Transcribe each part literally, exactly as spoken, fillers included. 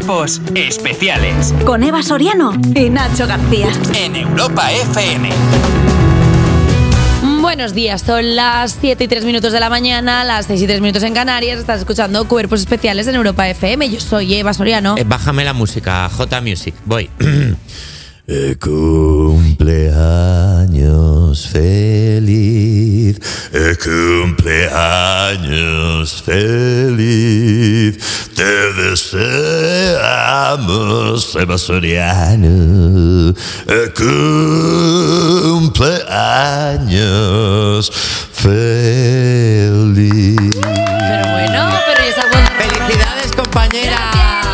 Cuerpos especiales. Con Eva Soriano y Nacho García. En Europa F M. Buenos días, son las siete y tres minutos de la mañana, las seis y tres minutos en Canarias. Estás escuchando Cuerpos Especiales en Europa F M. Yo soy Eva Soriano. Eh, bájame la música, J Music. Voy. Eh, cumpleaños feliz, eh, cumpleaños feliz, te deseamos, Eva Soriano, eh, cumpleaños feliz. Pero bueno, pero esa voz... ¡Felicidades, compañera!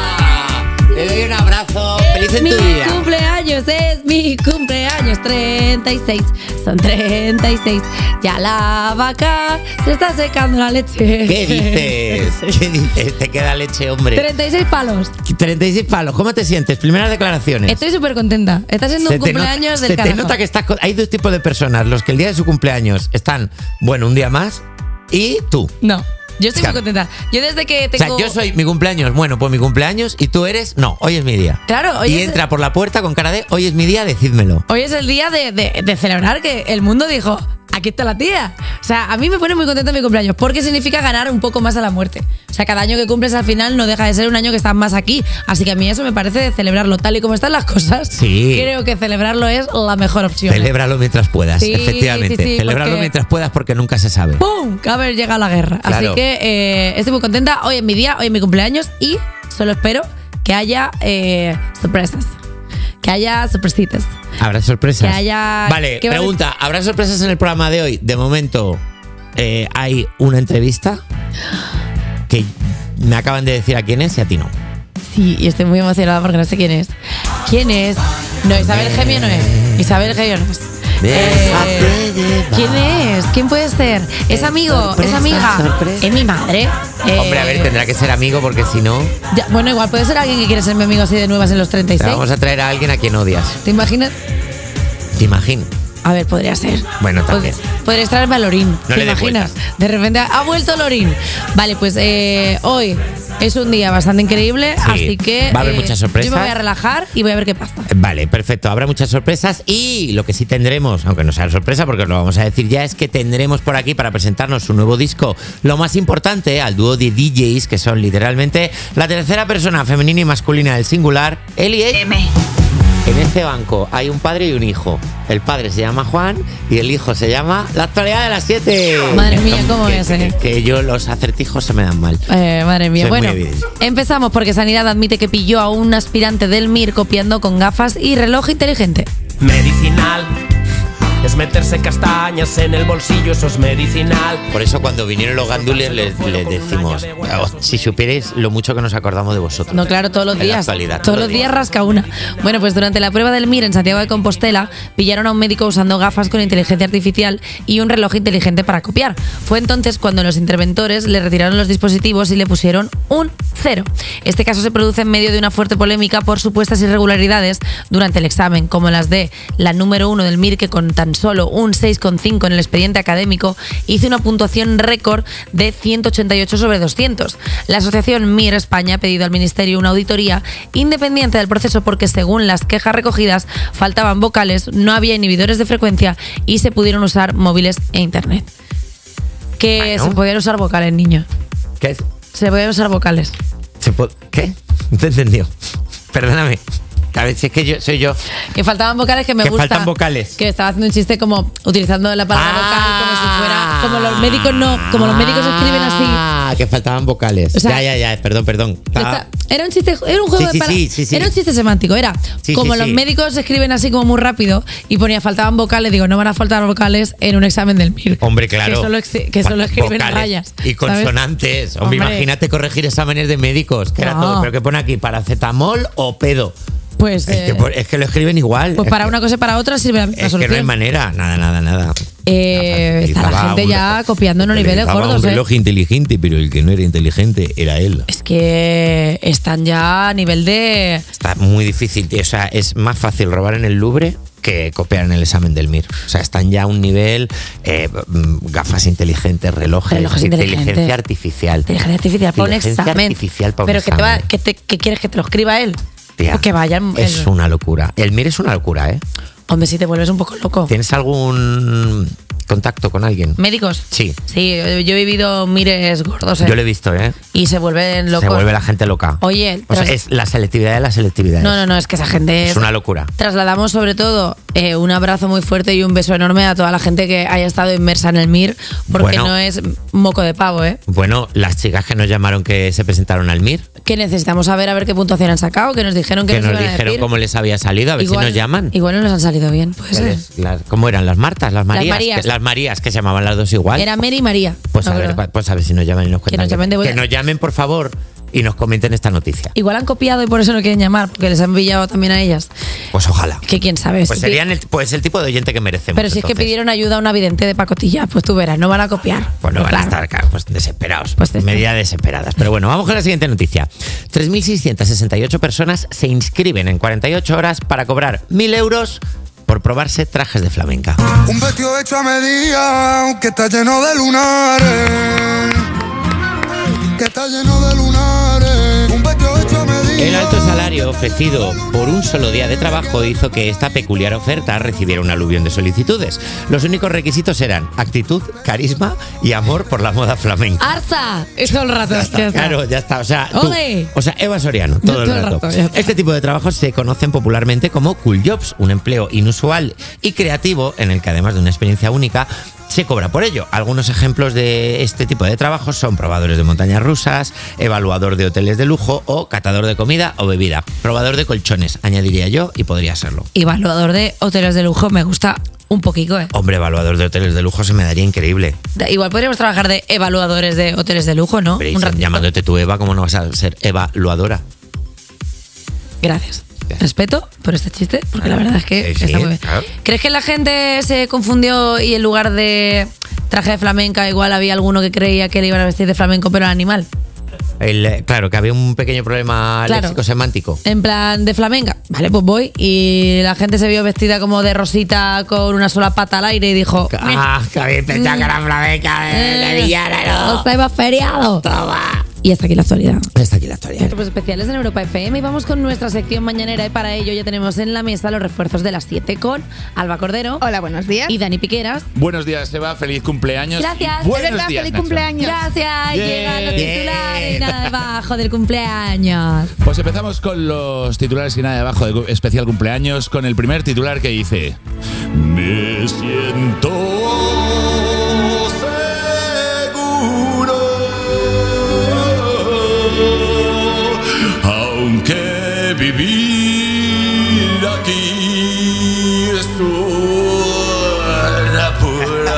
Te doy un abrazo. ¡Feliz en tu día! Cumpleaños, es mi cumpleaños, treinta y seis, son treinta y seis. Ya la vaca se está secando la leche. ¿Qué dices? ¿Qué dices? Te queda leche, hombre. treinta y seis palos. treinta y seis palos. ¿Cómo te sientes? Primeras declaraciones. Estoy súper contenta. Está siendo Se un te cumpleaños nota, del se carajo. te nota que estás con- hay dos tipos de personas. Los que el día de su cumpleaños están, bueno, un día más, y tú. No, yo estoy Claro. muy contenta. Yo desde que O tengo... sea, yo soy mi cumpleaños, bueno, pues mi cumpleaños, y tú eres, no, hoy es mi día. Claro, hoy y es- entra por la puerta con cara de, hoy es mi día, decídmelo. Hoy es el día de, de, de celebrar que el mundo dijo, aquí está la tía. O sea, a mí me pone muy contenta mi cumpleaños porque significa ganar un poco más a la muerte. O sea, cada año que cumples al final no deja de ser un año que estás más aquí. Así que a mí eso me parece de celebrarlo tal y como están las cosas. Sí. Creo que celebrarlo es la mejor opción. Celébralo mientras puedas, Sí, efectivamente. sí, sí, Celébralo porque- mientras puedas porque nunca se sabe. ¡Pum! Que haber llegado la guerra. Así Claro. que eh, estoy muy contenta. Hoy es mi día, hoy es mi cumpleaños y solo espero que haya eh, sorpresas. Que haya sorpresitas. ¿Habrá sorpresas? Que haya- Vale, que va a- pregunta, ¿habrá sorpresas en el programa de hoy? De momento eh, hay una entrevista que me acaban de decir a quién es y a ti no. Sí, y estoy muy emocionada porque no sé quién es. ¿Quién es? No, Isabel Gemio no es. Isabel Gemio no es. Eh, ¿Quién es? ¿Quién puede ser? ¿Es amigo? ¿Es Sorpresa, amiga? sorpresa. ¿Es mi madre? Eh, Hombre, a ver, tendrá que ser amigo porque si no, ya, bueno, igual puede ser alguien que quiere ser mi amigo así de nuevas en los treinta y te seis. vamos a traer a alguien a quien odias. ¿Te imaginas? ¿Te imaginas? A ver, podría ser. Bueno, también. Pod- Podrías traerme a Lorín. No ¿Te le des imaginas? vueltas. De repente ha vuelto Lorín. Vale, pues eh, hoy es un día bastante increíble, Sí, así que va a haber eh, muchas sorpresas. yo me voy a relajar y voy a ver qué pasa. Vale, perfecto. Habrá muchas sorpresas y lo que sí tendremos, aunque no sea sorpresa porque os lo vamos a decir ya, es que tendremos por aquí para presentarnos su nuevo disco. Lo más importante, al dúo de D Js, que son literalmente la tercera persona femenina y masculina del singular, él y ella. M. En este banco hay un padre y un hijo. El padre se llama Juan y el hijo se llama La Actualidad de las siete. Madre mía, ¿cómo que, es, eh? que, que yo los acertijos se me dan mal. Eh, madre mía. Soy muy Bueno, evidente. empezamos porque Sanidad admite que pilló a un aspirante del M I R copiando con gafas y reloj inteligente. Medicinal es meterse castañas en el bolsillo, eso es medicinal. Por eso cuando vinieron los gandules les, les decimos, "Oh, si supierais lo mucho que nos acordamos de vosotros". No, claro, todos los En la días. actualidad, todos los días rasca una. Bueno, pues durante la prueba del M I R en Santiago de Compostela pillaron a un médico usando gafas con inteligencia artificial y un reloj inteligente para copiar. Fue entonces cuando los interventores le retiraron los dispositivos y le pusieron un cero. Este caso se produce en medio de una fuerte polémica por supuestas irregularidades durante el examen, como las de la número uno del M I R, que con tan solo un seis coma cinco en el expediente académico hizo una puntuación récord de ciento ochenta y ocho sobre doscientos. La asociación M I R España ha pedido al Ministerio una auditoría independiente del proceso porque, según las quejas recogidas, faltaban vocales, no había inhibidores de frecuencia y se pudieron usar móviles e internet. Que Bueno. se podían usar vocales, niño. ¿Qué es? Se podían usar vocales. ¿Se po- ¿Qué? No te he entendido. Perdóname. A ver, si es que yo soy yo. Que faltaban vocales, que me Que gusta. faltan vocales. Que estaba haciendo un chiste como utilizando la palabra Ah. vocal como si fuera. Como los médicos no. Como los médicos escriben así. Ah, que faltaban vocales. O sea, ya, ya, ya. Perdón, perdón. Estaba- Esta- Era un chiste, era un juego Sí, de sí, palabras. sí, sí, sí. Era un chiste semántico, era Sí, como sí, los sí. médicos escriben así como muy rápido y ponía faltaban vocales, digo, no van a faltar vocales en un examen del M I R. Hombre, claro. Que solo, ex- que solo escriben Vocales rayas. y ¿sabes? consonantes. Hombre, Hombre. imagínate corregir exámenes de médicos, que era No. todo. Pero que pone aquí, paracetamol o pedo. Pues, Es eh, que, por- es que lo escriben igual. pues Es para que- una cosa y para otra sirve la misma Es que no hay solución. manera. Nada, nada, nada. Eh, está la Utilizaba gente un- ya copiando en unos niveles utilizaba gordos, un ¿eh? reloj inteligente, pero el que no era inteligente era él. Es que están ya a nivel de. Está muy difícil, tío. O sea, es más fácil robar en el Louvre que copiaron el examen del M I R. O sea, están ya a un nivel, eh, gafas inteligentes, relojes, Relojes inteligencia inteligentes. artificial. Inteligencia artificial para un Inteligencia examen. artificial para un Pero que te va, examen. que, te, que quieres que te lo escriba él. Tía, O que vayan. es el- una locura. El M I R es una locura, ¿eh? Hombre, si te vuelves un poco loco. ¿Tienes algún contacto con alguien? ¿Médicos? Sí. Sí, yo he vivido mires gordos, ¿eh? Yo lo he visto, ¿eh? Y se vuelven locos. Se vuelve la gente loca. Oye, O sea, tras- es la selectividad de la selectividad. No, no, no, es que esa gente Es es... una locura. Trasladamos sobre todo eh, un abrazo muy fuerte y un beso enorme a toda la gente que haya estado inmersa en el M I R, porque Bueno. no es moco de pavo, ¿eh? Bueno, las chicas que nos llamaron que se presentaron al M I R, Que necesitamos saber a ver qué puntuación han sacado, que nos dijeron que, que nos, nos iban a dijeron decir. cómo les había salido, a ver Igual- si nos llaman. Igual no les han salido bien, puede ser. Las- las- ¿Cómo eran? ¿Las Martas? ¿Las Marías? Marías. Que- Las Marías, que se llamaban las dos igual. Era Mary y María. Pues, No, a ver, pero- cua- pues a ver si nos llaman y nos cuentan. nos llamen de vuelta. Que nos llamen, por favor, y nos comenten esta noticia. Igual han copiado y por eso no quieren llamar, porque les han pillado también a ellas. Pues ojalá. Que quién sabe. Pues Si- serían el, pues el tipo de oyente que merecemos. Pero si es que entonces. pidieron ayuda a una vidente de pacotilla, pues tú verás, no van a copiar. Pues no van Claro. a estar claro, pues desesperados. Pues esto. Medidas desesperadas. Pero bueno, vamos con la siguiente noticia. tres mil seiscientas sesenta y ocho personas se inscriben en cuarenta y ocho horas para cobrar mil euros por probarse trajes de flamenca. Un vestido hecho a medida que está lleno de lunares. Que está lleno de lunares. Un vestido hecho a medida. El alto salario ofrecido por un solo día de trabajo hizo que esta peculiar oferta recibiera un aluvión de solicitudes. Los únicos requisitos eran actitud, carisma y amor por la moda flamenca. ¡Arza! Es todo el rato. Ya está, ya está. claro, ya está. O sea, tú- ¡Ole! o sea, Eva Soriano, todo, el rato. ya está. Este tipo de trabajos se conocen popularmente como cool jobs, un empleo inusual y creativo en el que además de una experiencia única, se cobra por ello. Algunos ejemplos de este tipo de trabajos son probadores de montañas rusas, evaluador de hoteles de lujo o catador de comida o bebida. Probador de colchones, añadiría yo, y podría serlo. Evaluador de hoteles de lujo me gusta un poquito, ¿eh? Hombre, evaluador de hoteles de lujo se me daría increíble. Da- Igual podríamos trabajar de evaluadores de hoteles de lujo, ¿no? Hombre, y Un se- ratito. llamándote tú Eva, ¿cómo no vas a ser evaluadora? Gracias. Respeto por este chiste, porque la verdad es que Sí, sí, está muy bien. claro. ¿Crees que la gente se confundió y en lugar de traje de flamenca igual había alguno que creía que le iban a vestir de flamenco pero era animal? El, eh, claro, que había un pequeño problema Claro. léxico-semántico. En plan de flamenca. Vale, pues voy. Y la gente se vio vestida como de rosita con una sola pata al aire y dijo... Ah, que habéis pensado que era flamenca de, de villana, ¡Os hemos feriado! Toma. Y hasta aquí la actualidad. Está aquí la historia. Pues especiales en Europa F M y vamos con nuestra sección mañanera y para ello ya tenemos en la mesa los refuerzos de las siete con Alba Cordero Hola, buenos días. y Dani Piqueras. Buenos días, Eva. Feliz cumpleaños. Gracias. Buenos Es verdad, días, feliz Nacho. cumpleaños. Gracias, Bien. llegan los Bien. titulares y nada debajo del cumpleaños. Pues empezamos con los titulares y nada debajo de cu- especial cumpleaños con el primer titular que dice: Me siento seguro, aunque vivir aquí es una pura.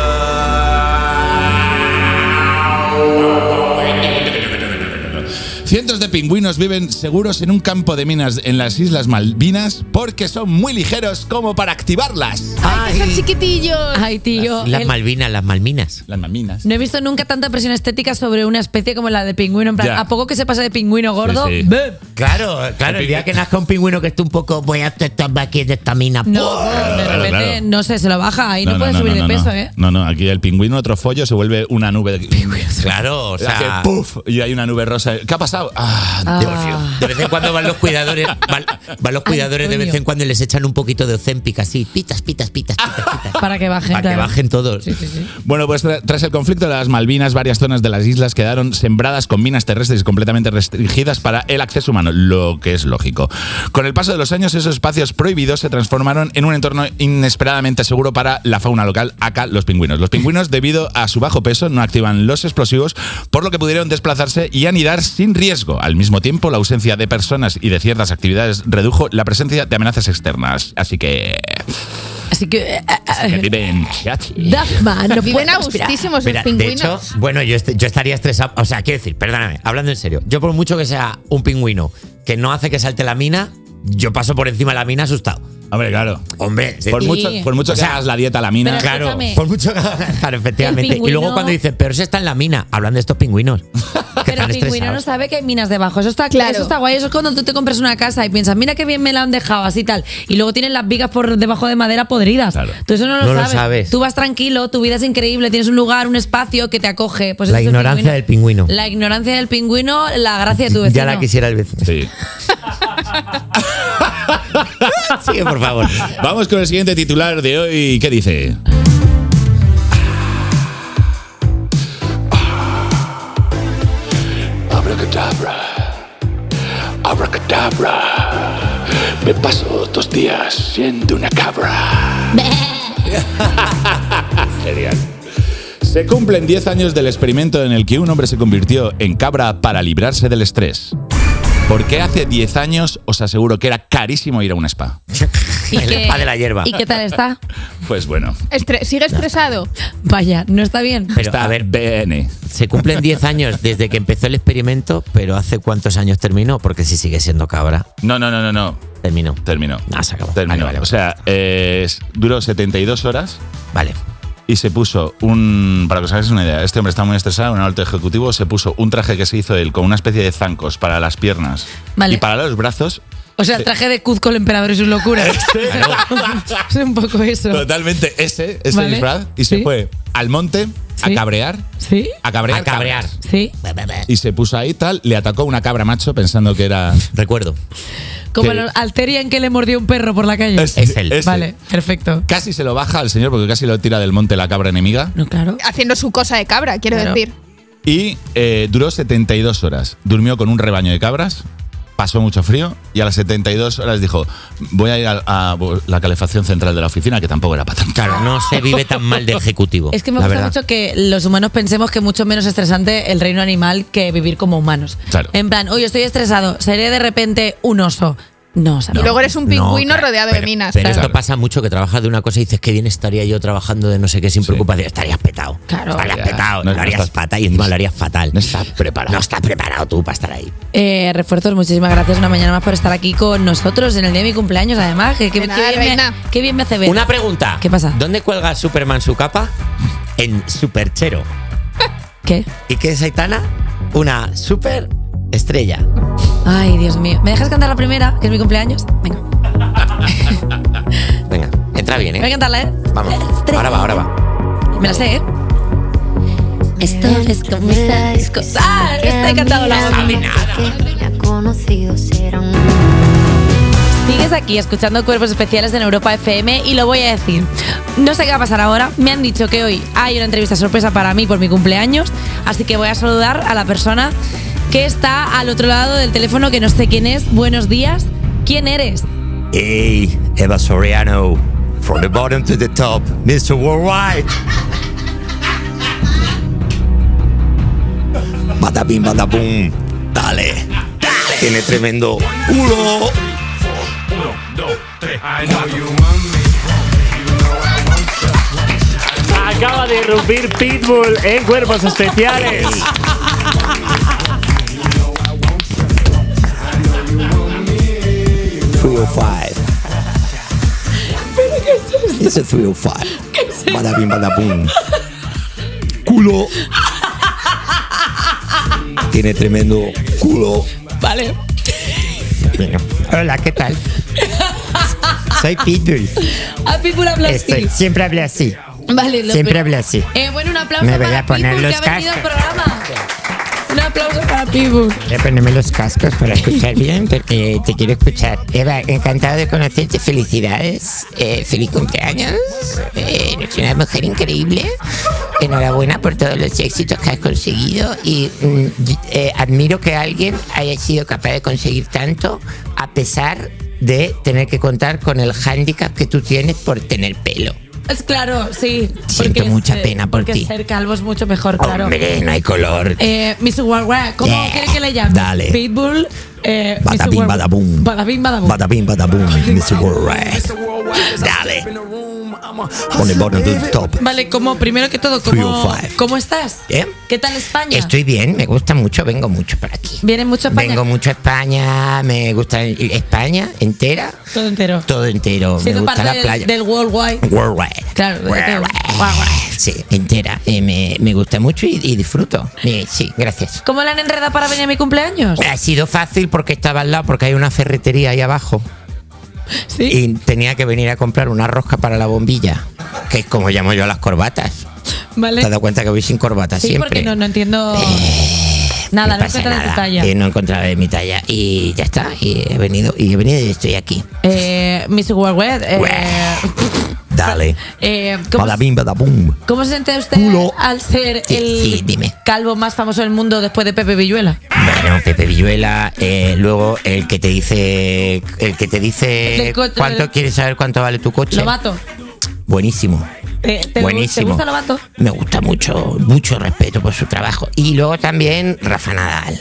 Cientos de pingüinos viven seguros en un campo de minas en las Islas Malvinas porque son muy ligeros como para activarlas. ¡Ay, que son chiquitillos! Ay, tío. Las el- Malvinas, las Malminas. Las Malvinas. No he visto nunca tanta presión estética sobre una especie como la de pingüino. En plan, Ya. a poco que se pase de pingüino gordo. Sí, sí. ¡bum! Claro, claro, el día que nazca un pingüino que esté un poco, voy a estar aquí de esta mina. No, ¡pum! de Claro, repente, claro. no sé, se lo baja y no, puede subir de no, peso, no. ¿eh? No, no, aquí el pingüino otro follo se vuelve una nube de Claro, o sea, Hace puff y hay una nube rosa. ¿Qué ha pasado? Ah, Ah. Dios mío. de vez en cuando van los cuidadores, van, van los Ay, cuidadores de vez coño. en cuando y les echan un poquito de Ozempic así, pitas, pitas, pitas, pitas, pitas. Para que bajen. Para que claro. bajen todos. Sí, sí, sí. Bueno, pues tra- tras el conflicto de las Malvinas, varias zonas de las islas quedaron sembradas con minas terrestres completamente restringidas para el acceso humano, lo que es lógico. Con el paso de los años, esos espacios prohibidos se transformaron en un entorno inesperadamente seguro para la fauna local, acá los pingüinos. Los pingüinos, debido a su bajo peso, no activan los explosivos, por lo que pudieron desplazarse y anidar sin riesgo. Al mismo tiempo, la ausencia de personas y de ciertas actividades redujo la presencia de amenazas externas. Así que... Así que. eh, así que eh, viven chachi. Daphne, no Viven puede a respirar. gustísimos Mira, los de pingüinos. hecho, bueno, yo, est- yo estaría estresado. O sea, quiero decir, perdóname, hablando en serio, yo por mucho que sea un pingüino que no hace que salte la mina, yo paso por encima de la mina asustado. Hombre, claro. Hombre, Por Sí. mucho, por mucho O que sea, hagas la dieta a la mina. pero- claro, escúchame. por mucho que claro, efectivamente. El pingüino- Y luego cuando dicen, pero si está en la mina, hablan de estos pingüinos. Que Pero el pingüino no estresados. sabe que hay minas debajo. Eso está, Claro. eso está guay. Eso es cuando tú te compras una casa y piensas, mira qué bien me la han dejado, así tal. Y luego tienen las vigas por debajo de madera podridas. Claro. Tú eso no lo, No lo sabes. sabes. Tú vas tranquilo, tu vida es increíble, tienes un lugar, un espacio que te acoge. Pues La eso es el ignorancia del pingüino. La ignorancia del pingüino, la gracia de tu vecino. Ya la quisiera el vecino. Sí. Sigue, por favor. Vamos con el siguiente titular de hoy. ¿Qué dice? Abracadabra, abracadabra. Me paso dos días siendo una cabra. Genial. Se cumplen diez años del experimento en el que un hombre se convirtió en cabra para librarse del estrés. Porque hace diez años os aseguro que era carísimo ir a un spa. ¿Y El qué- spa de la hierba. ¿Y qué tal está? Pues bueno, Estre- ¿Sigue estresado? Vaya, no está bien. Pero, está a ver, bien. se cumplen diez años desde que empezó el experimento, pero ¿hace cuántos años terminó? Porque si sigue siendo cabra, No, no, no, no, no. terminó. Terminó. Ah, se acabó. Terminó. Vale, vale, O sea, eh, es- duró setenta y dos horas Vale. y se puso un... Para que os hagáis una idea, este hombre está muy estresado, un alto ejecutivo, se puso un traje que se hizo él con una especie de zancos para las piernas Vale. y para los brazos. O sea, el traje de Cuzco el emperador y sus locuras. Es un poco eso. Totalmente ese, ese Vale. disfraz. Y se Sí. fue al monte a Sí. cabrear. ¿Sí? A cabrear. A cabrear. cabras. Sí. Y se puso ahí tal, le atacó una cabra macho pensando que era... Recuerdo. Como Que- el Alterian que le mordió un perro por la calle. Ese, Es él. ese. Vale, perfecto. Casi se lo baja al señor porque casi lo tira del monte la cabra enemiga. No, claro. Haciendo su cosa de cabra, quiero Claro. decir. Y eh, duró setenta y dos horas. Durmió con un rebaño de cabras, pasó mucho frío y a las setenta y dos horas dijo, voy a ir a, a la calefacción central de la oficina, que tampoco era para tanto. Claro, no se vive tan mal de ejecutivo. Es que me la gusta verdad. mucho que los humanos pensemos que es mucho menos estresante el reino animal que vivir como humanos. Claro. En plan, oye, estoy estresado, seré de repente un oso. No, Y ¿sabes? luego eres un No, pingüino claro, rodeado pero- de minas. Pero Claro. esto pasa mucho, que trabajas de una cosa y dices que bien estaría yo trabajando de no sé qué sin Sí. preocupación. Estarías petado. Claro. Estarías Ya, petado. no- lo no harías estás- fatal y encima lo harías fatal. No estás preparado. No estás preparado tú para estar ahí. Eh, refuerzos, muchísimas gracias una mañana más por estar aquí con nosotros en el día de mi cumpleaños, además. Que, que- De que nada, bien, me, reina. qué bien me hace ver. Una pregunta. ¿Qué pasa? ¿Dónde cuelga Superman su capa? En Superchero. ¿Qué? ¿Y qué es Aitana? Una super estrella. Ay, Dios mío. ¿Me dejas cantar la primera, que es mi cumpleaños? Venga. Venga, entra bien, Voy a ¿eh? cantarla, ¿eh? Vamos. Ahora va, ahora va. Me la sé, ¿eh? Esto es como esta disco. ¡Ah! Esta he cantado la otra. Sigues aquí escuchando Cuerpos Especiales en Europa F M y lo voy a decir. No sé qué va a pasar ahora. Me han dicho que hoy hay una entrevista sorpresa para mí por mi cumpleaños, así que voy a saludar a la persona que está al otro lado del teléfono, que no sé quién es. Buenos días. ¿Quién eres? Hey, Eva Soriano, from the bottom to the top, mister Worldwide. Bada bim, bada boom, dale, dale. Tiene tremendo culo. Acaba de irrumpir Pitbull en Cuerpos Especiales. three oh five. It's a three oh five. Bada bim, bada boom. Culo. Tiene tremendo culo. Vale. Bueno, hola, ¿qué tal? Soy Pitbull. A Pitbull habla así. Estoy- siempre hablé así. Vale, lo Siempre pe- hablé así. Eh, bueno, un aplauso Me voy para a poner Pitbull, los que ha venido al cascos. programa. Un aplauso para Pitbull. Voy a ponerme los cascos para escuchar bien, porque te quiero escuchar. Eva, encantado de conocerte. Felicidades. Eh, feliz cumpleaños. Eh, eres una mujer increíble. Enhorabuena por todos los éxitos que has conseguido. Y mm, eh, admiro que alguien haya sido capaz de conseguir tanto a pesar de tener que contar con el hándicap que tú tienes por tener pelo. Es claro, sí. Siento porque mucha ser- pena por porque ti. ser calvo es mucho mejor, claro. Hombre, no hay color. Eh, mister Worldwide, ¿cómo Yeah. quiere que le llame? Dale. Pitbull. Eh, Bada mister bim, World- bada boom. Bada bim, bada boom. Bada bim, bada boom, mister Worldwide. Dale. On the bottom to the top. Vale, como primero que todo, three ¿cómo, oh five. ¿cómo estás? ¿Eh? ¿Qué tal España? Estoy bien, me gusta mucho, vengo mucho para aquí. ¿Vienes mucho a España? Vengo mucho a España, me gusta España entera, Todo entero. todo entero. Siendo me gusta parte la del, playa. del Worldwide. Worldwide. Claro, de- de- Worldwide. Worldwide. Sí, entera. Eh, me, me gusta mucho y, y disfruto. Eh, sí, gracias. ¿Cómo la han enredado para venir a mi cumpleaños? Ha sido fácil porque estaba al lado, porque hay una ferretería ahí abajo. Sí. Y tenía que venir a comprar una rosca para la bombilla, que es como llamo yo a las corbatas. Vale. ¿Te has dado cuenta que voy sin corbata Sí, siempre? porque no, no entiendo nada, No no pasa encuentro de tu nada. talla. Eh, no encontraba de mi talla. Y ya está. Y he venido y he venido y estoy aquí. Eh, Miss Worldwide, eh, Dale. eh, ¿cómo, Badabim, badabum. ¿Cómo se siente usted Culo. al ser Sí, el sí, dime. calvo más famoso del mundo después de Pepe Villuela? Bueno, Pepe Villuela, eh, luego el que te dice, el que te El dice del coche, cuánto el- quieres saber cuánto vale tu coche. Lobato. Buenísimo. Eh, ¿te, Buenísimo. ¿Te gusta Lobato? Me gusta mucho, mucho respeto por su trabajo. Y luego también Rafa Nadal.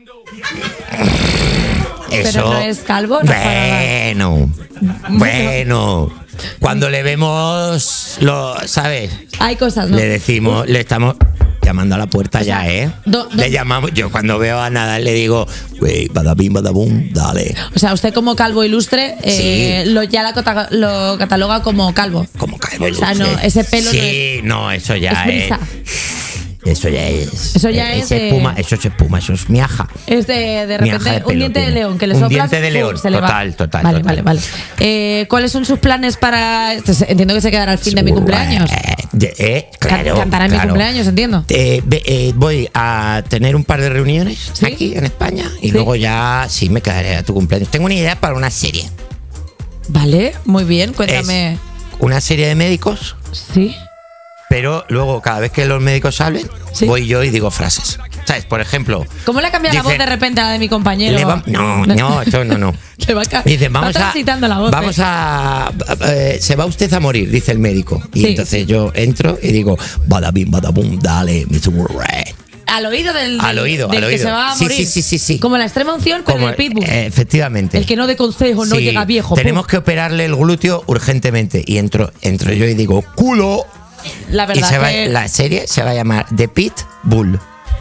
Pero no es calvo, Rafa Nadal. Bueno, bueno. Cuando le vemos, lo, ¿sabes? Hay cosas, ¿no? Le decimos, le estamos llamando a la puerta ya, ¿eh? do- do- Le llamamos, yo cuando veo a Nadal le digo, wey, badabim, badabum, dale. O sea, usted como calvo ilustre eh, lo, ya la cota- lo cataloga como calvo. Como calvo O sea, ilustre. no, ese pelo sí, no es... no, eso ya es es. brisa. Eso ya es. Eso ya es de- espuma, eso es espuma, eso es miaja. Es de, de Miaja repente de pelo un diente de tiene. león que le Un soplas, diente de ¡pum! león, se le va. total, total, Vale, total. vale, vale. Eh, ¿Cuáles son sus planes para...? Entiendo que se quedará al fin de mi cumpleaños. De- eh, claro, Cantará en mi claro. cumpleaños, entiendo. Eh, ve- eh, voy a tener un par de reuniones ¿Sí? aquí en España y ¿Sí? luego ya sí me quedaré a tu cumpleaños. Tengo una idea para una serie. Vale, muy bien, cuéntame. Una serie de médicos, Sí. pero luego cada vez que los médicos hablen, Sí. voy yo y digo frases. ¿Sabes? Por ejemplo, ¿Cómo le ha cambiado la voz Dicen- de repente a la de mi compañero? le va- no, no, eso no, no. Le va, ca- Dicen, vamos va a, transitando la voz. vamos ¿eh? a, eh, se va usted a morir, dice el médico. Y Sí. entonces yo entro y digo, badabim, badabum, dale, mister Worldwide. Al oído del, Al oído, del al que oído. se va a Sí, morir. sí, sí, sí, sí. Como la extrema unción, pero Como- el pitbull. eh, efectivamente. El que no de consejo no Sí, llega viejo. Tenemos pum. que operarle el glúteo urgentemente. Y entro, entro yo y digo, culo. La Y verdad se va- que... la serie se va a llamar The Pitbull.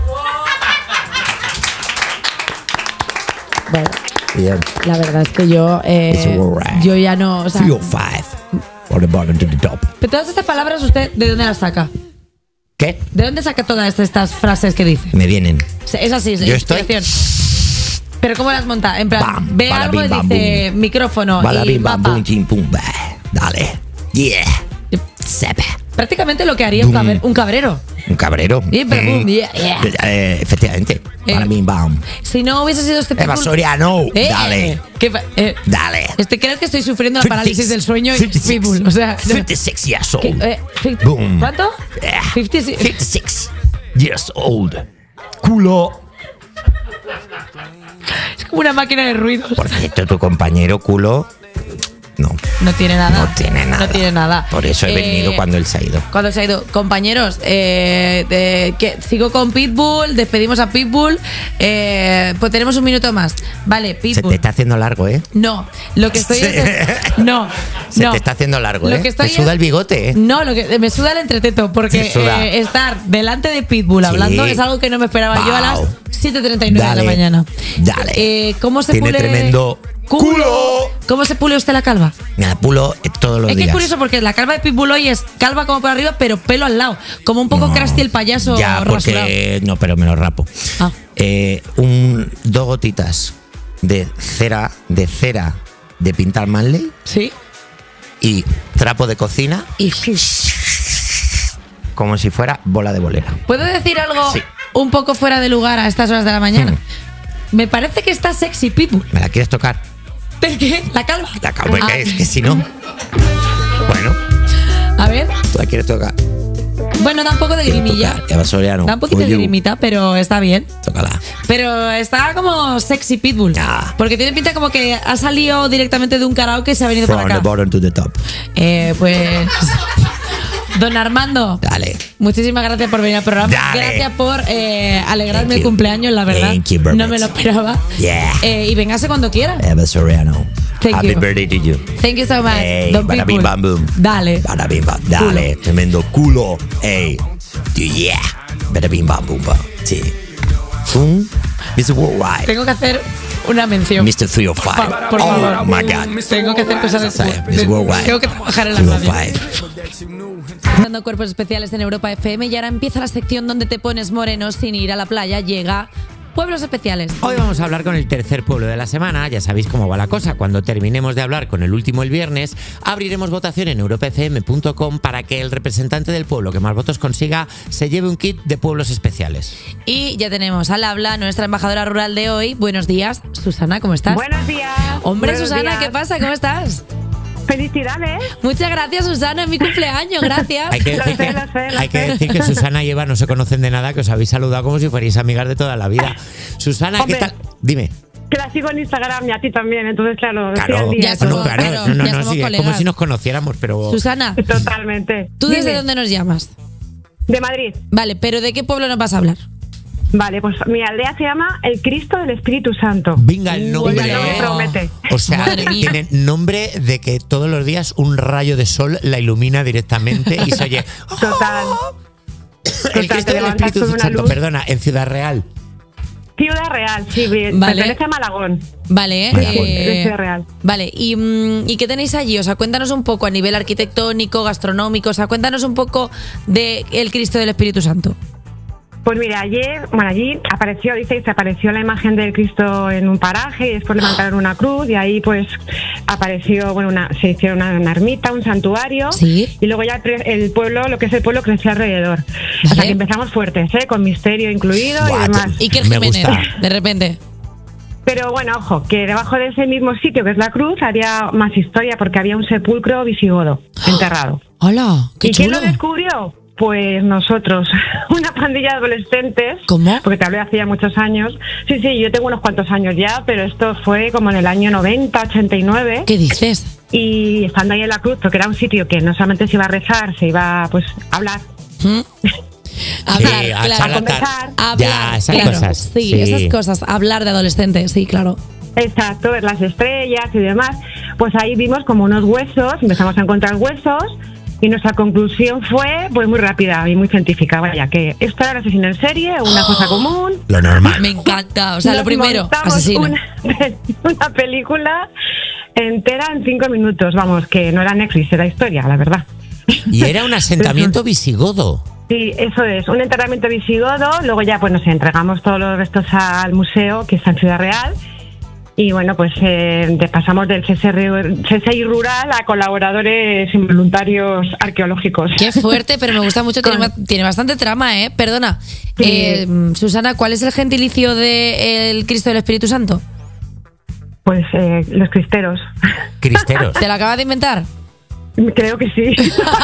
Bueno, Bien. la verdad es que yo... eh, It's alright. yo ya no... O sea, three oh five. From the bottom to the top. pero todas estas palabras, ¿usted de dónde las saca? ¿Qué? ¿De dónde saca todas estas frases que dice? Me vienen. Es así, es Yo estoy- inspiración. Pero ¿cómo las monta? En plan, Bam, ve bada, algo y bim, bam, dice micrófono Bada y bim, bam, mapa. boom, chim, pum, bah. Dale. Yeah. Sepa. Prácticamente lo que haría un, Boom. caber- un cabrero. Un cabrero. Y, pero, Mm. boom, yeah, yeah. Eh, efectivamente. Eh. Bada bim, bam. Si no hubiese sido este Eva pitbull- Soriano. Eh, Dale. ¿qué fa- eh, Dale. este, creo que estoy sufriendo la fifty, parálisis del sueño y fifty-six, pitbull. O sea, no. fifty-six years ¿Qué? old. Eh, fifty- Boom. ¿Cuánto? Yeah. fifty, sí. fifty-six years old. Culo. Es como una máquina de ruidos. Por cierto, tu compañero culo. No. No tiene nada. No tiene nada. No tiene nada. Por eso he Eh, venido cuando él se ha ido. Cuando se ha ido. Compañeros, eh, de- que sigo con Pitbull, despedimos a Pitbull. Eh, pues tenemos un minuto más. Vale, Se Pitbull. te está haciendo largo, ¿eh? No, lo que estoy es. No, Se no. te está haciendo largo, Lo ¿eh? que estoy Te suda es- el bigote, ¿eh? No, lo que me suda el entreteto porque Te suda. eh, estar delante de Pitbull hablando Sí. es algo que no me esperaba yo a las Wow. siete treinta y nueve de Dale. la mañana. Dale. Eh, ¿Cómo se Tiene pule tremendo culo. ¿Cómo se pule usted la calva? Me la pulo eh, todos los Es que es días. curioso porque la calva de Pitbull hoy es calva como por arriba, pero pelo al lado. Como un poco No. Krusty el payaso Ya, rasurado. porque. No, pero me lo rapo. Ah. Eh, un, dos gotitas de cera, de cera de pintar Manley Sí. y trapo de cocina Y como si fuera bola de bolera. ¿puedo decir algo Sí. un poco fuera de lugar a estas horas de la mañana? Hmm. Me parece que está sexy Pitbull. ¿Me la quieres tocar? ¿El qué? ¿La calva? La calma Ah. que es, que si no. Bueno, A ver. ¿tú la quieres tocar? Bueno, da un poco de grimilla. Eva Soriano. Da un poquito de Oye, grimita, pero está bien. Tócala. Pero está como sexy Pitbull. Ah. Porque tiene pinta como que ha salido directamente de un karaoke y se ha venido From para the acá. bottom to the top. Eh, pues. Don Armando, Dale. muchísimas gracias por venir al programa. Dale. Gracias por eh, alegrarme Thank el you. cumpleaños, la verdad. Thank you very No me much. lo esperaba. Yeah. Eh, y véngase cuando quiera. Eva Soriano. Thank Happy you. birthday to you. Thank you so much. Ey, Don bada bim Pitbull. bam boom. Dale. Bada bim bam. Dale. Tremendo culo. Ey. Yeah. Bada bim bam boom bam. Sí. Boom. mister Worldwide. Tengo que hacer una mención. mister three oh five. Pa- por oh favor. my God. Tengo que hacer cosas de, Sí, de- mister Worldwide. Tengo que trabajar en la radio. three oh five. Dando cuerpos especiales en Europa F M y ahora empieza la sección donde te pones moreno sin ir a la playa. Llega Pueblos Especiales. Hoy vamos a hablar con el tercer pueblo de la semana. Ya sabéis cómo va la cosa. Cuando terminemos de hablar con el último el viernes, abriremos votación en europa f m punto com para que el representante del pueblo que más votos consiga se lleve un kit de pueblos especiales. Y ya tenemos al habla nuestra embajadora rural de hoy. Buenos días, Susana, ¿cómo estás? Buenos días. Hombre, Buenos Susana, días. ¿qué pasa? ¿Cómo estás? Felicidades. Muchas gracias, Susana, es mi cumpleaños, gracias. Hay que, decir que, Lo sé, lo sé, lo hay que sé. decir que Susana y Eva no se conocen de nada, que os habéis saludado como si fuerais amigas de toda la vida. Susana, Hombre. ¿qué tal? Dime. Que la sigo en Instagram y a ti también, entonces claro, estoy Claro, al día. Ya bueno, somos- claro, claro, no, no, ya no, somos sí, es como colegas. si nos conociéramos, pero... Susana, Totalmente. ¿tú desde Dime. dónde nos llamas? De Madrid. Vale, pero ¿de qué pueblo nos vas a hablar? Vale, pues mi aldea se llama El Cristo del Espíritu Santo. Venga el nombre, Bueno, me ¿eh? promete. O sea, Madre mía. tiene nombre de que todos los días un rayo de sol la ilumina directamente y se oye... Total. El te Cristo del levantas Espíritu con una Santo, luz. perdona, en Ciudad Real. Ciudad Real, sí, bien. Vale. Pertenece a Malagón. Vale, Malagón. eh, Es Ciudad Real. vale. ¿Y, mm, ¿Y qué tenéis allí? O sea, cuéntanos un poco a nivel arquitectónico, gastronómico, o sea, cuéntanos un poco de el Cristo del Espíritu Santo. Pues mira, ayer, bueno, allí apareció, dice, se apareció la imagen del Cristo en un paraje y después levantaron una cruz y ahí pues apareció, bueno, una, se hicieron una, una ermita, un santuario. Sí. Y luego ya el, el pueblo, lo que es el pueblo, creció alrededor. O Vale. sea que empezamos fuertes, ¿eh? Con misterio incluido Buah, y demás. ¿Y qué Me Jiménez? gusta. De repente. Pero bueno, ojo, que debajo de ese mismo sitio que es la cruz había más historia porque había un sepulcro visigodo enterrado. Hola, qué ¿Y quién chulo. lo descubrió? Pues nosotros, una pandilla de adolescentes. ¿Cómo? Porque te hablé hace ya muchos años. Sí, sí, yo tengo unos cuantos años ya, pero esto fue como en el año noventa, ochenta y nueve. ¿Qué dices? Y estando ahí en la cruz, porque era un sitio que no solamente se iba a rezar, se iba pues a hablar. ¿Mm? Hablar, Sí, a claro. charlatar. conversar. Hablar, Ya, esas claro. cosas. Sí, Sí. esas cosas. Hablar de adolescentes, sí, claro. Exacto, ver las estrellas y demás. Pues ahí vimos como unos huesos, empezamos a encontrar huesos. Y nuestra conclusión fue pues muy rápida y muy científica, vaya, que esto era un asesino en serie, una cosa común. Lo normal. Me encanta. O sea, Nos lo primero, montamos asesino. Una, una película entera en cinco minutos, vamos, que no era Netflix, era historia, la verdad. Y era un asentamiento visigodo. Sí, eso es, un enterramiento visigodo, luego ya pues nos entregamos todos los restos al museo que está en Ciudad Real. Y bueno, pues eh, te pasamos del C S I rural a colaboradores involuntarios arqueológicos. Qué fuerte, pero me gusta mucho. Tiene, Con- ba- tiene bastante trama, ¿eh? Perdona. Sí. Eh, Susana, ¿cuál es el gentilicio del Cristo del Espíritu Santo? Pues eh, los cristeros. Cristeros. ¿Te lo acabas de inventar? Creo que sí.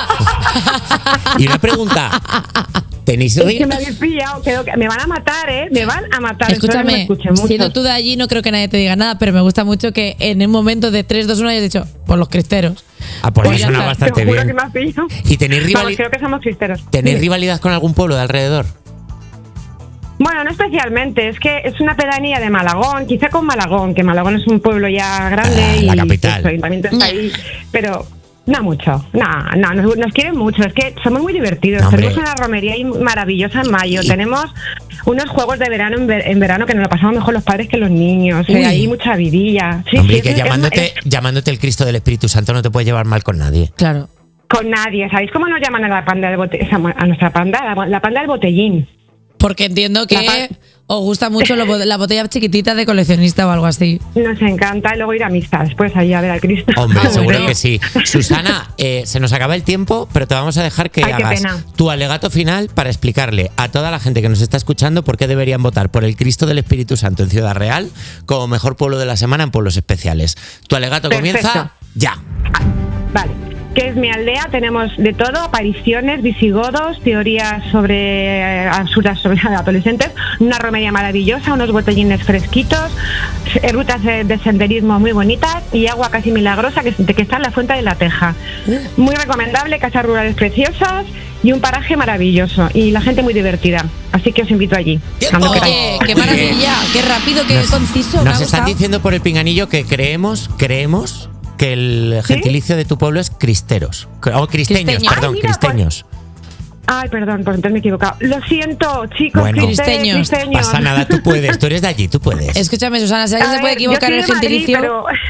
Y una pregunta. ¿Tenéis Es ri- que me habéis pillado. Creo que me van a matar, ¿eh? Me van a matar. Espero que no me Escúchame, escuchen mucho. siendo tú de allí no creo que nadie te diga nada, pero me gusta mucho que en el momento de tres, dos, uno hayas dicho, por los cristeros. Ah, por Pues ahí ya suena está, bastante Te juro que bien. me has pillado. ¿Y tenéis Vamos, rivali- creo que somos cristeros. ¿Tenéis Sí. rivalidad con algún pueblo de alrededor? Bueno, no especialmente. Es que es una pedanía de Malagón. Quizá con Malagón, que Malagón es un pueblo ya grande Ah, y la capital. pues, su ayuntamiento está ahí. Pero no mucho. No, no, nos, nos quieren mucho. Es que somos muy divertidos. No, hombre. Tenemos una romería ahí maravillosa en mayo. Y- Tenemos unos juegos de verano en, ver- en verano que nos lo pasamos mejor los padres que los niños. Uy. Eh, hay mucha vidilla. Sí, Hombre, sí, que es- es- llamándote, es- llamándote el Cristo del Espíritu Santo no te puedes llevar mal con nadie. Claro. con nadie. ¿Sabéis cómo nos llaman a la panda del bote- a nuestra panda? La, la panda del botellín. Porque entiendo que La pa- os gusta mucho lo bo- la botella chiquitita de coleccionista o algo así. Nos encanta y luego ir a misa después allá a ver al Cristo. Hombre, Ah, seguro bueno. que sí. Susana, eh, se nos acaba el tiempo, pero te vamos a dejar que Ay, qué hagas pena. tu alegato final para explicarle a toda la gente que nos está escuchando por qué deberían votar por el Cristo del Espíritu Santo en Ciudad Real como mejor pueblo de la semana en pueblos especiales. Tu alegato Perfecto. comienza ya. Vale. ¿Qué es mi aldea? Tenemos de todo, apariciones, visigodos, teorías sobre eh, absurdas sobre adolescentes, una romería maravillosa, unos botellines fresquitos, eh, rutas de, de senderismo muy bonitas y agua casi milagrosa que, que está en la Fuente de la Teja. Muy recomendable, casas rurales preciosas y un paraje maravilloso y la gente muy divertida. Así que os invito allí. cuando queráis. Oye, qué maravilla, qué rápido, qué Nos- conciso. me Nos ha están gustado. diciendo por el pinganillo que creemos, creemos que el ¿Sí? gentilicio de tu pueblo es cristeros. O cristeños, Cristeños. perdón, Ay, mira, cristeños. Ay, perdón, pues entonces me he equivocado. Lo siento, chicos, Bueno. criste- Cristeños. cristeños. Pasa nada, tú puedes, tú eres de allí, tú puedes. Escúchame, Susana, si A alguien se puede ver, yo equivocar soy el de Madrid, gentilicio, pero-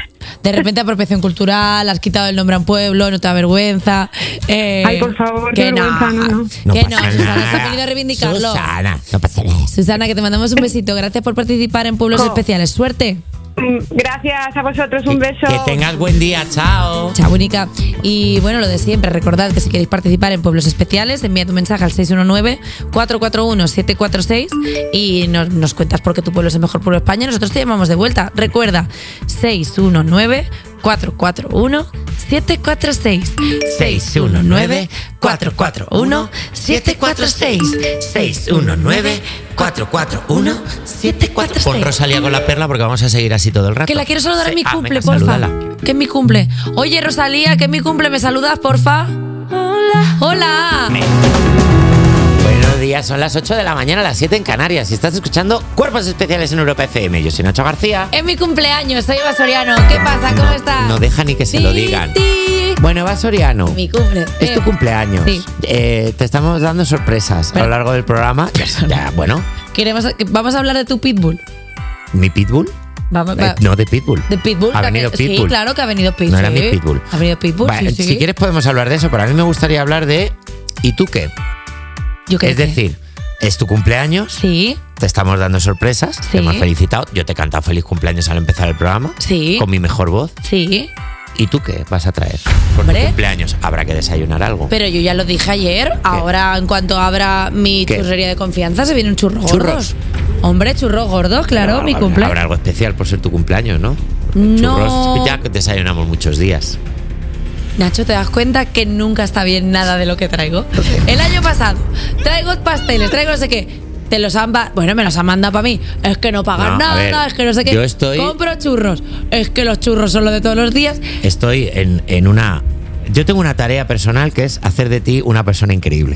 De repente apropiación cultural, has quitado el nombre a un pueblo, no te da vergüenza. Eh, Ay, por favor, que qué vergüenza, no, no. No que pasa no, Susana, nada. se ha venido a reivindicarlo. Susana, no pasa nada. Susana, que te mandamos un besito. Gracias por participar en Pueblos Jo. Especiales. Suerte. Gracias a vosotros, un beso. Que tengas buen día, chao. Chao, única. Y bueno, lo de siempre, recordad que si queréis participar en Pueblos Especiales, envía tu mensaje al seis uno nueve, cuatro cuatro uno, siete cuatro seis y nos, nos cuentas por qué tu pueblo es el mejor pueblo de España. Nosotros te llamamos de vuelta. Recuerda, seis uno nueve, cuatro cuatro uno, siete cuatro seis. seis uno nueve, cuatro cuatro uno, siete cuatro seis. seis uno nueve, cuatro cuatro uno, siete cuatro seis. Pon Rosalía con la perla porque vamos a seguir así todo el rato. Que la quiero saludar en mi Ah, cumple, venga, porfa. salúdala. Que es mi cumple. Oye, Rosalía, que es mi cumple, ¿me saludas, porfa? Hola. Hola. Buenos días, son las ocho de la mañana, las siete en Canarias. Y estás escuchando Cuerpos Especiales en Europa F M. Yo soy Nacho García. Es mi cumpleaños, soy Eva Soriano. ¿Qué pasa? ¿Cómo estás? No deja ni que se lo Ti, digan. ti. Bueno, Eva Soriano, Mi cumple. es tu Eh, cumpleaños. Sí. Eh, te estamos dando sorpresas a Pero- lo largo del programa. Ya, ya, bueno, Queremos, vamos a hablar de tu pitbull. ¿mi pitbull? Vamos, Eh, va- no, de pitbull. de pitbull. Ha que venido Sí, pitbull. claro que ha venido pitbull. No era mi pitbull. Ha venido pitbull, Va, sí, sí. Si quieres podemos hablar de eso, pero a mí me gustaría hablar de ¿y tú qué? Yo qué Es sé. decir, es tu cumpleaños, Sí, te estamos dando sorpresas, Sí. te hemos felicitado, yo te he cantado feliz cumpleaños al empezar el programa, sí, con mi mejor voz. sí. ¿Y tú qué vas a traer? Por Hombre. tu cumpleaños habrá que desayunar algo. Pero yo ya lo dije ayer. Ahora, en cuanto abra mi ¿Qué? churrería de confianza, se viene un churro gordo. ¿Churros? Hombre, churros gordos, claro, Pero mi habrá- cumple. Habrá algo especial por ser tu cumpleaños, ¿no? No. Churros ya que desayunamos muchos días. Nacho, ¿te das cuenta que nunca está bien nada de lo que traigo? El año pasado, traigo pasteles, traigo no sé qué. Te los han... va- Bueno, me los han mandado para mí. Es que no pagan No, a nada, ver, es que no sé qué. yo estoy- Compro churros. Es que los churros son lo de todos los días. Estoy en, en una... Yo tengo una tarea personal que es hacer de ti una persona increíble.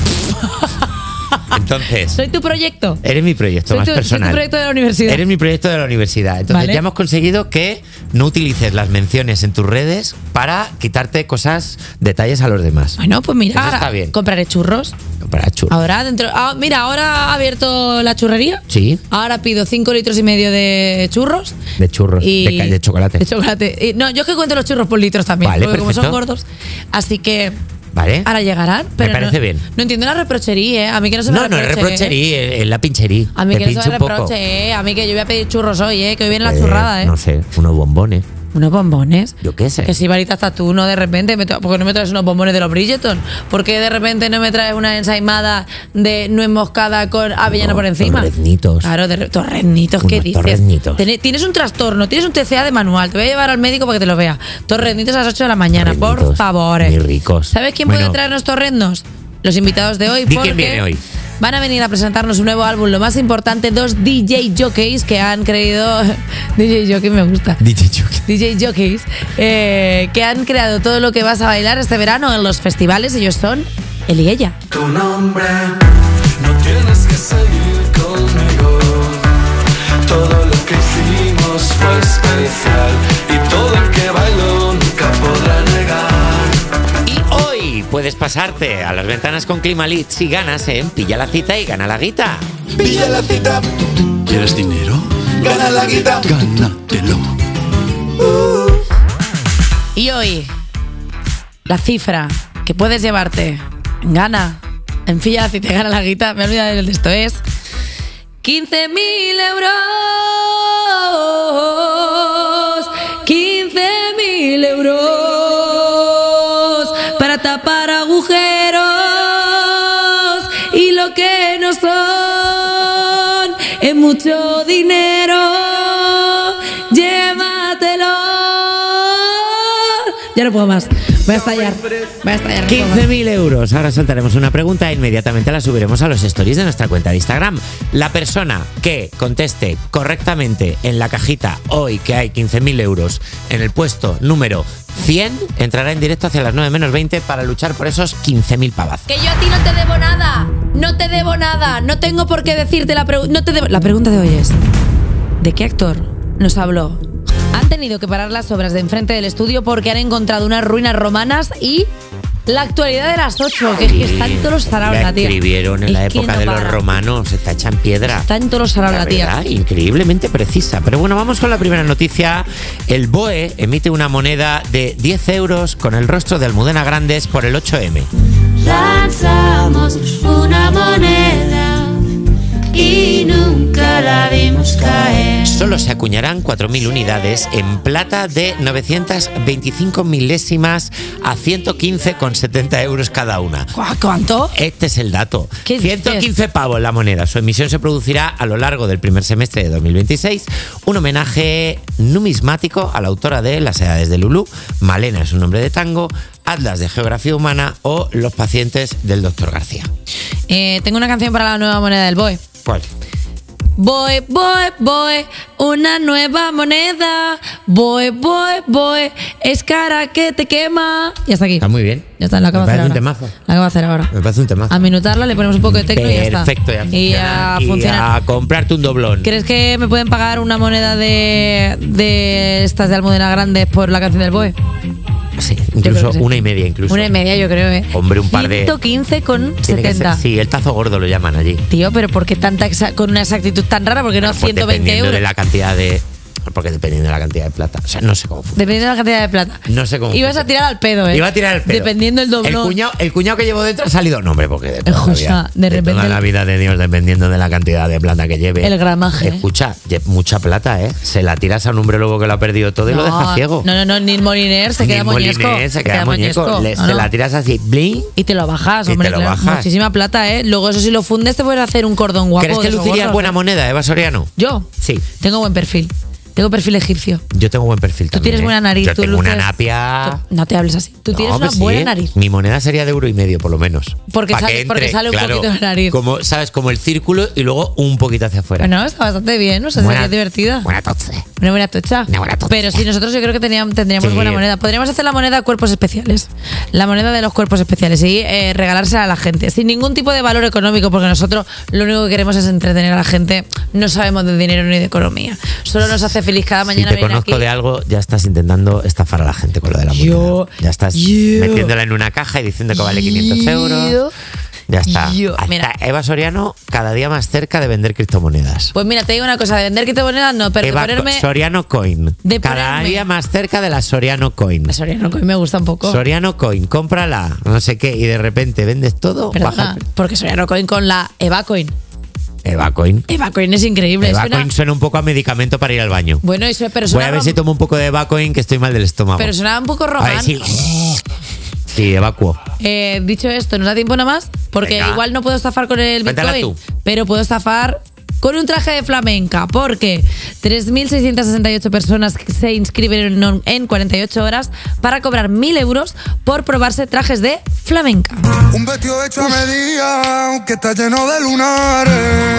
Entonces, Soy tu proyecto. eres mi proyecto Soy más tu, soy tu personal. proyecto de la universidad. Eres mi proyecto de la universidad. Entonces Vale. ya hemos conseguido que no utilices las menciones en tus redes para quitarte cosas, detalles a los demás. Bueno, pues mira, Eso ahora está bien. compraré churros. Para churros. Ahora dentro. Ah, mira, ahora ha abierto la churrería. Sí, Ahora pido cinco litros y medio de churros. de churros, Y de, ca- de chocolate. De chocolate. Y no, yo es que cuento los churros por litros también, Vale, porque como son perfecto. gordos. Así que ¿Vale? ahora llegarán. Pero parece no, bien. No entiendo la reprochería, ¿eh? A mí que no se me No, no es reproche, ¿eh? reprochería, es la pinchería. A mí Te que no pincho se me un poco. reproche, ¿eh? A mí que yo voy a pedir churros hoy, ¿eh? Que hoy viene la Eh, churrada, ¿eh? No sé, unos bombones. Unos bombones. Yo qué sé. Que si varita hasta tú, no de repente. Me tra- ¿Por qué no me traes unos bombones de los Bridgerton? ¿Por qué de repente no me traes una ensaimada de nuez moscada con avellana No, por encima? torreznitos. Claro, de re- torreznitos, ¿qué Unos dices? torreznitos. Tene- Tienes un trastorno, tienes un T C A de manual. Te voy a llevar al médico para que te lo vea. Torreznitos a las ocho de la mañana, por Torreznitos, favor. muy ricos. ¿Sabes quién Bueno. puede traernos torreznos? Los invitados de hoy. Di porque quién viene hoy. van a venir a presentarnos un nuevo álbum. Lo más importante, dos D J jockeys que han creído. D J jockey me gusta. D J Chuck. D J jockeys eh, que han creado todo lo que vas a bailar este verano en los festivales. Ellos son él y ella. Tu nombre, no tienes que seguir conmigo. Todo lo que hicimos fue especial y todo el que bailó nunca podrá negar. Y hoy puedes pasarte a las ventanas con Climalit si ganas en Pilla la cita y gana la guita. Pilla la cita. ¿Quieres dinero? Gana la guita. Gánatelo. Y hoy, la cifra que puedes llevarte en gana, en Pilla si te gana la guita, me he olvidado del de esto, es quince mil euros. quince mil euros para tapar agujeros y lo que no son es mucho dinero. Llévatelo. Ya no puedo más. Voy a estallar. Voy a estallar. no puedo más. quince mil euros. Ahora soltaremos una pregunta e inmediatamente la subiremos a los stories de nuestra cuenta de Instagram. La persona que conteste correctamente en la cajita hoy que hay quince mil euros en el puesto número cien entrará en directo hacia las nueve menos veinte para luchar por esos quince mil pavazos. Que yo a ti no te debo nada. No te debo nada. No tengo por qué decirte la pregunta. No te debo. La pregunta de hoy es: ¿de qué actor nos habló? Han tenido que parar las obras de enfrente del estudio porque han encontrado unas ruinas romanas y La actualidad de las ocho, que es que está en todos los saraos La la tía. escribieron en Es la que época no de los para. romanos, está hecha en piedra. Está en todos los saraos la tía. verdad, increíblemente precisa. Pero bueno, vamos con la primera noticia. El B O E emite una moneda de diez euros con el rostro de Almudena Grandes por el ocho eme. Lanzamos una moneda y nunca la vimos caer. Solo se acuñarán cuatro mil unidades en plata de novecientos veinticinco milésimas a ciento quince con setenta euros cada una. ¿Cuánto? Este es el dato. ¿Qué ciento quince dices? pavos la moneda. Su emisión se producirá a lo largo del primer semestre de dos mil veintiséis. Un homenaje numismático a la autora de Las Edades de Lulú, Malena es un nombre de tango, Atlas de Geografía Humana o Los pacientes del doctor García. Eh, tengo una canción para la nueva moneda del B O E. ¿Cuál? Voy, voy, voy, una nueva moneda. Voy, voy, voy, es cara que te quema. Ya está aquí. Está muy bien. Ya está, la acabo Me de hacer parece un ahora. temazo. La acabo de hacer ahora. Me parece un temazo. A minutarla le ponemos un poco de tecno y ya está. Perfecto, ya Y ya funciona. funciona. Y a comprarte un doblón. ¿Crees que me pueden pagar una moneda de, de estas de Almudena Grandes por la canción del B O E? Sí, creo incluso que sí. una y media incluso. Una y media, yo creo, ¿eh? Hombre, un par de... ciento quince con Tiene que setenta. ser- sí, el tazo gordo lo llaman allí. Tío, pero ¿por qué tanta exa- con una exactitud tan rara? ¿Por qué no Pues ciento veinte dependiendo euros? de la cantidad de... Porque dependiendo de la cantidad de plata. O sea, no sé cómo funciona. Dependiendo de la cantidad de plata. No sé cómo Ibas funciona. a tirar al pedo, ¿eh? Iba a tirar el pedo. Dependiendo del doblón. El cuñado, el cuñado que llevo dentro ha salido. No, hombre, porque de toda, O la, sea, vida, de repente toda la el- vida de Dios, dependiendo de la cantidad de plata que lleve. El gramaje. Escucha, lle- mucha plata, ¿eh? Se la tiras a un hombre lobo que lo ha perdido todo y lo deja ciego. No, no, no, ni el Moliner se Ni queda muñeco. Molinés, se queda muñeco. Le- No, Se no. la tiras así, bling. Y te lo bajas, Y hombre. te lo claro. bajas. Muchísima plata, ¿eh? Luego, eso si lo fundes, te puedes hacer un cordón guapo. ¿Crees que de esos lucirías gordos, buena ¿eh? moneda, Eva Soriano? ¿Yo? Sí. Tengo buen perfil. Tengo perfil egipcio. Yo tengo buen perfil Tú también. tienes ¿eh? buena nariz. Yo tú tengo una luces- napia. Tú- No te hables así. Tú tienes No, una pues buena sí. nariz. Mi moneda sería de euro y medio, por lo menos. Porque Pa' sale- que entre, porque sale un claro, poquito de nariz. Como, ¿sabes? Como el círculo y luego un poquito hacia afuera. Bueno, está bastante bien, ¿no? O sea, Buena- sería divertida. Buena toche. Una buena tocha. Una buena tocha. Pero sí, nosotros yo creo que teníamos, tendríamos Sí. buena moneda. Podríamos hacer la moneda cuerpos especiales. La moneda de los cuerpos especiales y eh, regalársela a la gente. Sin ningún tipo de valor económico, porque nosotros lo único que queremos es entretener a la gente. No sabemos de dinero ni de economía. Solo nos hace feliz cada Si mañana te venir conozco aquí. de algo, ya estás intentando estafar a la gente con lo de la moneda. Yo- ya estás yo- metiéndola en una caja y diciendo que vale quinientos euros. Ya está. yo- Hasta mira. Eva Soriano cada día más cerca de vender criptomonedas. Pues mira, te digo una cosa, de vender criptomonedas no, pero de Eva ponerme... Soriano Coin. de Cada ponerme- día más cerca de la Soriano Coin. Soriano Coin me gusta un poco. Soriano Coin, cómprala, no sé qué, y de repente vendes todo, Perdona, baja. porque Soriano Coin con la Eva Coin. Eva Coin. Eva Coin es increíble. Eva suena- Coin suena un poco a medicamento para ir al baño. Bueno, eso, pero Voy suena a ver rom- si tomo un poco de Eva Coin, que estoy mal del estómago. pero sonaba un poco a ver romántico. si... Sí, evacuo. Eh, dicho esto, ¿nos da tiempo nada más? Porque Venga. igual no puedo estafar con el Cuéntala Bitcoin, tú. pero puedo estafar con un traje de flamenca, porque tres mil seiscientas sesenta y ocho personas se inscribieron en cuarenta y ocho horas para cobrar mil euros por probarse trajes de flamenca. Un vestido hecho a medida que está lleno de lunares.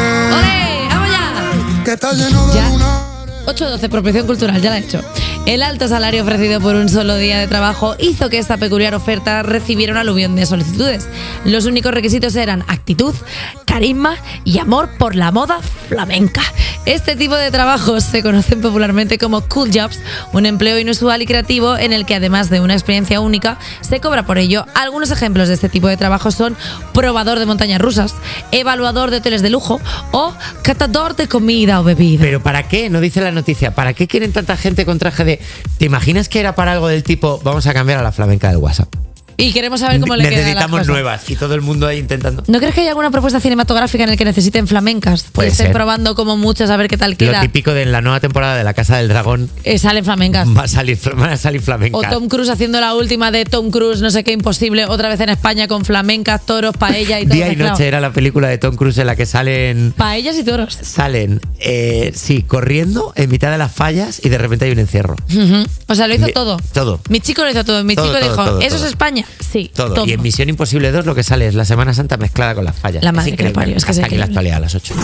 ¡Ole! ¡Vamos ya! Que está lleno de Ya. lunares. ocho doce, proporción cultural, ya la he hecho. El alto salario ofrecido por un solo día de trabajo hizo que esta peculiar oferta recibiera un aluvión de solicitudes. Los únicos requisitos eran actitud, carisma y amor por la moda flamenca. Este tipo de trabajos se conocen popularmente como cool jobs, un empleo inusual y creativo en el que además de una experiencia única, se cobra por ello. Algunos ejemplos de este tipo de trabajos son probador de montañas rusas, evaluador de hoteles de lujo o catador de comida o bebida. ¿Pero para qué? No dice la noticia. ¿Para qué quieren tanta gente con traje de... ¿Te imaginas que era para algo del tipo vamos a cambiar a la flamenca del WhatsApp? Y queremos saber cómo le quedan las Necesitamos cosas. nuevas y todo el mundo ahí intentando... ¿No crees que hay alguna propuesta cinematográfica en la que necesiten flamencas? Puede que estén ser. probando como muchas a ver qué tal Lo queda. típico de en la nueva temporada de La Casa del Dragón Eh, salen flamencas. va a salir, van a salir O flamencas. Tom Cruise haciendo la última de Tom Cruise, no sé qué, imposible, otra vez en España con flamencas, toros, paella y todo. Día y mezclado. noche era la película de Tom Cruise en la que salen... Paellas y toros. Salen, eh, sí, corriendo en mitad de las fallas y de repente hay un encierro. Ujú. O sea, lo hizo Mi- todo. Todo. Mi chico lo hizo todo. Mi Todo, chico todo, dijo, todo, ¿eso todo. es España? Sí. Todo. toma. Y en Misión Imposible dos lo que sale es la Semana Santa mezclada con las fallas. La madre que le increíble. parió, es que es Hasta aquí la increíble. actualidad a las ocho.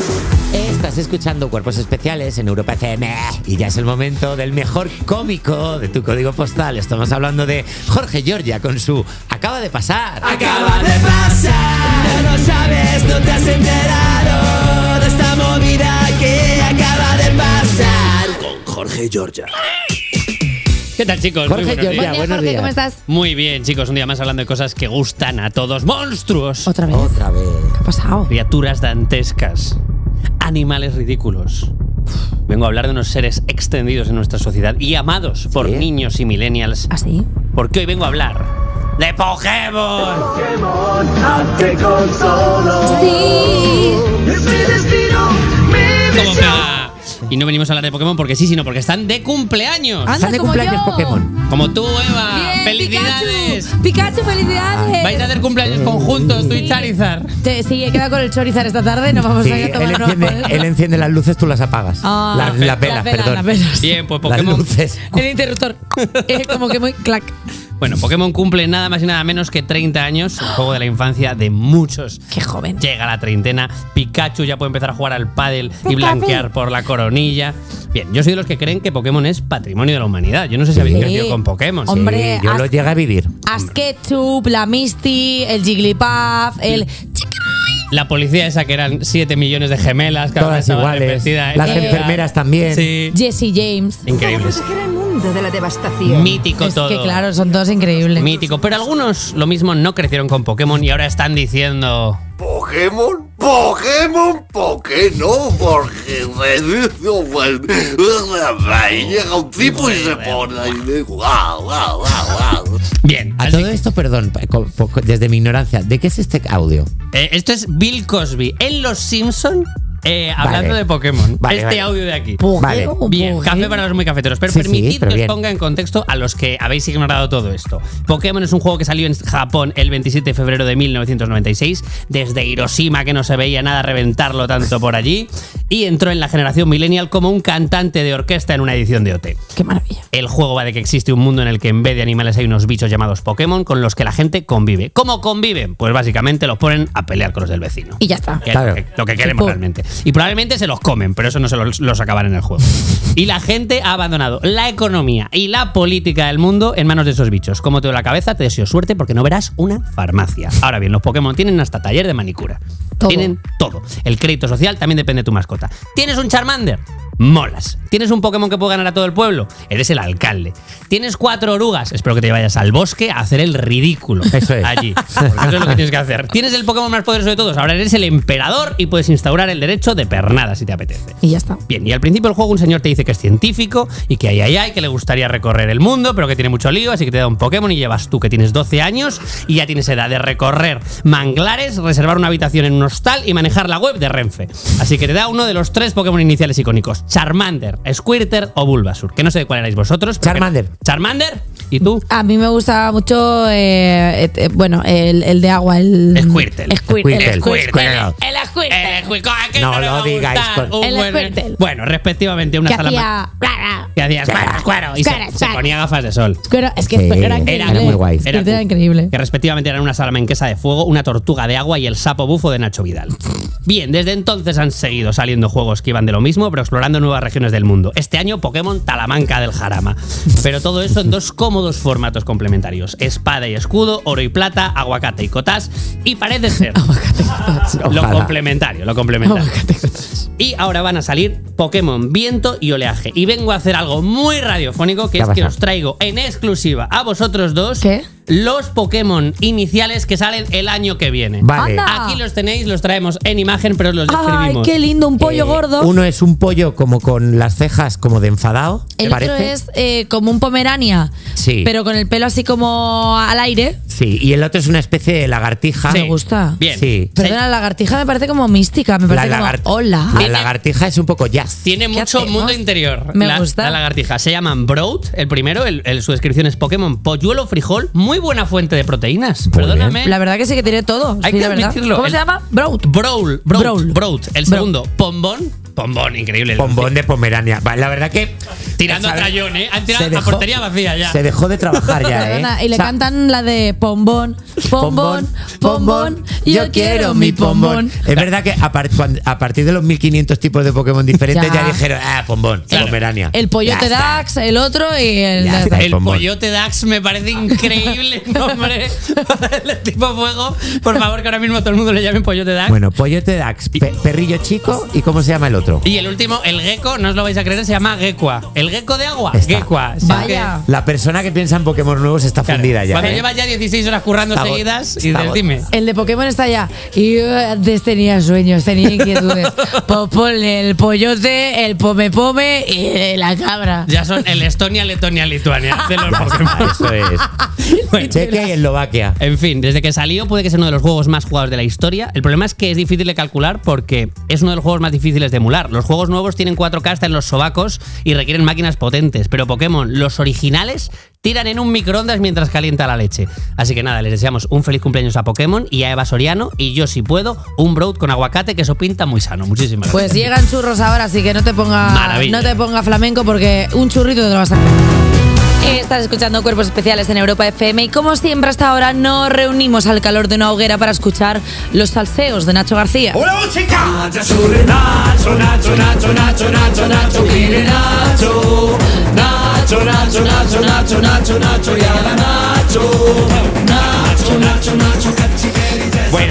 Estás escuchando Cuerpos Especiales en Europa F M y ya es el momento del mejor cómico de tu código postal. Estamos hablando de Jorge Giorgia con su Acaba de pasar. Acaba de pasar, no sabes, no te has enterado de esta movida que acaba de pasar con Jorge Giorgia. ¿Qué tal, chicos? Jorge Muy buenos Giorgia, días. buenos Jorge, días. ¿cómo estás? Muy bien, chicos. Un día más hablando de cosas que gustan a todos. ¡Monstruos! ¿Otra vez? Otra vez. ¿Qué ha pasado? Criaturas dantescas. Animales ridículos. Vengo a hablar de unos seres extendidos en nuestra sociedad y amados por ¿Sí? niños y millennials. ¿Ah, sí? Porque hoy vengo a hablar de Pokémon. Pokémon, hazte con todo. Sí. Es mi destino, mi ¿Cómo misión. pega? Y no venimos a hablar de Pokémon porque sí, sino porque están de cumpleaños. Anda, Están de como cumpleaños yo. Pokémon. Como tú, Eva. Bien, ¡Felicidades! Pikachu, Pikachu, felicidades. Vais a hacer cumpleaños conjuntos, tú y Charizard. Te- sí, he quedado con el Chorizard esta tarde. Nos vamos Sí, a ir a él tomar unos enciende, con- él enciende las luces, tú las apagas. Ah, las, perfecto. las velas, Las velas, perdón. las velas. Bien, pues Las Pokémon. luces. El interruptor. Es como que muy clac. Bueno, Pokémon cumple nada más y nada menos que treinta años, el juego de la infancia de muchos. Qué joven. Llega a la treintena, Pikachu ya puede empezar a jugar al pádel y blanquear por la coronilla. Bien, yo soy de los que creen que Pokémon es patrimonio de la humanidad. Yo no sé si habéis Sí. crecido con Pokémon. Hombre, Sí, yo has- lo llegué a vivir. Ash Ketchup, la Misty, el Jigglypuff, el... La policía esa que eran siete millones de gemelas, cada una Todas estaba iguales. repetida en Las la- enfermeras también. Sí. Jesse James. Increíbles. el mundo de la devastación. Mítico Es todo. que claro, son todos increíbles. Mítico. Pero algunos lo mismo no crecieron con Pokémon y ahora están diciendo... Pokémon, Pokémon, ¿por qué no? Porque ahí llega un tipo y se pone ahí de guau, guau, guau, guau. Bien. A así todo que- esto, perdón, po- po- desde mi ignorancia, ¿de qué es este audio? Eh, esto es Bill Cosby en Los Simpson eh, hablando Vale. de Pokémon. Vale, este vale. audio de aquí. Vale. Bien, café para los muy cafeteros. Pero Sí, sí, permitid pero que os bien. ponga en contexto a los que habéis ignorado todo esto. Pokémon es un juego que salió en Japón el veintisiete de febrero de mil novecientos noventa y seis, desde Hiroshima, que no se veía nada reventarlo tanto por allí, y entró en la generación millennial como un cantante de orquesta en una edición de O T. Qué maravilla. El juego va de que existe un mundo en el que en vez de animales hay unos bichos llamados Pokémon con los que la gente convive. ¿Cómo conviven? Pues básicamente los ponen a pelear con los del vecino. Y ya está. Que es Claro. lo que, lo que queremos Pum. realmente. Y probablemente se los comen, pero eso no se los, los acaban en el juego. Y la gente ha abandonado la economía y la política del mundo en manos de esos bichos. Como te doy la cabeza, te deseo suerte porque no verás una farmacia. Ahora bien, los Pokémon tienen hasta taller de manicura. Todo. Tienen todo. El crédito social también depende de tu mascota. ¿Tienes un Charmander? Molas. ¿Tienes un Pokémon que puede ganar a todo el pueblo? Eres el alcalde. ¿Tienes cuatro orugas? Espero que te vayas al bosque a hacer el ridículo. Eso es. Allí. Porque eso es lo que tienes que hacer. ¿Tienes el Pokémon más poderoso de todos? Ahora eres el emperador y puedes instaurar el derecho de pernada si te apetece. Y ya está. Bien, y al principio del juego un señor te dice que es científico y que ay, ay, ay, que le gustaría recorrer el mundo, pero que tiene mucho lío, así que te da un Pokémon y llevas tú, que tienes doce años y ya tienes edad de recorrer manglares, reservar una habitación en un hostal y manejar la web de Renfe. Así que te da uno de los tres Pokémon iniciales icónicos: Charmander, Squirtle o Bulbasaur, que no sé de cuál erais vosotros. pero que- Charmander. Charmander. ¿Y tú? A mí me gusta mucho, eh, eh, eh, bueno, el, el de agua, el... Squirtle. Squirtle. Squirtle. El Squirtle. Squirtle. El Squirtle. El Squirtle, ¿a qué No le lo va a digáis gustar con- un El buen- Squirtle. Bueno, respectivamente una Que sala más- hacía... que hacía Squirtle, Squirtle, y se, Squirtle, se Squirtle. ponía gafas de sol. Squirtle, es que Sí, era era increíble. muy guay. Squirtle Era era increíble. Que respectivamente eran una salamenquesa de fuego, una tortuga de agua y el sapo bufo de Nacho Vidal. Bien, desde entonces han seguido saliendo juegos que iban de lo mismo, pero explorando nuevas regiones del mundo. Este año Pokémon Talamanca del Jarama. Pero todo eso en dos cómodos formatos complementarios: espada y escudo, oro y plata, aguacate y cotás. Y parece ser lo Ojalá. complementario, lo complementario. Y ahora van a salir Pokémon Viento y Oleaje. Y vengo a hacer algo muy radiofónico, que ¿Qué es ha que pasado? os traigo en exclusiva a vosotros dos ¿Qué? los Pokémon iniciales que salen el año que viene. Vale. Anda. Aquí los tenéis, los traemos en imagen, pero os los Ay, describimos. qué lindo, un pollo Eh, gordo. Uno es un pollo como con las cejas como de enfadado, ¿te El otro parece? es eh, como un Pomerania, Sí. pero con el pelo así como al aire. Sí, y el otro es una especie de lagartija. Sí. Me gusta. Bien. Sí. Perdona, la lagartija me parece como mística, me La, parece como... lagar- Hola. la lagartija es un poco jazz. Tiene ¿Qué mucho hacemos? mundo interior. Me la, gusta. La lagartija. Se llaman Broad, el primero. El, el- su descripción es Pokémon polluelo frijol. Muy buena fuente de proteínas. Muy Perdóname. La verdad que sí que tiene todo. Hay sí, que la verdad. admitirlo. ¿Cómo El- se llama? Broad. Brawl, Brawl, Brawl. Brawl. El Brawl. segundo, Pombón. Pombón, increíble. el- Bombón de Pomerania. Va, La verdad que. Tirando a ¿sabes? trayón, ¿eh? Han tirado Se la dejó- portería vacía ya. Se dejó de trabajar ya, ¿eh? Perdona, y le O sea, cantan la de Pombón, Pombón, Pombón, yo quiero mi Pombón. Es verdad que a, par- cuando- a partir de los mil quinientos tipos de Pokémon diferentes ya, Ya. dijeron, ah, Pombón, Claro. Pomerania. El pollote Ya está. Dax, el otro y el... Ya está. El Pombón. pollote Dax me parece increíble nombre para el tipo fuego. Por favor, que ahora mismo todo el mundo le llame pollote Dax. Bueno, Pollote Dax, pe- perrillo chico, ¿y cómo se llama el otro? Y el último, el gecko, no os lo vais a creer, se llama Gekua. El El gecko de agua. Está. Gekua. Sí, Vaya. La persona que piensa en Pokémon nuevos está Claro, fundida ya. Cuando ¿eh? llevas ya dieciséis horas currando Está seguidas y está dices, dime. El de Pokémon está allá. Y yo antes tenía sueños, tenía inquietudes. Pues ponle el pollote, el pome pome y la cabra. Ya son el Estonia, Letonia, Lituania de los Pokémon. Eso es. Bueno, Chequia y Eslovaquia. en fin, desde que salió puede que sea uno de los juegos más jugados de la historia. El problema es que es difícil de calcular porque es uno de los juegos más difíciles de emular. Los juegos nuevos tienen cuatro K hasta en los sobacos y requieren máquinas potentes, pero Pokémon, los originales, tiran en un microondas mientras calienta la leche. Así que nada, les deseamos un feliz cumpleaños a Pokémon y a Eva Soriano, y yo, si puedo, un broad con aguacate, que eso pinta muy sano. Muchísimas Pues gracias. llegan churros ahora, así que no te ponga, Maravilla. no te ponga flamenco porque un churrito te lo vas a... Estás escuchando Cuerpos Especiales en Europa F M y como siempre hasta ahora nos reunimos al calor de una hoguera para escuchar los salseos de Nacho García. ¡Hola, música! Nacho, Nacho, Nacho, Nacho, Nacho, Nacho, Nacho, quiere Nacho. Nacho, Nacho, Nacho, Nacho, Nacho, Nacho, y ahora Nacho. Nacho, Nacho, Nacho, Bueno,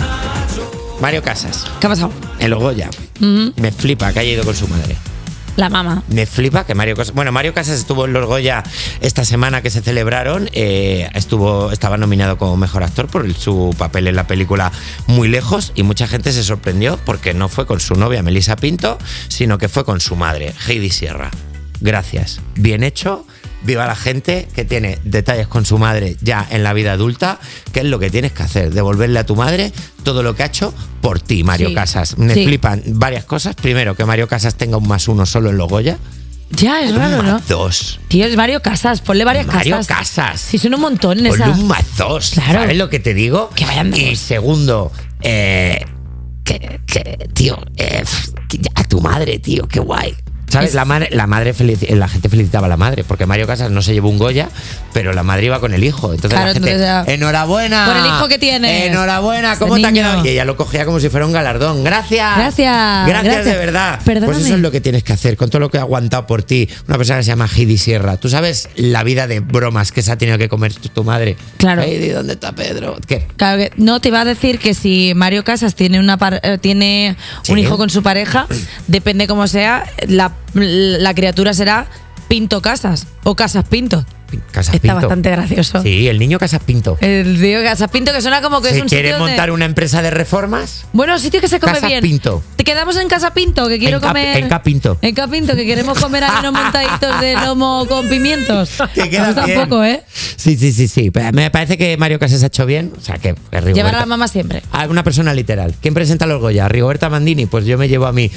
Mario Casas, ¿Qué ha pasado? el Goya. Ujú. Me flipa que haya ido con su madre. La mamá. Me flipa que Mario Casas... Bueno, Mario Casas estuvo en los Goya esta semana que se celebraron. eh, estuvo, estaba nominado como mejor actor por el- su papel en la película Muy Lejos, y mucha gente se sorprendió porque no fue con su novia Melissa Pinto, sino que fue con su madre, Heidi Sierra. Gracias. Bien hecho. Viva la gente que tiene detalles con su madre ya en la vida adulta, que es lo que tienes que hacer, devolverle a tu madre todo lo que ha hecho por ti, Mario Sí. Casas. Me Sí. flipan varias cosas. Primero, que Mario Casas tenga un más uno solo en los Goya. Ya, es raro, ¿no? Dos. Tío, es Mario Casas, ponle varias Mario casas. Casas. Sí, son un montón en Ponle esa. un más dos. Claro. ¿Sabes lo que te digo? Que vayan dos. Y segundo, eh, que, que, tío, eh, que- a tu madre, tío, qué guay. ¿Sabes? Es- La madre, la madre felici- la gente felicitaba a la madre, porque Mario Casas no se llevó un Goya, pero la madre iba con el hijo. Entonces Claro, la gente, entonces ya- enhorabuena. Por el hijo que tienes. Enhorabuena, ¿cómo Ese te ha niño. quedado? Y ella lo cogía como si fuera un galardón. Gracias. Gracias, Gracias, gracias. de verdad. Perdóname. Pues eso es lo que tienes que hacer con todo lo que ha aguantado por ti una persona que se llama Heidi Sierra. Tú sabes la vida de bromas que se ha tenido que comer tu, tu madre. Claro. Heidi, ¿dónde está Pedro? ¿Qué? Claro que no te iba a decir que si Mario Casas tiene una par- eh, tiene un Sí. hijo con su pareja, depende cómo sea, la, la criatura será Pinto Casas o Casas Pinto. Casas Está Pinto. bastante gracioso. Sí, el niño Casas Pinto. El tío Casas Pinto, que suena como que es ¿Se un quiere sitio donde- montar una empresa de reformas? Bueno, sitio que se come Casas bien. Pinto. Te quedamos en Casa Pinto, que quiero En Cap- comer. en Capinto. En Capinto, que queremos comer ahí unos montaditos de lomo con pimientos. Que queda Me gusta un bien. poco, ¿eh? Sí, sí, sí, sí. Pero me parece que Mario Casas ha hecho bien. O sea, que, que Rigoberta- Llevar a la mamá siempre. Ah, una persona literal. ¿Quién presenta los Goya? Rigoberta Mandini. Pues yo me llevo a mí.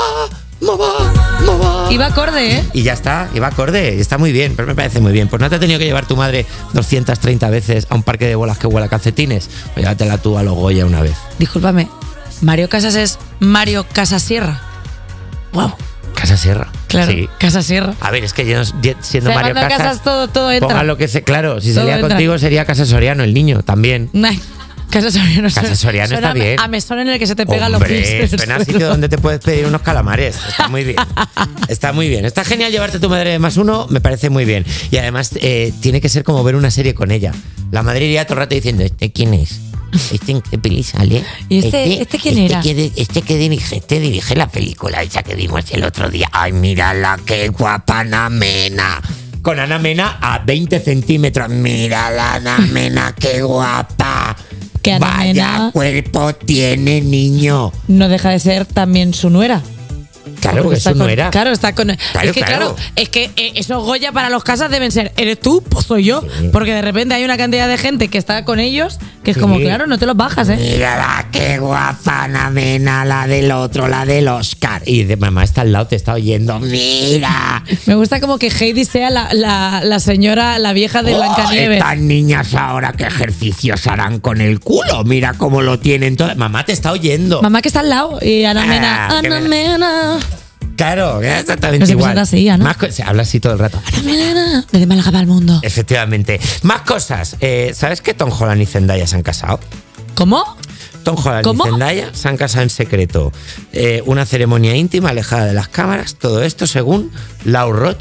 Iba acorde, ¿eh? Y ya está, y va acorde, y está muy bien, pero me parece muy bien. Pues no te ha tenido que llevar tu madre doscientas treinta veces a un parque de bolas que huele a calcetines. Pues llévatela tú a los Goya una vez. Discúlpame. Mario Casas es Mario Casasierra. Wow. Casa Sierra. Claro, Sí. Casasierra. A ver, es que yo, yo- siendo Se Mario manda Casas, Casas, todo, todo entra. ponga lo que se. Claro, si Todo salía entra. contigo sería Casa Soriano, el niño, también. Ay, Casa Soriano. Casa suena- Soriano suena está bien. A mesón en el que se te pegan los Hombre, pies. suena a sitio donde te puedes pedir unos calamares. Está muy bien. Está muy bien. Está genial llevarte a tu madre de más uno, me parece muy bien. Y además eh, tiene que ser como ver una serie con ella. La madre iría todo el rato diciendo, ¿este quién es? ¿Este en qué peli sale? ¿Y este- este quién era? Que, este que dirige, este dirige la película esa que vimos el otro día. Ay, mírala, qué guapa Ana Mena. Con Ana Mena a veinte centímetros. Mírala, Ana Mena, qué guapa. Que Ana Vaya Mena cuerpo tiene, niño. no deja de ser también su nuera. Claro, Porque que está eso no con- era. Claro, está con. Claro, es que, claro, claro. es que eh, esos Goya para los casas deben ser, ¿eres tú? Pues soy yo. Porque de repente hay una cantidad de gente que está con ellos que es Sí. como, claro, no te los bajas, ¿eh? Mírala, qué guapa Ana Mena, la del otro, la del Oscar. Y de mamá está al lado, te está oyendo. Mira. Me gusta como que Heidi sea la, la, la señora, la vieja de Oh, Blancanieves. estas niñas ahora qué ejercicios harán con el culo. Mira cómo lo tienen todas. Mamá te está oyendo. Mamá que está al lado y Ana Ah, Mena. que Ana me- Mena. Claro, es exactamente No se igual. presenta así, ya, ¿no? Más co- se habla así todo el rato. Ana Mena. Desde Málaga para el mundo. Efectivamente. Más cosas. Eh, ¿Sabes que Tom Holland y Zendaya se han casado? ¿Cómo? Tom Holland ¿Cómo? y Zendaya se han casado en secreto. Eh, una ceremonia íntima, alejada de las cámaras. Todo esto según Lau Roch,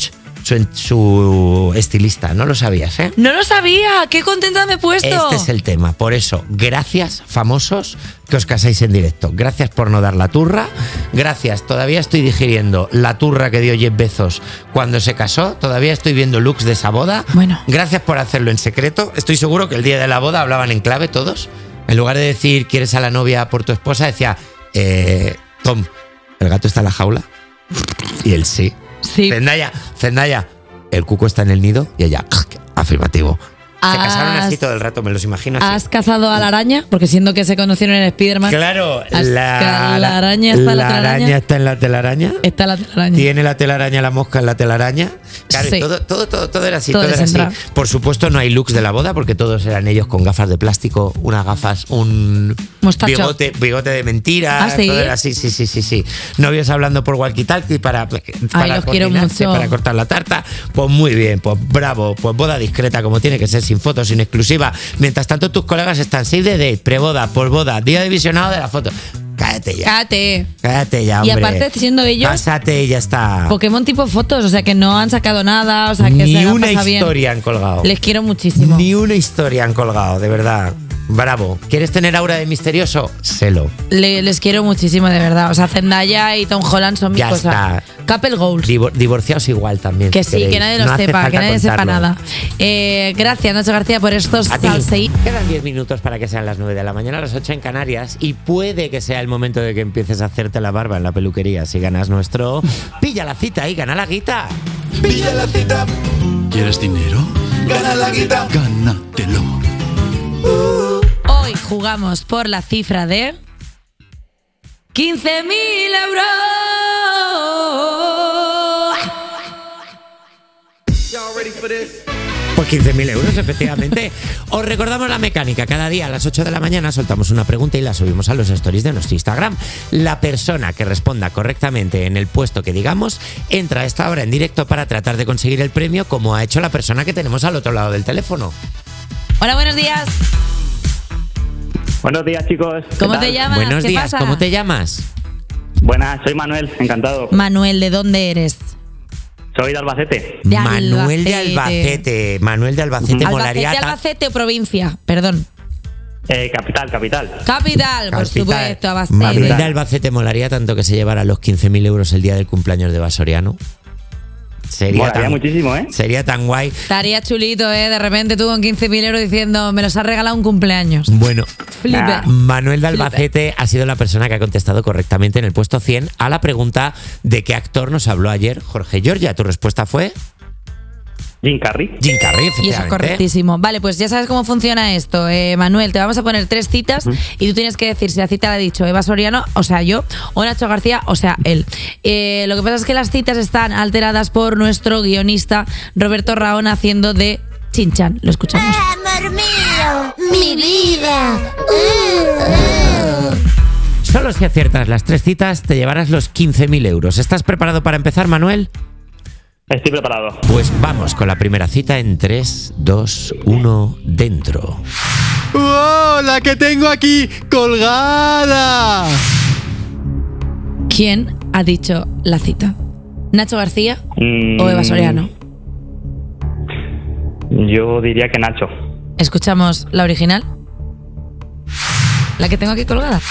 su, su estilista. No lo sabías, ¿eh? No lo sabía. Qué contenta me he puesto. Este es el tema. Por eso, gracias, famosos, que os casáis en directo. Gracias por no dar la turra. Gracias. Todavía estoy digiriendo la turra que dio Jeff Bezos cuando se casó. Todavía estoy viendo looks de esa boda. Bueno. Gracias por hacerlo en secreto. Estoy seguro que el día de la boda hablaban en clave todos. En lugar de decir, ¿quieres a la novia por tu esposa? Decía, eh, Tom, ¿el gato está en la jaula? Y él sí. Sí. Zendaya, Zendaya, ¿el cuco está en el nido? Y ella, afirmativo. Se Has- casaron así todo el rato, me los imagino así. ¿Has cazado a la araña? Porque siendo que se conocieron en Spider-Man. Claro, Has- la, la araña está en la telaraña. araña está en la telaraña. Está la telaraña. Tiene la telaraña, la mosca en la telaraña. Claro, y Sí. todo, todo, todo, todo era así, Todo todo, era les así. entra. Por supuesto, no hay looks de la boda porque todos eran ellos con gafas de plástico, unas gafas, un Mostacho. bigote, bigote de mentira. ¿Ah, sí? Todo era así, sí, sí, sí, sí. Novios hablando por walkie-talkie para, para los quiero coordinarse, mucho. para cortar la tarta. Pues muy bien, pues bravo, pues boda discreta como tiene que ser, sin fotos, sin exclusiva. Mientras tanto, tus colegas están save the date, preboda, posboda, día de visionado de la foto. Cállate ya. Cállate. Cállate ya, Y hombre. aparte, siendo ellos, Pásate y ya está. Pokémon tipo fotos, o sea que no han sacado nada, o sea que Ni se la han una pasado bien. historia han colgado. Les quiero muchísimo. Ni una historia han colgado, de verdad. Bravo. ¿Quieres tener aura de misterioso? Sélo. Le- les quiero muchísimo, de verdad. O sea, Zendaya y Tom Holland son mi Ya cosa. está. Couple goals. Divor- divorciados igual también. Que si sí, queréis. que nadie lo No hace sepa, falta que nadie sepa contarlo. nada. Eh, gracias, Nacho García, por estos A ti. salseí. Quedan diez minutos para que sean las nueve de la mañana, las ocho en Canarias, y puede que sea el momento de que empieces a hacerte la barba en la peluquería. Si ganas nuestro, pilla la cita y gana la guita. Pilla la cita. ¿Quieres dinero? Gana la guita. Gánatelo. Hoy jugamos por la cifra de quince mil euros. Pues quince mil euros, efectivamente. Os recordamos la mecánica. Cada día a las ocho de la mañana soltamos una pregunta y la subimos a los stories de nuestro Instagram. La persona que responda correctamente en el puesto que digamos entra a esta hora en directo para tratar de conseguir el premio, como ha hecho la persona que tenemos al otro lado del teléfono. Hola, buenos días. Buenos días, chicos. ¿Cómo te llamas? Buenos ¿Qué días, pasa? ¿cómo te llamas? Buenas, soy Manuel, encantado. Manuel, ¿de dónde eres? Soy de Albacete. De Manuel de Albacete. Albacete. Manuel de Albacete, Albacete, molaría. ta- Albacete o provincia, perdón. Eh, capital, capital. Capital, por Capital. supuesto, Albacete. Manuel de Albacete molaría tanto que se llevara los quince mil euros el día del cumpleaños de Basoriano. Sería Molaría tan, muchísimo, ¿eh? Sería tan guay. Estaría chulito, ¿eh? De repente tú con quince mil euros diciendo, me los has regalado un cumpleaños. Bueno, Flipe. Manuel de Albacete ha sido la persona que ha contestado correctamente en el puesto cien a la pregunta de qué actor nos habló ayer Jorge Giorgia. ¿Tu respuesta fue? Jim Carrey. Jim Carrey, Y eso es efectivamente. correctísimo. Vale, pues ya sabes cómo funciona esto. Eh, Manuel, te vamos a poner tres citas y tú tienes que decir si la cita la ha dicho Eva Soriano, o sea, yo, o Nacho García, o sea, él. Eh, lo que pasa es que las citas están alteradas por nuestro guionista Roberto Raón haciendo de Chinchan. Lo escuchamos. Amor mío, mi vida. Solo si aciertas las tres citas te llevarás los quince mil euros. ¿Estás preparado para empezar, Manuel? Estoy preparado. Pues vamos con la primera cita en tres, dos, uno, dentro. ¡Oh, la que tengo aquí colgada! ¿Quién ha dicho la cita? ¿Nacho García Mm, o Eva Soriano? Yo diría que Nacho. ¿Escuchamos la original? ¿La que tengo aquí colgada?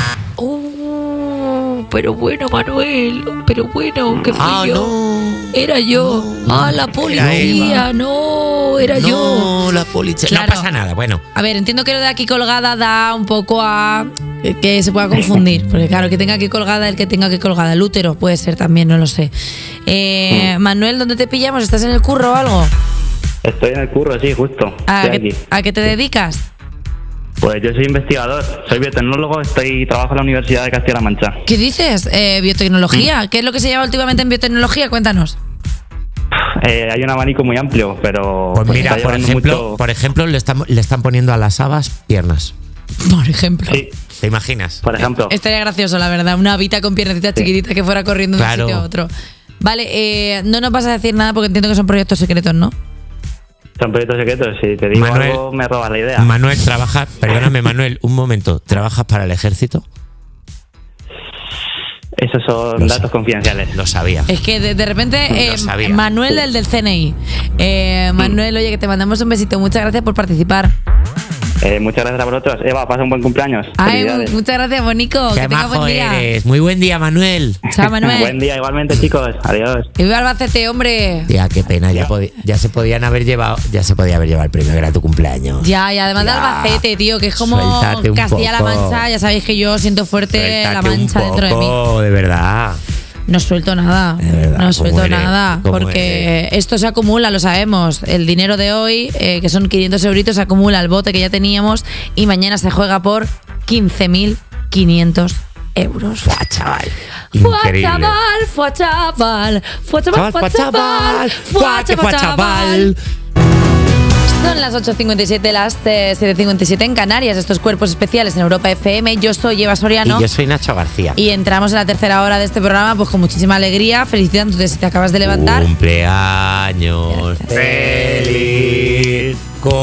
Oh, pero bueno, Manuel, pero bueno, que fui Ah, yo. no. Era yo. Ah, la policía, no, era yo. No, la policía. Claro. No pasa nada, bueno. A ver, entiendo que lo de aquí colgada da un poco a que se pueda confundir. Porque claro, el que tenga aquí colgada, el que tenga aquí colgada. El útero puede ser también, no lo sé. Eh, Manuel, ¿dónde te pillamos? ¿Estás en el curro o algo? Estoy en el curro, sí, justo. ¿A Estoy qué, aquí. a qué te dedicas? Pues yo soy investigador, soy biotecnólogo, estoy trabajo en la Universidad de Castilla-La Mancha. ¿Qué dices? Eh, biotecnología. ¿Qué es lo que se lleva últimamente en biotecnología? Cuéntanos. Eh, hay un abanico muy amplio, pero Pues mira, está por llevando ejemplo, mucho- por ejemplo le, están, le están poniendo a las habas piernas. Por ejemplo. Sí, ¿Te imaginas? por ejemplo. Estaría gracioso, la verdad. Una habita con piernecitas chiquititas que fuera corriendo de Claro. un sitio a otro. Vale, eh, no nos vas a decir nada porque entiendo que son proyectos secretos, ¿no? Son proyectos secretos, si te digo Manuel- algo me robas la idea. Manuel, trabaja, perdóname, Manuel, un momento, ¿trabajas para el ejército? Esos son datos confidenciales. Lo sabía. Es que de, de repente, Lo eh, sabía. Manuel, el del C N I. Eh, Manuel, oye, que te mandamos un besito. Muchas gracias por participar. Eh, muchas gracias a vosotros. Eva, pasa un buen cumpleaños. Ay, Felicidades. muchas gracias, Bonico. Qué Que tenga majo buen día. eres. Muy buen día, Manuel. Chao, Manuel. Buen día igualmente, chicos. Adiós. Y viva Albacete, hombre. Tía, qué pena. Ya, podi- ya se podían haber llevado, ya se podía haber llevado el premio, que era tu cumpleaños. Ya, y además de Ya. Albacete, tío, que es como Suéltate un Castilla-La poco. Mancha. Ya sabéis que yo siento fuerte la Suéltate un mancha dentro de mí. poco, de verdad. No suelto nada, verdad, no suelto ¿cómo eres? nada, ¿Cómo porque esto se acumula, lo sabemos. El dinero de hoy, eh, que son quinientos euritos, se acumula al bote que ya teníamos y mañana se juega por quince mil quinientos euros. Fua, chaval. Fua, Increíble. chaval, fua, chaval, fua, chaval, fua, chaval, fua, que fua, chaval. Son las ocho cincuenta y siete, las eh, siete cincuenta y siete en Canarias. Estos cuerpos especiales en Europa F M. Yo soy Eva Soriano. Y yo soy Nacho García. Y entramos en la tercera hora de este programa pues con muchísima alegría, felicitándote si te acabas de levantar. Cumpleaños feliz,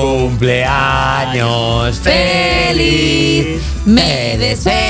cumpleaños feliz, me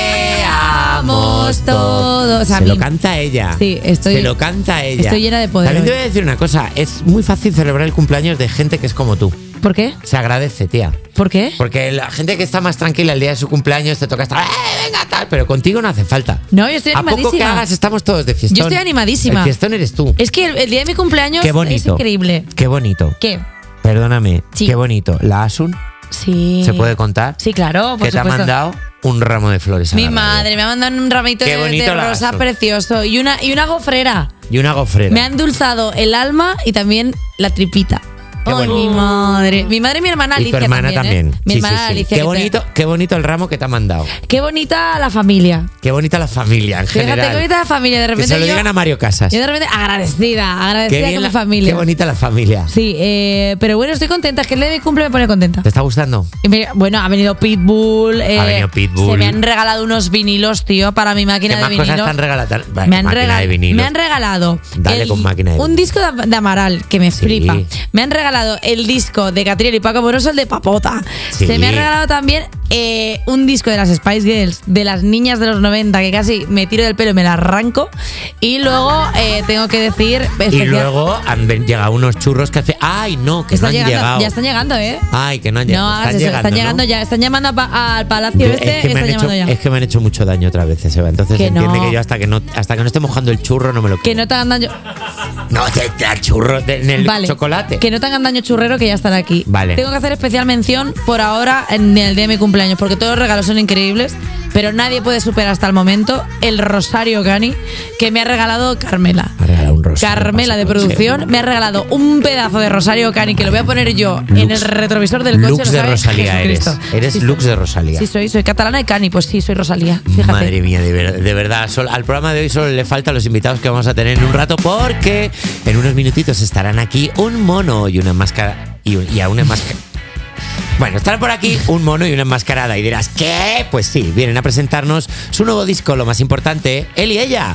deseamos todos. A Se mí. lo canta ella. Sí, estoy- Se lo canta ella. estoy llena de poder También te hoy. voy a decir una cosa. Es muy fácil celebrar el cumpleaños de gente que es como tú. ¿Por qué? Se agradece, tía. ¿Por qué? Porque la gente que está más tranquila el día de su cumpleaños te toca estar, ¡eh, venga, tal! Pero contigo no hace falta. No, yo estoy A poco que animadísima. hagas, estamos todos de fiestón. Yo estoy animadísima. El fiestón eres tú. Es que el, el día de mi cumpleaños Qué bonito. es increíble. Qué bonito. ¿Qué? Perdóname. Sí. Qué bonito. La Asun, Sí. ¿se puede contar? Sí, claro, por Que te ha supuesto. mandado un ramo de flores a Mi la radio. madre me ha mandado un ramito Qué de, bonito de la rosa Asun. precioso y una, y una gofrera. Y una gofrera. Me ha endulzado el alma y también la tripita. Qué Ay, bonito. mi madre. Mi madre y mi hermana Y Alicia tu hermana también. también. ¿eh? Mi Sí, hermana sí, sí. Alicia. Qué que te- bonito, qué bonito el ramo que te ha mandado. Qué bonita la familia. Qué bonita la familia en Fíjate, general. qué bonita la familia. De Que repente se lo yo, digan a Mario Casas. yo de repente agradecida, Qué agradecida bien con la- mi familia. Qué bonita la familia. Sí, eh, pero bueno, estoy contenta. Es que el día de mi cumple me pone contenta. ¿Te está gustando? Y me- Bueno, ha venido Pitbull. eh, Ha venido Pitbull. Se me han regalado unos vinilos, tío, para mi máquina ¿Qué de más cosas vinilos. te han regalado? Va, Me han, máquina rega- de vinilo. me han regalado Dale con máquina de un vinilo. disco de, de Amaral, que me flipa. Me han regalado el disco de Catriel y Paco Moroso, el de Papota. Sí. Se me ha regalado también eh, un disco de las Spice Girls, de las niñas de los noventa, que casi me tiro del pelo y me la arranco. Y luego eh, tengo que decir... Y especial- luego han ven- llegado unos churros que hace. ¡Ay, no! Que Están no han llegando, llegado. ya están llegando, ¿eh? Ay, que no han No llegado. hagas están eso, llegando, están llegando ¿no? ya. Están llamando a pa- al Palacio Yo- este. es, que me están han hecho, llamando ya. es que me han hecho mucho daño otras veces, Eva. Entonces Que entiende no. que yo hasta que no hasta que no esté mojando el churro no me lo Que quiero. no te hagan daño. No, te, te el churro de- en el Vale. chocolate. Que no te hagan daño churrero, que ya están aquí. Vale. Tengo que hacer especial mención por ahora en el día de mi cumpleaños, porque todos los regalos son increíbles, pero nadie puede superar hasta el momento el rosario Cani que me ha regalado Carmela. Me ha regalado un rosario, Carmela de pasa, producción me ha regalado un pedazo de rosario Cani que lo voy a poner yo en el retrovisor del coche. Lux lo de sabe Rosalía eres. Jesucristo. Eres Sí, Lux de Rosalía. Sí, soy, soy catalana y Cani, pues sí, soy Rosalía. Fíjate. Madre mía, de, ver- de verdad. Sol- al programa de hoy solo le faltan los invitados que vamos a tener en un rato, porque en unos minutitos estarán aquí un mono y una máscara. Y, un- y a una máscara. Bueno, estarán por aquí un mono y una enmascarada. Y dirás, ¿qué? Pues sí, vienen a presentarnos su nuevo disco, lo más importante, él y ella.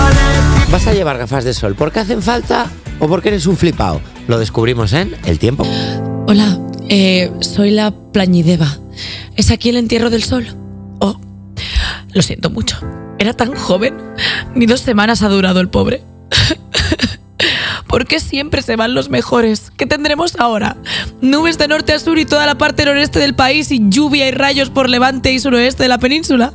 ¿Vas a llevar gafas de sol porque hacen falta o porque eres un flipao? Lo descubrimos en El Tiempo. Hola, eh, soy la Plañideva. ¿Es aquí el entierro del sol? Oh, lo siento mucho. Era tan joven. Ni dos semanas ha durado el pobre. ¿Por qué siempre se van los mejores? ¿Qué tendremos ahora? Nubes de norte a sur y toda la parte noreste del país y lluvia y rayos por levante y suroeste de la península.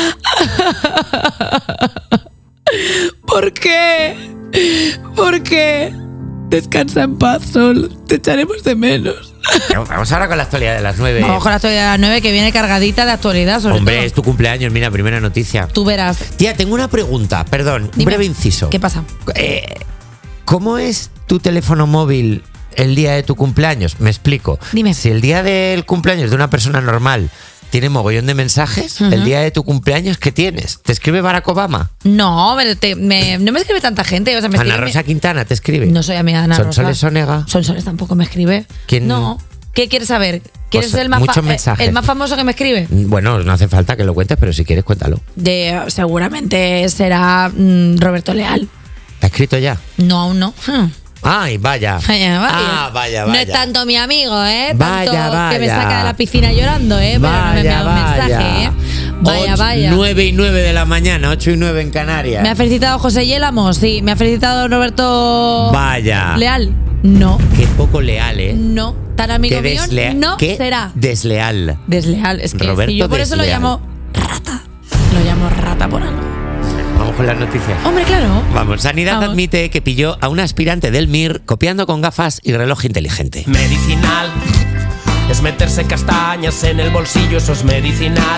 ¿Por qué? ¿Por qué? Descansa en paz, Sol. Te echaremos de menos. Vamos ahora con la actualidad de las nueve. Vamos con la actualidad de las nueve, que viene cargadita de actualidad, sobre Hombre, todo. es tu cumpleaños, mira, primera noticia. Tú verás. Tía, tengo una pregunta, perdón, un Dime. breve inciso. ¿Qué pasa? Eh, ¿Cómo es tu teléfono móvil el día de tu cumpleaños? Me explico. Dime. Si el día del cumpleaños de una persona normal tiene mogollón de mensajes, Ujú. el día de tu cumpleaños, ¿qué tienes? ¿Te escribe Barack Obama? No, pero te- me- no me escribe tanta gente. O sea, me Ana escribe mi- Rosa Quintana te escribe. No soy amiga de Ana Rosa. Sonsoles Onega. Sonsoles tampoco me escribe. ¿Quién? No. ¿Qué quieres saber? ¿Quieres Pues, el más, fa- muchos eh, mensajes. el más famoso que me escribe? Bueno, no hace falta que lo cuentes, pero si quieres, cuéntalo. De, seguramente será mm, Roberto Leal. ¿Te ha escrito ya? No, aún no. Hmm. Ay, vaya. Vaya, vaya. Ah, vaya, No vaya. es tanto mi amigo, ¿eh? Vaya, Tanto que me vaya. saca de la piscina llorando, ¿eh? Pero no me Vaya, envía un mensaje, vaya. ¿eh? Vaya, ocho, vaya. nueve y nueve de la mañana, ocho y nueve en Canarias. ¿Me ha felicitado José Yélamo? Sí. ¿Me ha felicitado Roberto Vaya. Leal? No. Qué poco leal, ¿eh? No. Tan amigo Qué mío deslea- no qué será. Desleal. Desleal. Es que Roberto si yo por eso lo desleal. llamo rata. Lo llamo rata por algo. Vamos con las noticias. Hombre, claro. Vamos, Sanidad Vamos. admite que pilló a un aspirante del M I R copiando con gafas y reloj inteligente. Medicinal es meterse castañas en el bolsillo, eso es medicinal.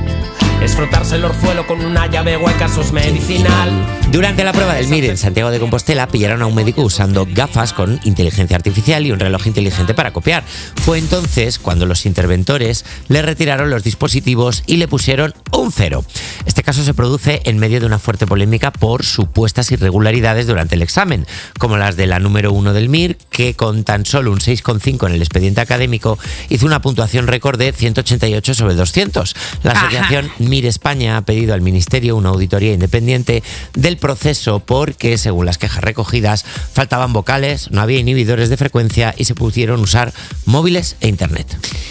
Es frotarse el orzuelo con una llave hueca, eso es medicinal. Durante la prueba del M I R en Santiago de Compostela pillaron a un médico usando gafas con inteligencia artificial y un reloj inteligente para copiar. Fue entonces cuando los interventores le retiraron los dispositivos y le pusieron un cero. Este caso se produce en medio de una fuerte polémica por supuestas irregularidades durante el examen, como las de la número uno del M I R, que con tan solo un seis coma cinco en el expediente académico hizo una puntuación récord de ciento ochenta y ocho sobre doscientos. La asociación M I R España ha pedido al Ministerio una auditoría independiente del proceso porque, según las quejas recogidas, faltaban vocales, no había inhibidores de frecuencia y se pudieron usar móviles e internet.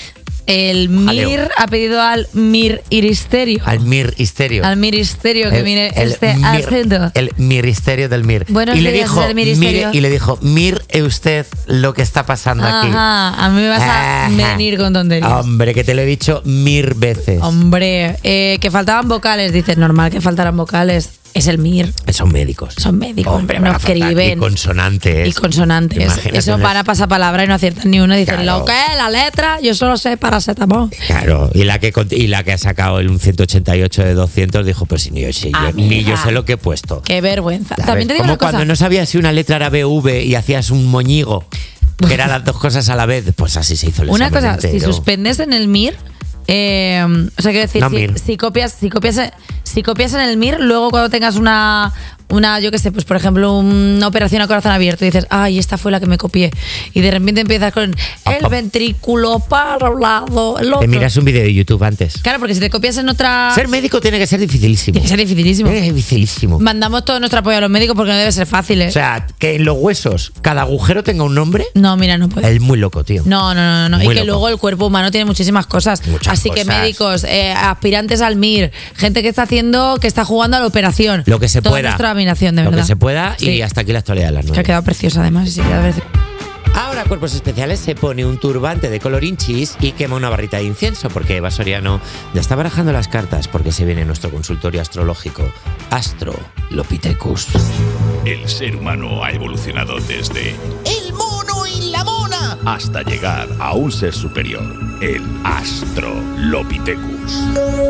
El M I R Jaleo. ha pedido al M I R Iristerio. Al M I R Histerio. Al Ministerio que El- mire el este M I R acento. El Ministerio del M I R. Buenos y le días, dijo, del Ministerio. mire, y le dijo, mire usted lo que está pasando aquí. Ajá, a mí me vas a Ajá. venir con tonterías. Hombre, que te lo he dicho mil veces. Hombre, eh, que faltaban vocales. Dices, normal que faltaran vocales. Es el M I R. Son médicos. Son médicos. Hombre, no van a faltar. escriben. Y consonantes. Y consonantes. Imagínate Eso unas- van a pasar palabra y no aciertan ni una. Dicen, Claro. lo que es la letra, yo solo sé paracetamol. Claro, y la que cont- y la que ha sacado el un ciento ochenta y ocho de doscientos dijo, pues ni yo, sí, yo- Amiga. ni yo sé lo que he puesto. Qué vergüenza. ¿Sabes? También te digo Como una cosa. cuando no sabías si una letra era B V y hacías un moñigo, que eran las dos cosas a la vez, pues así se hizo el Una examen cosa, si entero. suspendes en el M I R, eh, o sea, quiero decir, No, si, M I R. si copias, si copias, si copias en el M I R, luego cuando tengas una, una, yo qué sé, pues por ejemplo, una operación a corazón abierto, y dices, ay, esta fue la que me copié, y de repente empiezas con el ventrículo para un lado, el Te otro. miras un vídeo de YouTube antes. Claro, porque si te copias en otra, Ser médico tiene que ser dificilísimo. tiene que ser dificilísimo. Es dificilísimo. Mandamos todo nuestro apoyo a los médicos porque no debe ser fácil, ¿eh? O sea, que en los huesos cada agujero tenga un nombre, no, mira, no puede. es muy loco, tío. No, no, no, no. Y Muy que loco. luego el cuerpo humano tiene muchísimas cosas. Muchas Así que cosas. médicos, eh, aspirantes al M I R, gente que está haciendo, que está jugando a la operación. Lo que se Toda pueda. nuestra admiración, de Lo verdad. que se pueda Sí. y hasta aquí la actualidad de las Que ha nueve. quedado preciosa además. y sí, queda preciosa. Ahora Cuerpos Especiales se pone un turbante de color inchis y quema una barrita de incienso porque Eva Soriano ya está barajando las cartas porque se viene nuestro consultorio astrológico Astro Lopithecus. El ser humano ha evolucionado desde El mono y la mona. hasta llegar a un ser superior, el Astrolopithecus.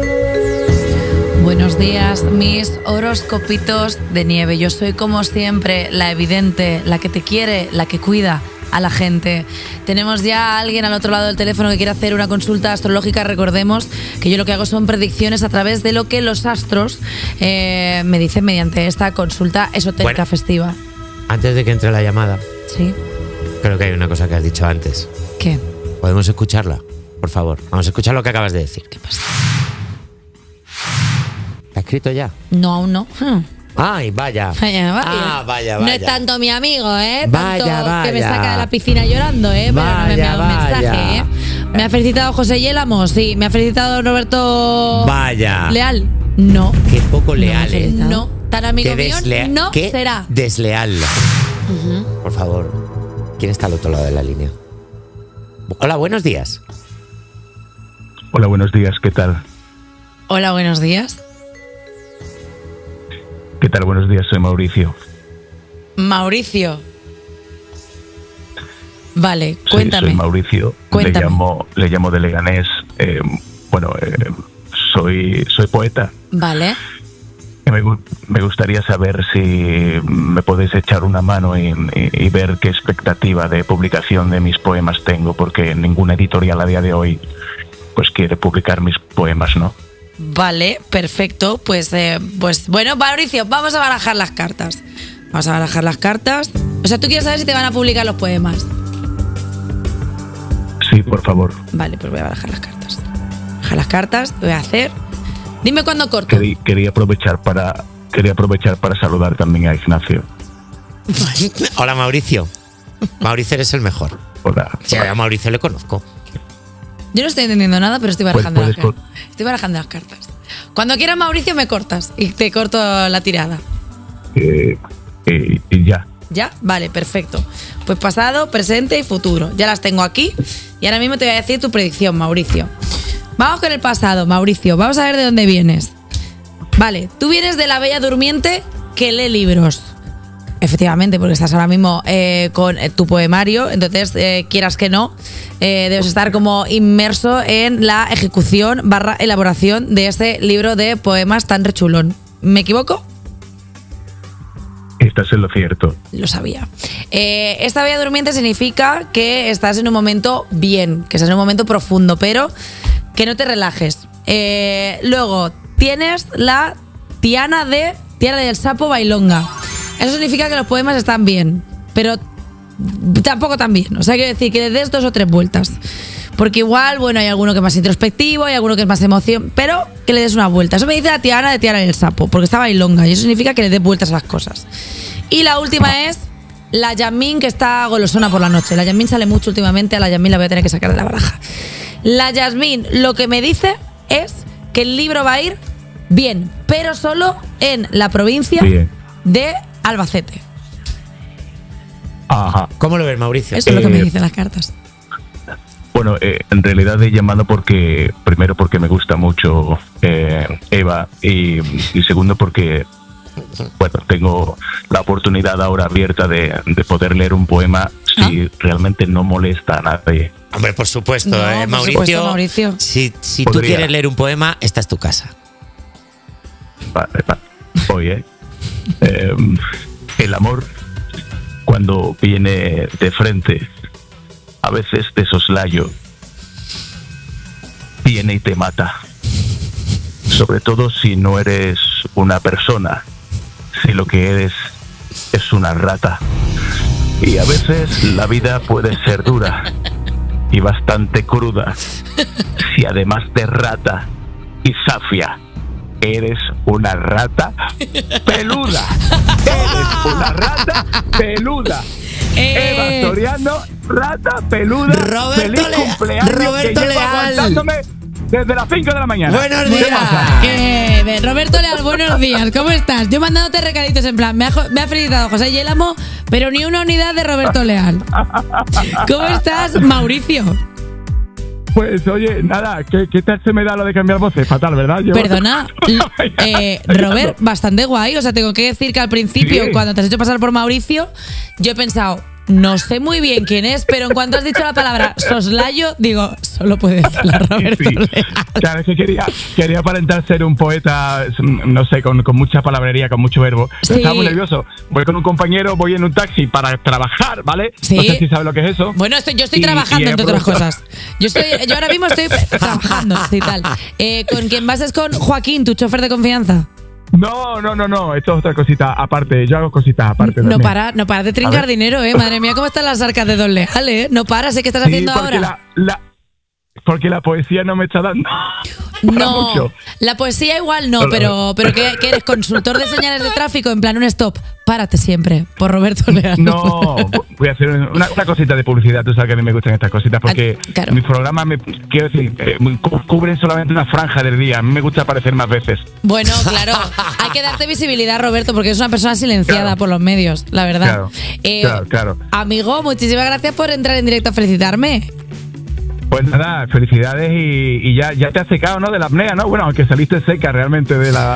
Buenos días, mis horoscopitos de nieve. Yo soy como siempre la evidente, la que te quiere, la que cuida a la gente. Tenemos ya a alguien al otro lado del teléfono que quiere hacer una consulta astrológica. Recordemos que yo lo que hago son predicciones a través de lo que los astros eh, me dicen mediante esta consulta esotérica Bueno. festiva. Antes de que entre la llamada, ¿Sí? creo que hay una cosa que has dicho antes. ¿Qué? ¿Podemos escucharla? Por favor, vamos a escuchar lo que acabas de decir. ¿Qué pasa? ¿Está escrito ya? No, aún no. Hmm. Ay, vaya. Vaya, vaya. Ah, vaya, No vaya. es tanto mi amigo, ¿eh? Vaya, Tanto que me vaya. saca de la piscina llorando, ¿eh? Pero no me, me ha dado un Vaya, mensaje, vaya. ¿eh? Me ha felicitado José Yélamo, sí. Me ha felicitado Roberto Vaya. Leal. No. Qué poco leal, ¿eh? No. Tan amigo Qué mío deslea- no qué será. desleal. Por favor, ¿quién está al otro lado de la línea? Hola, buenos días. Hola, buenos días, ¿qué tal? Hola, buenos días. ¿Qué tal? Buenos días, soy Mauricio. Mauricio. Vale, Sí, cuéntame. soy Mauricio, Cuéntame. Le llamo, le llamo de Leganés. Eh, bueno, eh, soy, soy poeta. Vale. Y Me, gu- me gustaría saber si me podéis echar una mano y, y- y ver qué expectativa de publicación de mis poemas tengo, porque ninguna editorial a día de hoy pues quiere publicar mis poemas, ¿no? Vale, perfecto. Pues, eh, pues bueno, Mauricio, vamos a barajar las cartas. Vamos a barajar las cartas. O sea, tú quieres saber si te van a publicar los poemas. Sí, por favor. Vale, pues voy a barajar las cartas. Barajar las cartas, voy a hacer. Dime cuándo corto. Querí- quería aprovechar para quería aprovechar para saludar también a Ignacio. Hola, Mauricio. Mauricio, eres el mejor. Hola. Sí, a Mauricio le conozco. Yo no estoy entendiendo nada, pero estoy barajando Pues las puedes cartas. Estoy barajando las cartas. Cuando quieras, Mauricio, me cortas y te corto la tirada. Eh, eh, y ya. ¿Ya? Vale, perfecto. Pues pasado, presente y futuro. Ya las tengo aquí y ahora mismo te voy a decir tu predicción, Mauricio. Vamos con el pasado, Mauricio. Vamos a ver de dónde vienes. Vale, tú vienes de la Bella Durmiente que lee libros. Efectivamente, porque estás ahora mismo eh, con tu poemario, entonces, eh, quieras que no, eh, debes estar como inmerso en la ejecución barra elaboración de ese libro de poemas tan rechulón. ¿Me equivoco? Estás en lo cierto. Lo sabía. Eh, esta Bella Durmiente significa que estás en un momento bien, que estás en un momento profundo, pero que no te relajes. Eh, luego, tienes la Tiana de Tiana del Sapo Bailonga. Eso significa que los poemas están bien, pero tampoco tan bien. O sea, quiero decir que le des dos o tres vueltas. Porque igual, bueno, hay alguno que es más introspectivo, hay alguno que es más emoción, pero que le des una vuelta. Eso me dice la Tiana de Tiana del Sapo, porque está bailonga, y eso significa que le des vueltas a las cosas. Y la última es la Yasmín, que está golosona por la noche. La Yasmín sale mucho últimamente, a la Yasmín la voy a tener que sacar de la baraja. La Yasmín lo que me dice es que el libro va a ir bien, pero solo en la provincia bien. de Albacete. Ajá. ¿Cómo lo ves, Mauricio? Eso es lo que me dicen las cartas. Bueno, eh, en realidad he llamado porque, primero porque me gusta mucho eh, Eva y, y segundo porque, bueno, tengo la oportunidad ahora abierta de, de poder leer un poema si ¿Ah? realmente no molesta a nadie. Hombre, por supuesto, no, eh, por Mauricio, supuesto, Mauricio. Si, si tú quieres leer un poema, esta es tu casa. Vale, vale. Oye, eh, el amor, cuando viene de frente, a veces de soslayo, viene y te mata. Sobre todo si no eres una persona, si lo que eres es una rata. Y a veces la vida puede ser dura y bastante cruda. Si además de rata y zafia, eres una rata peluda. Eres una rata peluda. Eh. Eva Soriano, rata peluda. Roberto feliz Le- cumpleaños Roberto que llevo Leal. aguantándome desde las cinco de la mañana. Buenos ¿Qué días. pasa? ¿Qué? De Roberto Leal, buenos días, ¿cómo estás? Yo mandándote recaditos en plan, me ha, jo- me ha felicitado José Yélamo, pero ni una unidad de Roberto Leal. ¿Cómo estás, Mauricio? Pues oye, nada, ¿qué, ¿qué tal se me da lo de cambiar voces? Fatal, ¿verdad? Yo- Perdona, eh, Robert, bastante guay. O sea, tengo que decir que al principio, Sí. cuando te has hecho pasar por Mauricio, yo he pensado, no sé muy bien quién es, pero en cuanto has dicho la palabra soslayo, digo, solo puede decirla Roberto Sí. Leal. Claro, es que quería, quería aparentar ser un poeta, no sé, con, con mucha palabrería, con mucho verbo. Sí. Estaba muy nervioso. Voy con un compañero, voy en un taxi para trabajar, ¿vale? Sí. No sé si sabes lo que es eso. Bueno, estoy, yo estoy Y- trabajando, y he entre otras aprovechado- cosas. Yo estoy, yo ahora mismo estoy trabajando y tal. Eh, ¿Con quién vas? Es con Joaquín, tu chofer de confianza. No, no, no, no, esto es otra cosita aparte. Yo hago cositas aparte. No también. para, no para de A trincar ver. dinero, eh. Madre mía, cómo están las arcas de Don Leal, eh. No para, sé qué estás Sí, haciendo porque ahora. La, la- porque la poesía no me está dando. para No, mucho. la poesía igual no, Hola. pero, pero que, que eres consultor de señales de tráfico, en plan un stop. Párate siempre, por Roberto Leal. No, voy a hacer una, una cosita de publicidad. Tú sabes que a mí me gustan estas cositas porque Ah, claro. mis programas, me, quiero decir, eh, cu- cubren solamente una franja del día. A mí me gusta aparecer más veces. Bueno, claro, hay que darte visibilidad, Roberto, porque es una persona silenciada Claro. por los medios, la verdad. Claro, Eh, claro, claro. Amigo, muchísimas gracias por entrar en directo a felicitarme. Pues nada, felicidades y, y ya, ya te has secado, ¿no? De la apnea, ¿no? Bueno, aunque saliste seca realmente de la...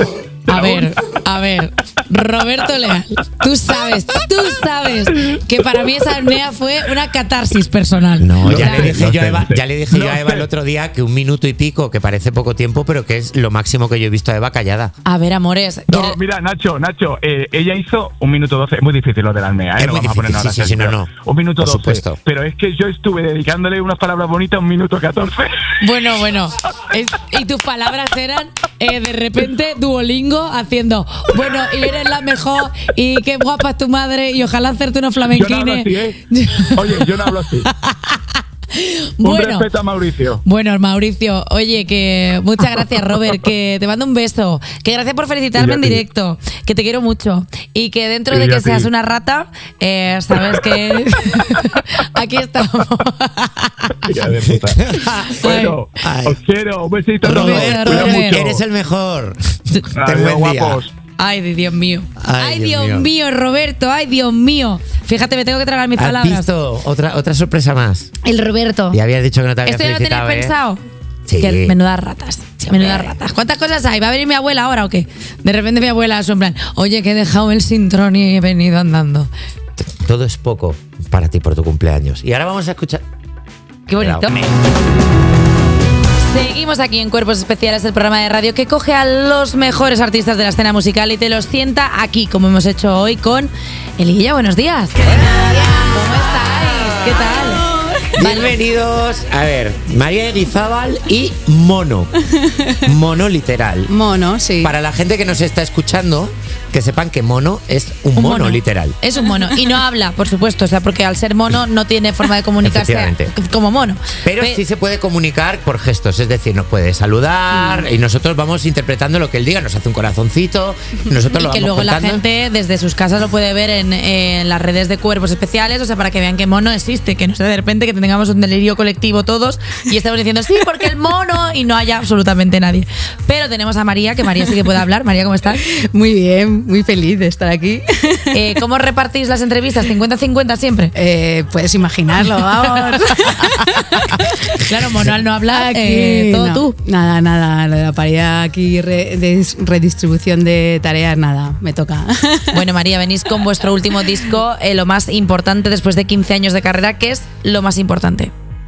A ver, a ver, Roberto Leal, tú sabes, tú sabes que para mí esa apnea fue una catarsis personal. No, No ya sé, le dije no yo a sé, Eva, no sé. ya le dije No yo a Eva sé. el otro día que un minuto y pico, que parece poco tiempo, pero que es lo máximo que yo he visto a Eva callada. A ver, amores, No, ¿quieres- mira, Nacho, Nacho, eh, ella hizo un minuto doce. Es muy difícil lo de la apnea, ¿eh? Es No muy vamos a ponernos difícil, ahora sí, sí, serios. no, no. Un minuto Por doce. supuesto. Pero es que yo estuve dedicándole unas palabras bonitas un minuto catorce. Bueno, bueno. Es- y tus palabras eran eh, de repente Duolingo haciendo, bueno, y eres la mejor, y qué guapa es tu madre, y ojalá hacerte unos Yo no hablo flamenquines. así, ¿eh? Oye, yo no hablo así. Bueno. Un respeto a Mauricio. Bueno, Mauricio, oye, que muchas gracias, Robert, que te mando un beso, que gracias por felicitarme en directo, que te quiero mucho y que dentro de que seas una rata, eh, sabes que aquí estamos. Hija de puta. Bueno, Ay. os quiero. Un besito a todos. Robert, Cuida mucho. eres el mejor. Ten Adiós, buen día. guapos. Ay, Dios mío. Ay, Ay, Dios Dios, mío. mío, Roberto. Ay, Dios mío. Fíjate, me tengo que tragar mis ¿Has palabras. visto otra, otra sorpresa más? El Roberto. Y habías dicho que no te había ¿Esto ya lo tenías felicitado, ¿eh? pensado? Sí. Que menudas ratas. Menudas ratas. ¿Cuántas cosas hay? ¿Va a venir mi abuela ahora o qué? De repente mi abuela es en plan, oye, que he dejado el Sintrón y he venido andando. Todo es poco para ti por tu cumpleaños. Y ahora vamos a escuchar. Qué bonito. Seguimos aquí en Cuerpos Especiales, el programa de radio que coge a los mejores artistas de la escena musical y te los sienta aquí, como hemos hecho hoy con Elilla. Buenos días. ¿Cómo estáis? ¿Qué tal? Bienvenidos. A ver, María Eguizábal y Mono. Mono literal. Mono, sí. Para la gente que nos está escuchando, que sepan que mono es un, Un mono, mono. literal. Es un mono. Y no habla, por supuesto, o sea, porque al ser mono no tiene forma de comunicarse Efectivamente. como mono. Pero Pe- sí se puede comunicar por gestos, es decir, nos puede saludar y nosotros vamos interpretando lo que él diga, nos hace un corazoncito, nosotros y lo que vamos luego la contando. gente desde sus casas lo puede ver en, en las redes de Cuerpos Especiales, o sea, para que vean que mono existe, que no sea de repente que tengamos un delirio colectivo todos y estamos diciendo sí, porque el mono y no haya absolutamente nadie. Pero tenemos a María, que María sí que puede hablar. María, ¿cómo estás? Muy bien, muy feliz de estar aquí. Eh, ¿Cómo repartís las entrevistas? ¿cincuenta cincuenta siempre? Eh, puedes imaginarlo, vamos. Claro, mono al no hablar, Aquí, eh, todo no, tú. Nada, nada, lo de la paridad aquí, re- de redistribución de tareas, nada, me toca. Bueno, María, venís con vuestro último disco, eh, lo más importante después de quince años de carrera. ¿Qué es lo más importante?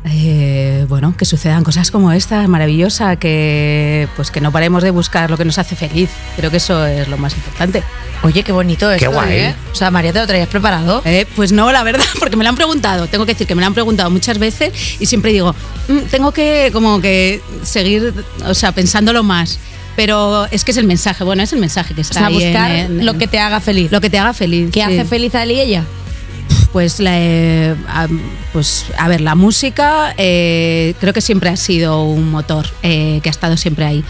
Eh, bueno, que sucedan cosas como esta, maravillosa, que pues que no paremos de buscar lo que nos hace feliz. Creo que eso es lo más importante. Oye, qué bonito esto, Qué guay. ¿eh? O sea, María, ¿te lo traías preparado? Eh, pues no, la verdad, porque me lo han preguntado. Tengo que decir que me lo han preguntado muchas veces y siempre digo, "Mm, tengo que como que seguir, o sea, pensándolo más. Pero es que es el mensaje, bueno, es el mensaje que O está sea, ahí buscar en- en- lo que te haga feliz. Lo que te haga feliz. ¿Qué sí. hace feliz a él y ella? Pues, la, eh, a, pues a ver, la música eh, creo que siempre ha sido un motor eh, que ha estado siempre ahí.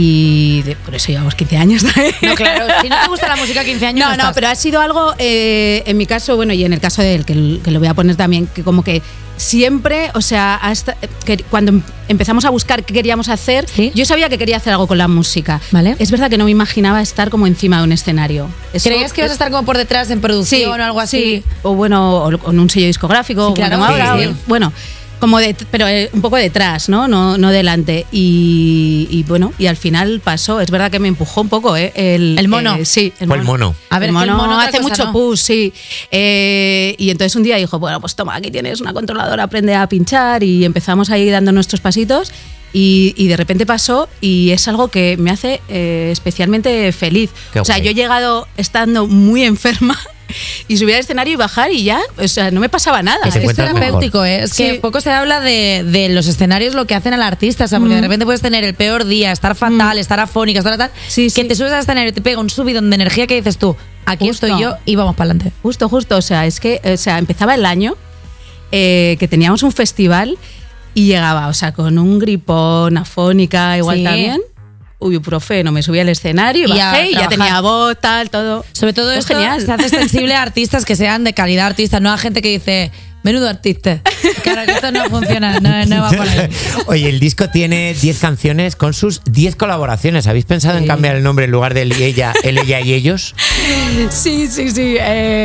Y de- por eso llevamos quince años. No, claro, si no te gusta la música quince años, No, no, no, estás. pero ha sido algo, eh, en mi caso, bueno, y en el caso de él, que, que lo voy a poner también, que como que siempre, o sea, hasta que cuando empezamos a buscar qué queríamos hacer, yo sabía que quería hacer algo con la música. ¿Vale? Es verdad que no me imaginaba estar como encima de un escenario. Eso- ¿Creías que ibas a estar como por detrás en producción Sí, o algo así? sí. O bueno, o con un sello discográfico, Sí, claro, como ahora, sí. o- bueno, como de, pero eh, un poco detrás, ¿no? No, no delante. Y, y bueno, y al final pasó. Es verdad que me empujó un poco, ¿eh? El, ¿El mono? eh, sí, el Fue el mono. A ver, el es que el mono, mono otra hace cosa mucho no. push, sí. Eh, y entonces un día dijo, bueno, pues toma, aquí tienes una controladora, aprende a pinchar. Y empezamos ahí dando nuestros pasitos. Y, y de repente pasó y es algo que me hace eh, especialmente feliz. Qué o sea, guay. yo he llegado estando muy enferma y subir al escenario y bajar y ya, o sea, no me pasaba nada. Es que es terapéutico, ¿eh? Es que Sí. poco se habla de, de los escenarios, lo que hacen al artista, o sea, porque Mm. de repente puedes tener el peor día, estar fatal, estar afónica, estar tal, que te subes al escenario y te pega un subidón de energía que dices tú, aquí Justo. estoy yo y vamos para adelante. Justo, justo. O sea, es que o sea, empezaba el año eh, que teníamos un festival y llegaba, o sea, con un gripón, afónica, igual Sí. también. Ibuprofeno, me subí al escenario y, Y a bajé y ya trabajar. tenía voz, tal, todo. Sobre todo Fue esto genial. se hace extensible a artistas que sean de calidad artista, no a gente que dice, menudo artista. Claro que esto no funciona, no, no va por ahí. Oye, el disco tiene diez canciones con sus diez colaboraciones. ¿Habéis pensado en cambiar el nombre en lugar de él y ella, él, ella y ellos? Sí, sí, sí.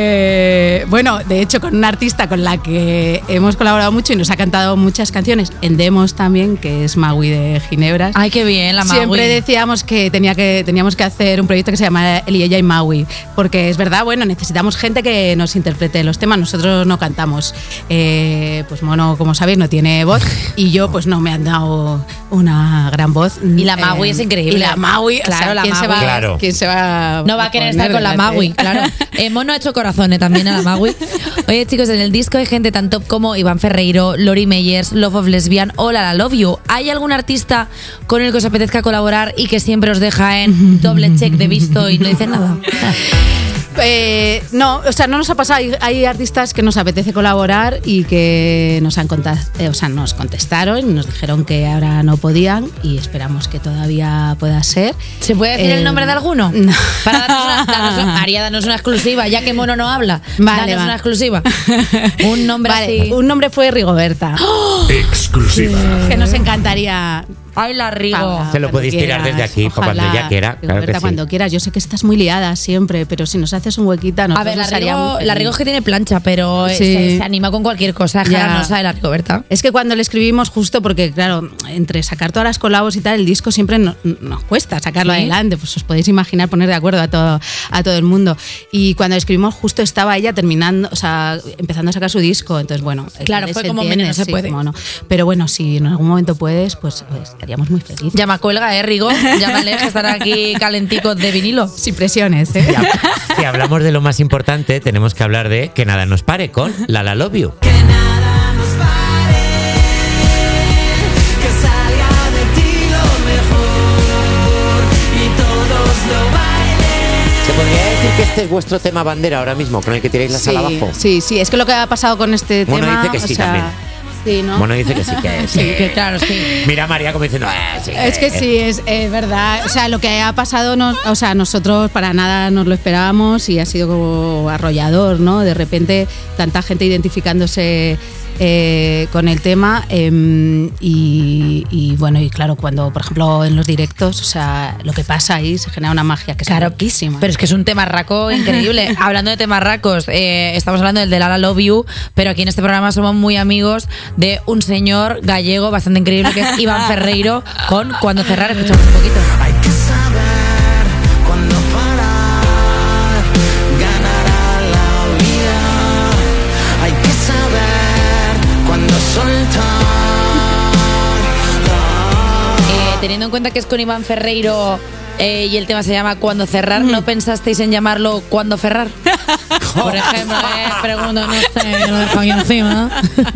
eh, bueno, de hecho, con una artista con la que hemos colaborado mucho y nos ha cantado muchas canciones en demos también, que es Maui de Ginebras. Ay, qué bien, la Maui. Siempre decíamos que, tenía que teníamos que hacer un proyecto que se llama Él y ella y Maui, porque es verdad, bueno, necesitamos gente que nos interprete los temas. Nosotros no cantamos. Eh, pues Mono, como sabéis, no tiene voz y yo pues no me han dado una gran voz. Y la Maui es increíble. Y la Maui, Claro, o sea, la ¿quién, Se Maui. va, Claro. ¿quién se va No va a querer poner estar con la delante? Maui, claro. Eh, Mono ha hecho corazones también a la Maui. Oye, chicos, en el disco hay gente tan top como Iván Ferreiro, Lori Meyers, Love of Lesbian o La La Love You. ¿Hay algún artista con el que os apetezca colaborar y que siempre os deja en doble check de visto y no dice nada? Eh, no, o sea, no nos ha pasado. Hay, hay artistas que nos apetece colaborar y que nos han contactado, eh, o sea, nos contestaron y nos dijeron que ahora no podían y esperamos que todavía pueda ser. ¿Se puede decir Eh, el nombre de alguno? No. Para darnos una, darnos una- María, danos una exclusiva, ya que Mono no habla. Vale, danos va. una exclusiva. Un nombre Vale, así. un nombre fue Rigoberta. Exclusiva. Que nos encantaría. Ay, la Rigo. Paula, Se lo cuando podéis tirar quieras. desde aquí, para cuando Ojalá, ella quiera. Claro Rigoberta, que sí. cuando quieras. Yo sé que estás muy liada siempre, pero si nos haces un huequita, A nosotros ver, la nos haría muy Rigo, feliz. la Rigo es que tiene plancha, pero Sí. se, se anima con cualquier cosa. Es Ya. jaranosa de la Rigoberta. Es que cuando le escribimos justo porque, claro, entre sacar todas las colabos y tal, el disco siempre no- nos cuesta sacarlo Sí. adelante, pues os podéis imaginar poner de acuerdo a todo, a todo el mundo. Y cuando le escribimos justo estaba ella terminando, o sea, empezando a sacar su disco, entonces bueno. Claro, se fue como, entiende, "Mira, no se sí, puede". como no. Pero bueno, si en algún momento puedes, pues, pues estaríamos muy felices. Ya me cuelga, ¿eh, Rigo? Llámale, que están aquí calenticos de vinilo. Sin presiones, ¿eh? Si hablamos de lo más importante, tenemos que hablar de Que nada nos pare con La La Love You. Que salga de ti lo mejor y todos lo bailen. ¿Se podría decir que este es vuestro tema bandera ahora mismo, con el que tiráis la Sí, sala abajo? sí, sí, es que lo que ha pasado con este Bueno, tema. dice que sí o sea, también. Sí, ¿no? Bueno, dice que sí, que sí. Sí, que claro, sí. Mira a María como diciendo, "Ah, sí, Es que sí, es eh, verdad. O sea, lo que ha pasado, nos, o sea, nosotros para nada nos lo esperábamos y ha sido como arrollador, ¿no? De repente, tanta gente identificándose eh, con el tema eh, y, y bueno, y claro, cuando, por ejemplo, en los directos, o sea, lo que pasa ahí se genera una magia que es Claro, loquísima. Pero es que es un tema raco increíble. Hablando de temas racos, eh, estamos hablando del de La La Love You, pero aquí en este programa somos muy amigos de un señor gallego bastante increíble que es Iván Ferreiro con Cuando cerrar. Escuchamos un poquito. Hay que saber cuándo parar, ganar a la vida. Hay que saber cuándo soltar. Eh, teniendo en cuenta que es con Iván Ferreiro eh, y el tema se llama Cuando cerrar, ¿no pensasteis en llamarlo Cuando ferrar? Por ejemplo, eh, pregunto, no sé, lo dejo aquí encima.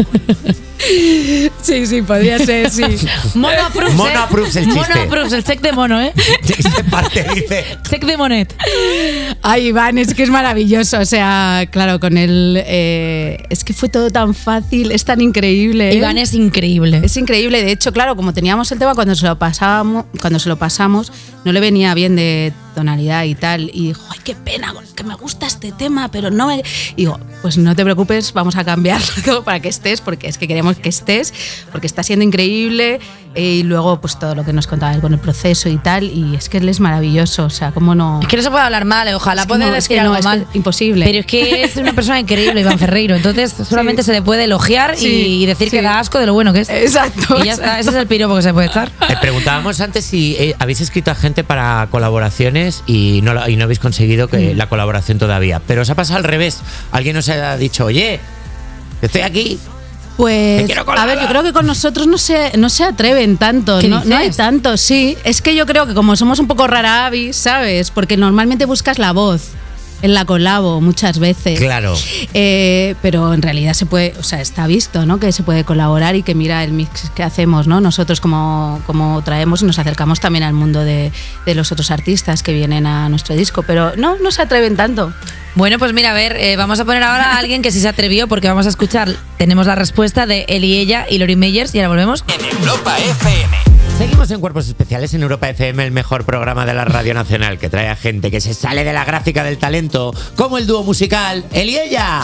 Sí, sí, podría ser, sí. Mono approves, Mono eh. approves el Mono chiste. approves, el check de mono, ¿eh? Se parte, dice. Check de monet. Ay, Iván, es que es maravilloso. O sea, claro, con él eh, es que fue todo tan fácil, es tan increíble. ¿eh? Iván es increíble. Es increíble. De hecho, claro, como teníamos el tema cuando se lo pasábamos, cuando se lo pasamos, no le venía bien de tonalidad y tal. Y dijo, ay, qué pena, que me gusta este tema, pero no me. Y digo, pues no te preocupes, vamos a cambiarlo todo para que estés, porque es que queremos que estés, porque está siendo increíble. eh, Y luego, pues todo lo que nos contaba él con el proceso y tal. Y es que él es maravilloso. O sea, cómo no. Es que no se puede hablar mal, eh, ojalá Es que pueda no, es decir que no, algo es mal. que imposible. Pero es que es una persona increíble, Iván Ferreiro. Entonces solamente se le puede elogiar Sí, y decir sí. que da asco de lo bueno que es. Exacto. Y ya está, ese es el piropo que se puede echar. Eh, preguntábamos antes si eh, habéis escrito a gente para colaboraciones y no, la- y no habéis conseguido que, Mm. la colaboración todavía. Pero os ha pasado al revés. Alguien os ha dicho, oye, estoy aquí. Te Pues, quiero a colaborar. ver, yo creo que con nosotros no se, no se atreven tanto, ¿Qué no, no hay dices? tanto, sí. Es que yo creo que como somos un poco rara avis, ¿sabes? Porque normalmente buscas la voz en la colabo muchas veces. Claro. Eh, pero en realidad se puede, o sea, está visto, ¿no? Que se puede colaborar y que mira el mix que hacemos, ¿no? Nosotros como, como traemos y nos acercamos también al mundo de, de los otros artistas que vienen a nuestro disco, pero no, no se atreven tanto. Bueno, pues mira, a ver, eh, vamos a poner ahora a alguien que sí se atrevió porque vamos a escuchar, tenemos la respuesta de él y ella y Lori Meyers y ahora volvemos. En Europa F M. Seguimos en Cuerpos Especiales en Europa F M, el mejor programa de la Radio Nacional que trae a gente que se sale de la gráfica del talento, como el dúo musical Él y Ella.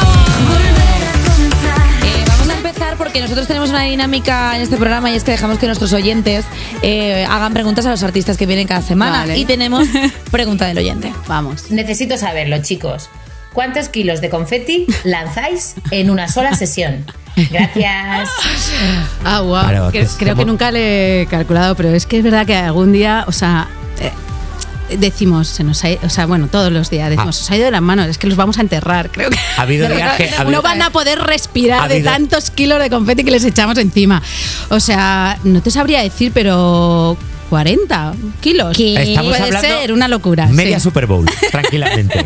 Eh, vamos a empezar porque nosotros tenemos una dinámica en este programa y es que dejamos que nuestros oyentes eh, hagan preguntas a los artistas que vienen cada semana. Vale. Y tenemos pregunta del oyente. Vamos. Necesito saberlo, chicos. ¿Cuántos kilos de confeti lanzáis en una sola sesión? Gracias. Ah, guau. Claro, Que- que es creo como- que nunca le he calculado, pero es que es verdad que algún día, o sea, eh, decimos, se nos ha, o sea, bueno, todos los días decimos, Ah. se os ha ido de las manos, es que los vamos a enterrar, creo que. Ha habido De días que- verdad, ha no habido- van a poder respirar ha de habido- tantos kilos de confeti que les echamos encima. O sea, no te sabría decir, pero cuarenta kilos. ¿Qué? Estamos Puede hablando ser una locura. Media sí. Super Bowl, tranquilamente.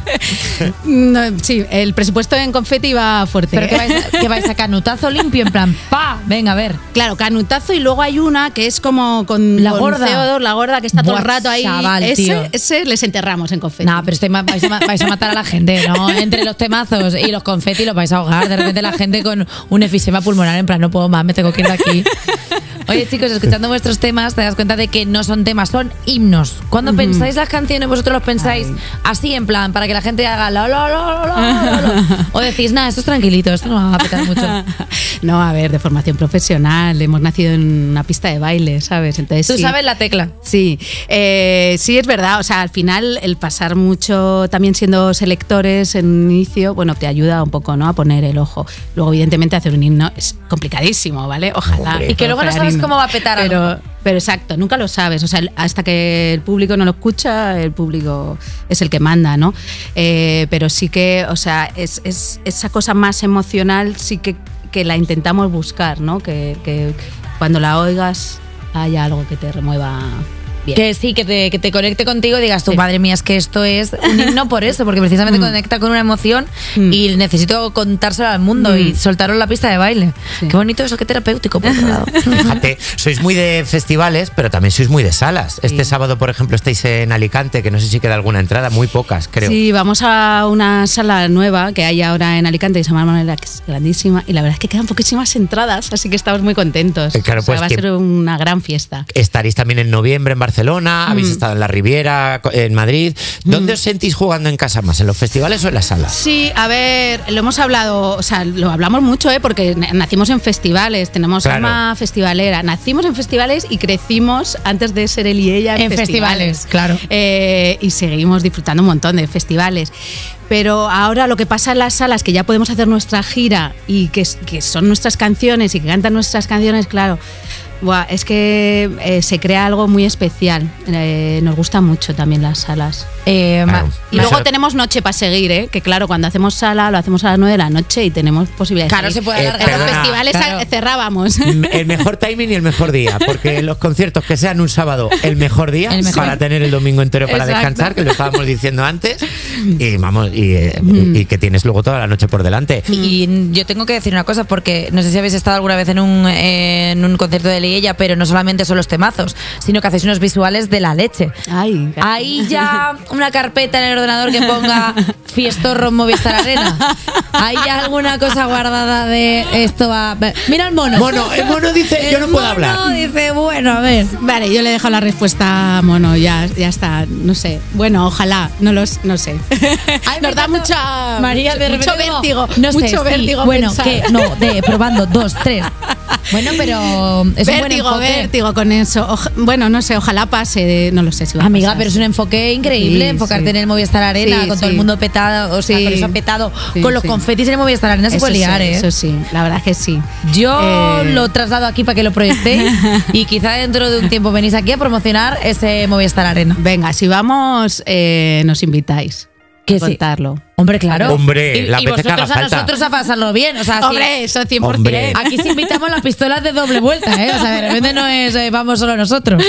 No, sí, el presupuesto en confeti va fuerte. ¿Pero que vais, a, que vais a canutazo limpio? En plan, ¡pa! Venga, a ver. Claro, canutazo, y luego hay una que es como con, La con gorda. C O dos, la gorda que está todo el Buah, rato ahí. chaval, ese, tío. ese les enterramos en confeti. No, pero estoy ma- vais, a, ma- vais a matar a la gente, ¿no? Entre los temazos y los confeti los vais a ahogar. De repente la gente con un efisema pulmonar, en plan, no puedo más, me tengo que ir de aquí. Oye, chicos, escuchando vuestros temas, te das cuenta de que no son temas, son himnos. Cuando Ujú. pensáis las canciones, vosotros los pensáis Ay. así, en plan, para que la gente haga la, la, la, la, la, la. O decís, nada, esto es tranquilito, esto no va a petar mucho. No, a ver, de formación profesional, hemos nacido en una pista de baile, ¿sabes? Entonces Tú sí. sabes la tecla. Sí, eh, sí es verdad, o sea, al final el pasar mucho también siendo selectores en un inicio, bueno, te ayuda un poco, ¿no?, a poner el ojo. Luego, evidentemente, hacer un himno es complicadísimo, ¿vale? Ojalá. Y que luego no fuera sabes himno. cómo va a petar algo. Pero, pero exacto, nunca lo sabes, o sea, hasta que el público no lo escucha, el público es el que manda, ¿no? Eh, pero sí que, o sea, es, es esa cosa más emocional sí que, que la intentamos buscar, ¿no? Que, que cuando la oigas haya algo que te remueva bien. Que sí, que te, que te conecte contigo y digas tú, Sí. madre mía, es que esto es un himno por eso, porque precisamente Mm. conecta con una emoción Mm. y necesito contárselo al mundo Mm. y soltaros la pista de baile. Sí. Qué bonito eso, qué terapéutico, por otro lado. Fíjate, sois muy de festivales, pero también sois muy de salas. Este sábado, por ejemplo, estáis en Alicante, que no sé si queda alguna entrada, muy pocas, creo. Sí, vamos a una sala nueva que hay ahora en Alicante, que se llama Manera, que es grandísima, y la verdad es que quedan poquísimas entradas, así que estamos muy contentos. Eh, claro, O sea, pues va a que- ser una gran fiesta. Estaréis también en noviembre en Barcelona, habéis Mm. estado en la Riviera, en Madrid. ¿Dónde os sentís jugando en casa más? ¿En los festivales o en las salas? Sí, a ver, lo hemos hablado, o sea, lo hablamos mucho, ¿eh? Porque na- nacimos en festivales, tenemos Claro. alma festivalera. Nacimos en festivales y crecimos antes de ser él y ella en, En festivales, claro. Eh, y seguimos disfrutando un montón de festivales. Pero ahora lo que pasa en las salas, que ya podemos hacer nuestra gira y que, es- que son nuestras canciones y que cantan nuestras canciones, claro. Buah, es que eh, se crea algo muy especial. Eh, nos gustan mucho también las salas. Eh, Claro. ma- Y luego tenemos noche para seguir, ¿eh? Que claro, cuando hacemos sala lo hacemos a las nueve de la noche y tenemos posibilidades. Claro, de se seguir. puede Eh, alargar. En los perdona, festivales claro. cerrábamos. El mejor timing y el mejor día, porque los conciertos que sean un sábado, el mejor día El mejor. para tener el domingo entero para Exacto. descansar, que lo estábamos diciendo antes, y vamos, y, eh, y que tienes luego toda la noche por delante. Y yo tengo que decir una cosa, porque no sé si habéis estado alguna vez en un, en un concierto de Liella, pero no solamente son los temazos, sino que hacéis unos visuales de la leche. Ay, Hay ya una carpeta en el ordenador que ponga Fiestorro Movistar Arena. Hay ya alguna cosa guardada de esto va. Mira el mono. Mono, el mono dice, yo no puedo hablar. No, dice, bueno, a ver. Vale, yo le dejo la respuesta a Mono, ya, ya está, no sé. Bueno, ojalá, no los, no sé. Nos da mucha María, de mucho repente, vértigo, no sé, mucho sí, vértigo. bueno, pensar. que no, de probando dos, tres. Bueno, pero es un buen vértigo, enfoque. vértigo con eso. Oja- bueno, no sé, ojalá pase, de- no lo sé si va a Amiga, pasar. pero es un enfoque increíble, Sí, enfocarte sí. en el Movistar Arena, Sí, con todo sí. el mundo petado, o sea, Sí. con eso petado, Sí, con los sí. confetis en el Movistar Arena se Eso puede liar, sí, ¿eh? Eso sí, la verdad es que sí. Yo Eh, lo traslado aquí para que lo proyectéis y quizá dentro de un tiempo venís aquí a promocionar ese Movistar Arena. Venga, si vamos, eh, nos invitáis. Que a sí. contarlo. Hombre, claro. Hombre, y, las y veces que haga vosotros a falta. nosotros a pasarlo bien. O sea, sí, Hombre, eso cien por Hombre. ciento. aquí sí invitamos las pistolas de doble vuelta, ¿eh? O sea, de repente no es eh, vamos solo nosotros.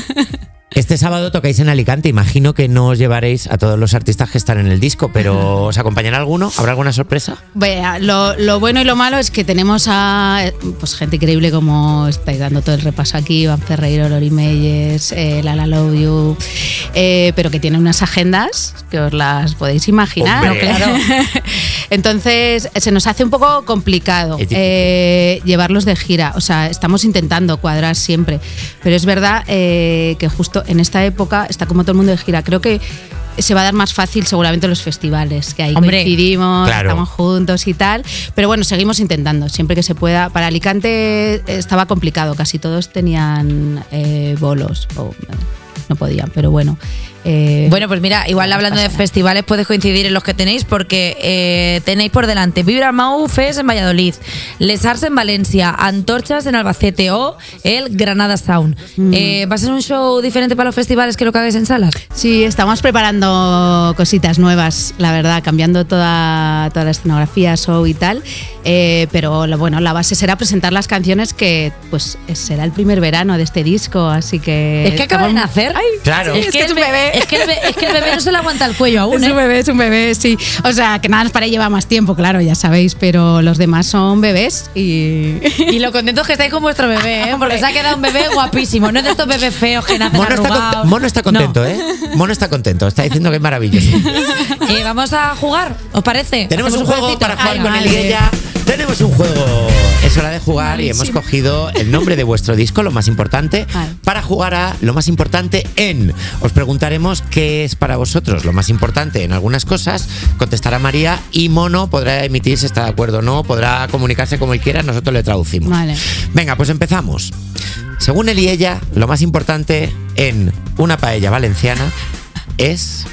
Este sábado tocáis en Alicante, imagino que no os llevaréis a todos los artistas que están en el disco, pero ¿os acompañará alguno? ¿Habrá alguna sorpresa? Vea, lo, lo bueno y lo malo es que tenemos a pues, gente increíble como estáis dando todo el repaso aquí, Iván Ferreiro, Lori Meyers, eh, Lala Love You, eh, pero que tienen unas agendas que os las podéis imaginar. Hombre. Claro. Entonces se nos hace un poco complicado Es difícil. eh, llevarlos de gira. O sea, estamos intentando cuadrar siempre, pero es verdad eh, que justo en esta época está como todo el mundo de gira. Creo que se va a dar más fácil seguramente los festivales, que ahí Hombre, coincidimos, claro. estamos juntos y tal. Pero bueno, seguimos intentando, siempre que se pueda. Para Alicante estaba complicado, casi todos tenían eh, bolos, o, eh, no podían, pero bueno. Eh, Bueno, pues mira, igual hablando de festivales puedes coincidir en los que tenéis porque eh, tenéis por delante Vibra Mau Fest en Valladolid, Les Arts en Valencia, Antorchas en Albacete o el Granada Sound. Mm. Eh, ¿Va a ser un show diferente para los festivales que lo que hagáis en salas? Sí, estamos preparando cositas nuevas, la verdad, cambiando toda, toda la escenografía, show y tal. Eh, pero lo, bueno, la base será presentar las canciones que pues será el primer verano de este disco, así que... Es que acaba de nacer. Ay, Claro. sí, Es, es que que es el un bebé. Es que, el bebé, es que el bebé no se le aguanta el cuello aún. Es ¿eh? un bebé, es un bebé, sí. O sea, que nada, para lleva más tiempo, claro, ya sabéis, pero los demás son bebés y... Y lo contentos que estáis con vuestro bebé, ¿eh? Porque se ha quedado un bebé guapísimo. No es de estos bebés feos que nacen Mono está, arrugados. con- Mono está contento, No. ¿eh? Mono está contento. Está diciendo que es maravilloso. Eh, vamos a jugar, ¿os parece? Tenemos un ¿Hacemos juego jueguecito? para jugar Ay, con él y madre. ella. Tenemos un juego. Es hora de jugar y hemos cogido el nombre de vuestro disco, lo más importante, para jugar a lo más importante en. Os preguntaremos qué es para vosotros lo más importante en algunas cosas. Contestará María y Mono podrá emitir si está de acuerdo o no, podrá comunicarse como él quiera, nosotros le traducimos. Vale. Venga, pues empezamos. Según él y ella, lo más importante en una paella valenciana es...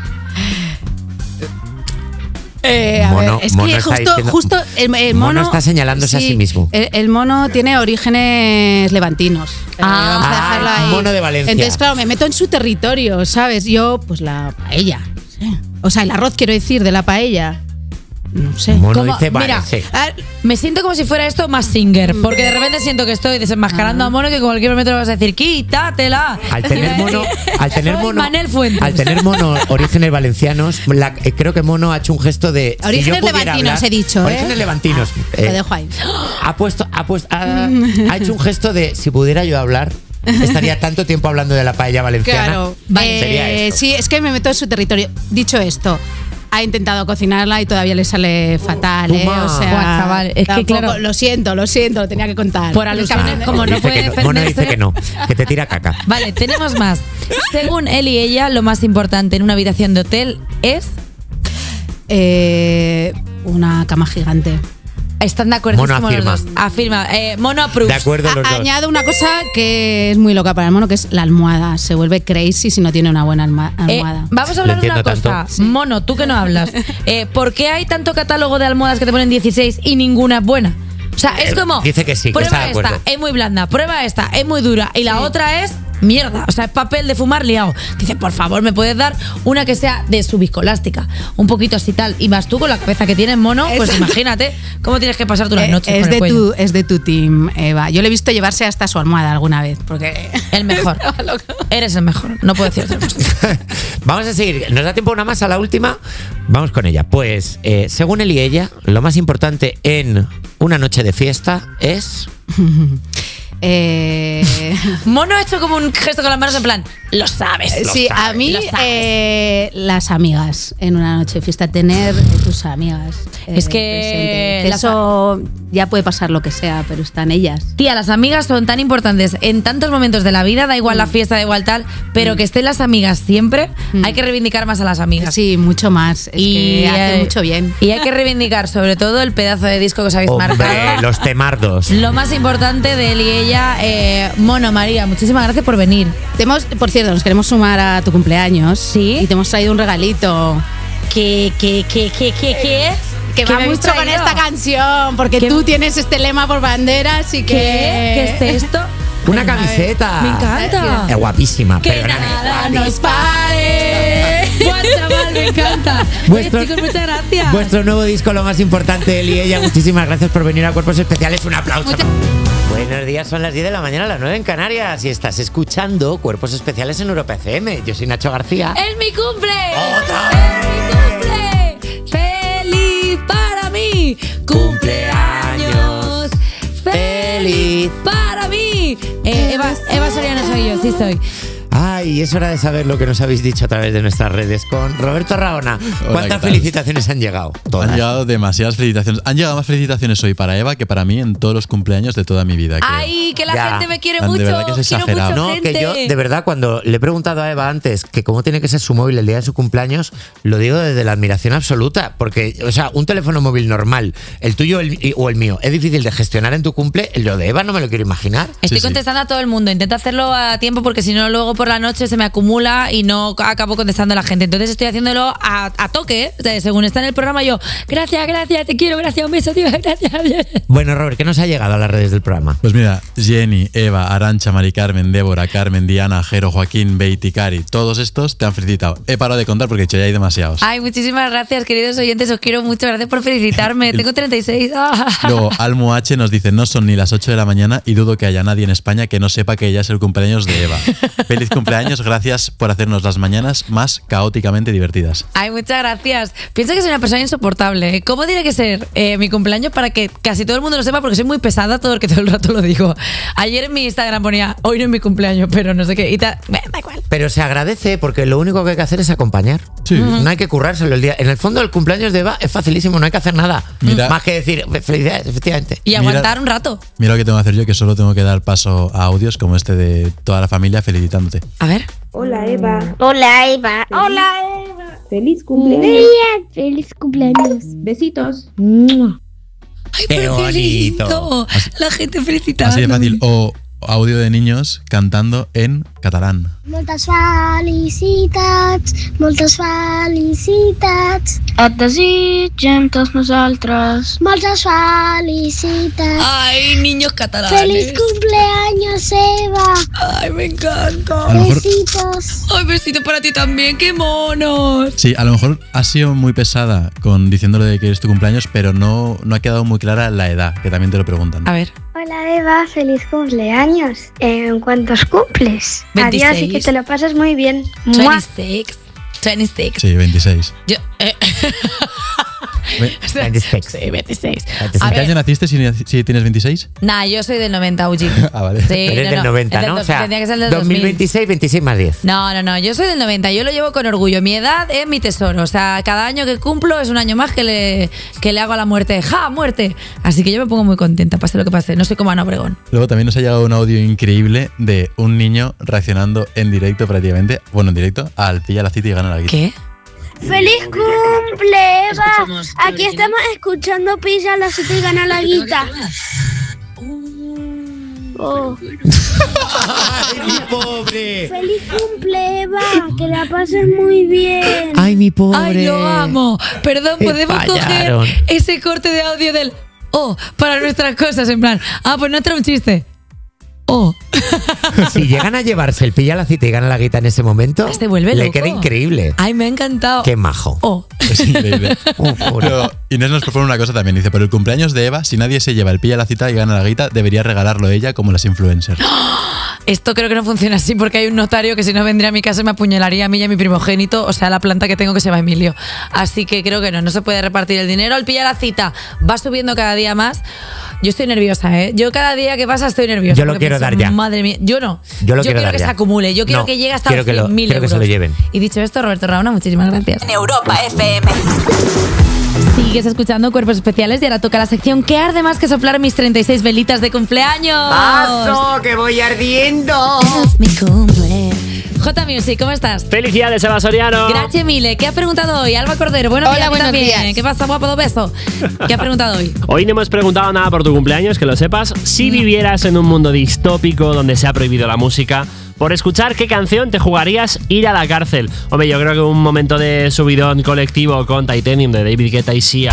Eh, a Mono- ver, es Mono que está justo, diciendo- justo el, el Mono mono, está señalándose a sí mismo. El, el mono tiene orígenes levantinos. Eh, vamos a Ah, dejarlo ahí. mono de Valencia. Entonces, claro, me meto en su territorio, ¿sabes? Yo, pues la paella. sí. O sea, el arroz, quiero decir, de la paella. No sé. Mono Como- dice, vale, mira, sí. a- me siento como si fuera esto más singer, porque de repente siento que estoy desenmascarando a Mono que en cualquier momento le vas a decir, quítatela. Al tener mono, al tener Soy mono, Manel Fuentes. al tener mono orígenes valencianos, la- eh, creo que Mono ha hecho un gesto de si Orígenes yo pudiera levantinos, hablar- he dicho, ¿eh? Orígenes levantinos. Lo eh, dejo ahí. ha puesto, ha puesto, ha, ha hecho un gesto de si pudiera yo hablar, estaría tanto tiempo hablando de la paella valenciana. Claro. Sería Eh, esto. sí, es que me meto en su territorio. Dicho esto, ha intentado cocinarla y todavía le sale fatal, ¿eh? Toma. O sea, Buah, chaval, es que tampoco- claro. Lo siento, lo siento, lo tenía que contar. Por alusiones, como no Dice puede que no. Mono dice defenderse. que no, que te tira caca. Vale, tenemos más. Según él y ella, lo más importante en una habitación de hotel es... Eh, una cama gigante. Están de acuerdo Mono los afirma. dos. Afirma. Eh, mono approves. De acuerdo los A- dos. añado una cosa que es muy loca para el mono, que es la almohada. Se vuelve crazy si no tiene una buena alma- Eh, almohada. vamos a hablar Lo de una entiendo cosa. tanto. Mono, tú que no hablas. Eh, ¿Por qué hay tanto catálogo de almohadas que te ponen dieciséis y ninguna es buena? O sea, es Eh, como. dice que sí, que prueba está de esta, acuerdo. es muy blanda. Prueba esta, es muy dura. Y la otra es mierda. O sea, es papel de fumar liado. Dice, por favor, ¿me puedes dar una que sea de su viscoelástica? Un poquito así tal. Y más tú con la cabeza que tienes, mono, pues Es- imagínate cómo tienes que pasar unas Eh, noches es, con el de cuello. tu, es de tu team, Eva. Yo le he visto llevarse hasta su almohada alguna vez. Porque El mejor. Eres el mejor. No puedo decir otra cosa. Vamos a seguir. ¿Nos da tiempo una más a la última? Vamos con ella. Pues, eh, según él y ella, lo más importante en una noche de fiesta es... eh, Mono ha hecho como un gesto con las manos en plan, lo sabes. lo sí, sabes, a mí lo sabes. eh, las amigas en una noche de fiesta, tener tus amigas. eh, Es que presente. las- eso ya puede pasar lo que sea, pero están ellas. Tía, las amigas son tan importantes en tantos momentos de la vida, da igual la fiesta, da igual tal, pero que estén las amigas siempre, hay que reivindicar más a las amigas. Sí, mucho más. Es que hacen eh, mucho bien. Y hay que reivindicar sobre todo el pedazo de disco que os habéis Hombre, marcado. los temardos. Lo más importante de él y ella, eh, Mono, María, muchísimas gracias por venir. Te hemos, por cierto, nos queremos sumar a tu cumpleaños. Sí. Y te hemos traído un regalito. ¿Qué, qué, qué, qué, qué, qué? Que ¿Qué va me habéis mucho con traído? esta canción, porque ¿Qué? tú tienes este lema por bandera, así que... ¿Qué? ¿Qué es esto? Una camiseta. Me encanta. Es guapísima, Que perdóname. nada nos pare. Buah, chaval, me encanta. Vuestro- Oye, chicos, muchas gracias. Vuestro nuevo disco, lo más importante, él y ella. Muchísimas gracias por venir a Cuerpos Especiales. Un aplauso. Buenos días, son las diez de la mañana, las nueve en Canarias. Y estás escuchando Cuerpos Especiales en Europa F M. Yo soy Nacho García. ¡Es mi cumple! ¡Es mi cumple! ¡Feliz para mí! ¡Cumpleaños! ¡Feliz para mí! Eh, Eva, Eva Soriano soy yo, sí soy. Ay, es hora de saber lo que nos habéis dicho a través de nuestras redes con Roberto Raona. ¿Cuántas ¿qué tal? felicitaciones han llegado? Todas. Han llegado demasiadas felicitaciones. Han llegado más felicitaciones hoy para Eva que para mí en todos los cumpleaños de toda mi vida. creo. ¡Ay, que la Ya. gente me quiere De mucho! verdad que es ¡Quiero exagerado. mucho No, gente! que yo, de verdad, cuando le he preguntado a Eva antes que cómo tiene que ser su móvil el día de su cumpleaños, lo digo desde la admiración absoluta. Porque, o sea, un teléfono móvil normal, el tuyo el- y- o el mío, es difícil de gestionar en tu cumple. Lo de Eva no me lo quiero imaginar. Estoy contestando a todo el mundo. Intenta hacerlo a tiempo porque si no, luego por por la noche se me acumula y no acabo contestando a la gente. Entonces estoy haciéndolo a, a toque, o sea, según está en el programa yo, gracias, gracias, te quiero, gracias, un beso, tío, gracias. Bueno, Robert, ¿qué nos ha llegado a las redes del programa? Pues mira, Jenny, Eva, Arancha, Mari Carmen, Débora, Carmen, Diana, Jero, Joaquín, Beiti, Cari, todos estos te han felicitado. He parado de contar porque he dicho, ya hay demasiados. Ay, muchísimas gracias, queridos oyentes, os quiero mucho, gracias por felicitarme. Tengo treinta y seis. Luego, Almu H nos dice, no son ni las ocho de la mañana y dudo que haya nadie en España que no sepa que ya es el cumpleaños de Eva. Feliz cumpleaños, gracias por hacernos las mañanas más caóticamente divertidas. Ay, muchas gracias. Pienso que soy una persona insoportable. ¿Cómo tiene que ser eh, mi cumpleaños para que casi todo el mundo lo sepa? Porque soy muy pesada, todo el que todo el rato lo digo. Ayer en mi Instagram ponía, hoy no es mi cumpleaños, pero no sé qué. Y ta, da igual. Pero se agradece porque lo único que hay que hacer es acompañar. Sí. No hay que currárselo el día. En el fondo, el cumpleaños de Eva es facilísimo, no hay que hacer nada. Mira. Más que decir felicidades, efectivamente. Y aguantar un rato. Mira lo que tengo que hacer yo, que solo tengo que dar paso a audios como este de toda la familia felicitándote. A ver. Hola Eva. Hola Eva. Hola Eva. Feliz cumpleaños. Feliz cumpleaños. Besitos. Ay, qué bonito. La gente felicitando. Así de fácil. O audio de niños cantando en catalán. Moltes felicitats, moltes felicitats. Et desitgem tots nosaltres. Moltes felicitats. Ay, niños catalanes. Feliz cumpleaños, Eva. Ay, me encanta. A lo mejor- Besitos. Ay, besito para ti también, qué monos. Sí, a lo mejor has sido muy pesada con diciéndole de que es tu cumpleaños, pero no, no ha quedado muy clara la edad, que también te lo preguntan. A ver. Hola Eva, feliz cumpleaños. ¿En cuántos cumples? veintiséis. Adiós y que te lo pases muy bien. ¡Mua! veintiséis. veintiséis. Sí, veintiséis. Yo, eh. Ve- veintiséis. Sí, veintiséis. ¿En A qué ver, año naciste si, si tienes veintiséis? nah, yo soy del noventa, U G. Ah, vale. Sí, Pero es no, del no, noventa, es del ¿no? dos- O sea, tendría que ser del dos mil dos mil. veintiséis, veintiséis más diez. No, no, no, yo soy del noventa, yo lo llevo con orgullo. Mi edad es mi tesoro. O sea, cada año que cumplo es un año más que le, que le hago a la muerte. ¡Ja, muerte! Así que yo me pongo muy contenta, pase lo que pase. No soy como Ana Obregón. Luego también nos ha llegado un audio increíble de un niño reaccionando en directo prácticamente, bueno, en directo, al Pilla la Cita y Gana la Guita. ¿Qué? ¡Feliz cumple, Eva! Aquí estamos escuchando Pilla la Cita y Gana la Guita. Oh. ¡Ay, mi pobre! ¡Feliz cumple, Eva! ¡Que la pases muy bien! ¡Ay, mi pobre! ¡Ay, lo amo! Perdón, Te podemos fallaron. coger ese corte de audio del oh para nuestras cosas, en plan, ah, pues no entra un chiste. Oh. Si llegan a llevarse el Pilla la Cita y Gana la Guita en ese momento, Se vuelve le loco. queda increíble. Ay, me ha encantado. Qué majo. Oh. Es increíble. Pero Inés nos propone una cosa también. Dice, por el cumpleaños de Eva, si nadie se lleva el Pilla la Cita y Gana la Guita, debería regalarlo ella como las influencers. Esto creo que no funciona así porque hay un notario que si no vendría a mi casa me apuñalaría a mí y a mi primogénito, o sea, la planta que tengo que se llama Emilio. Así que creo que no, no se puede repartir el dinero. El Pilla la Cita va subiendo cada día más. Yo estoy nerviosa, ¿eh? Yo cada día que pasa estoy nerviosa. Yo lo porque quiero pienso, dar ya. Madre mía, yo no. Yo lo quiero quiero dar que ya. se acumule. Yo quiero No, que llegue hasta quiero los que lo- cien mil quiero que euros. se lo lleven. Y dicho esto, Roberto Rauna, muchísimas gracias. En Europa F M. Sigues escuchando Cuerpos Especiales y ahora toca la sección que arde más que soplar mis treinta y seis velitas de cumpleaños. ¡Paso, que voy ardiendo! Mi cumple. J Music, ¿cómo estás? Felicidades, Eva Soriano. Gracias, Mile. ¿Qué has preguntado hoy? Alba Cordero, buenos Hola, días. a ti buenos también. días. ¿Qué pasa, guapo? Dos besos. ¿Qué has preguntado hoy? Hoy no hemos preguntado nada por tu cumpleaños, que lo sepas. Si vivieras en un mundo distópico donde se ha prohibido la música, por escuchar qué canción te jugarías ir a la cárcel. Hombre, yo creo que un momento de subidón colectivo con Titanium de David Guetta y Sia.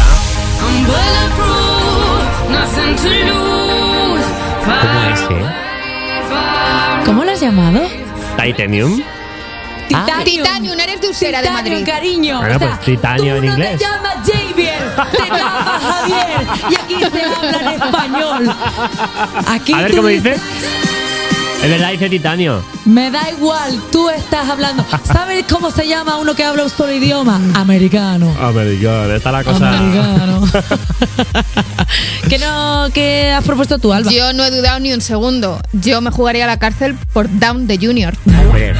¿Cómo es, eh? ¿Cómo lo has llamado? Titanium. Titanium. Titanium, eres de Usera de Titanium, Madrid. cariño. Bueno, O sea, pues titanio tú en no inglés. te llamas Javier, te llamas Javier. Y aquí se habla en español. Aquí A ver tú cómo dices- dice. Es verdad, dice titanio. Me da igual, tú estás hablando. ¿Sabes cómo se llama uno que habla un solo idioma? Americano. Americano, está la cosa. Americano. ¿Qué, no, ¿Qué has propuesto tú, Alba? Yo no he dudado ni un segundo. Yo me jugaría a la cárcel por Down the Junior. Hombre.